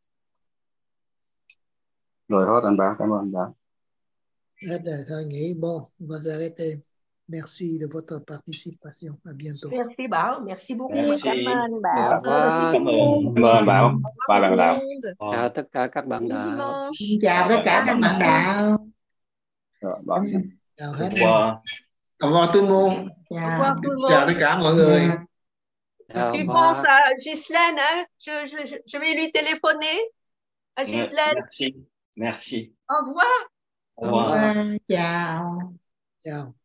Rồi hết anh Bảo, cảm ơn anh Bảo. Hết rồi, thôi nghỉ, bon, on va s'arrêter. Merci de votre participation. À bientôt. Merci Bảo, merci beaucoup. Merci. Cảm ơn Bảo. Cảm ơn. Cảm ơn Bảo. Ba bạn đạo. Chào tất cả các bạn đạo. Chào tất cả các bạn đạo. Chào hết. Au revoir tout le monde. Chào. Chào tất cả mọi người. Tu penses à Ghislaine, hein? je, je, je vais lui téléphoner. À Ghislaine. Merci. Merci. Au revoir. Au revoir. Chào. Chào.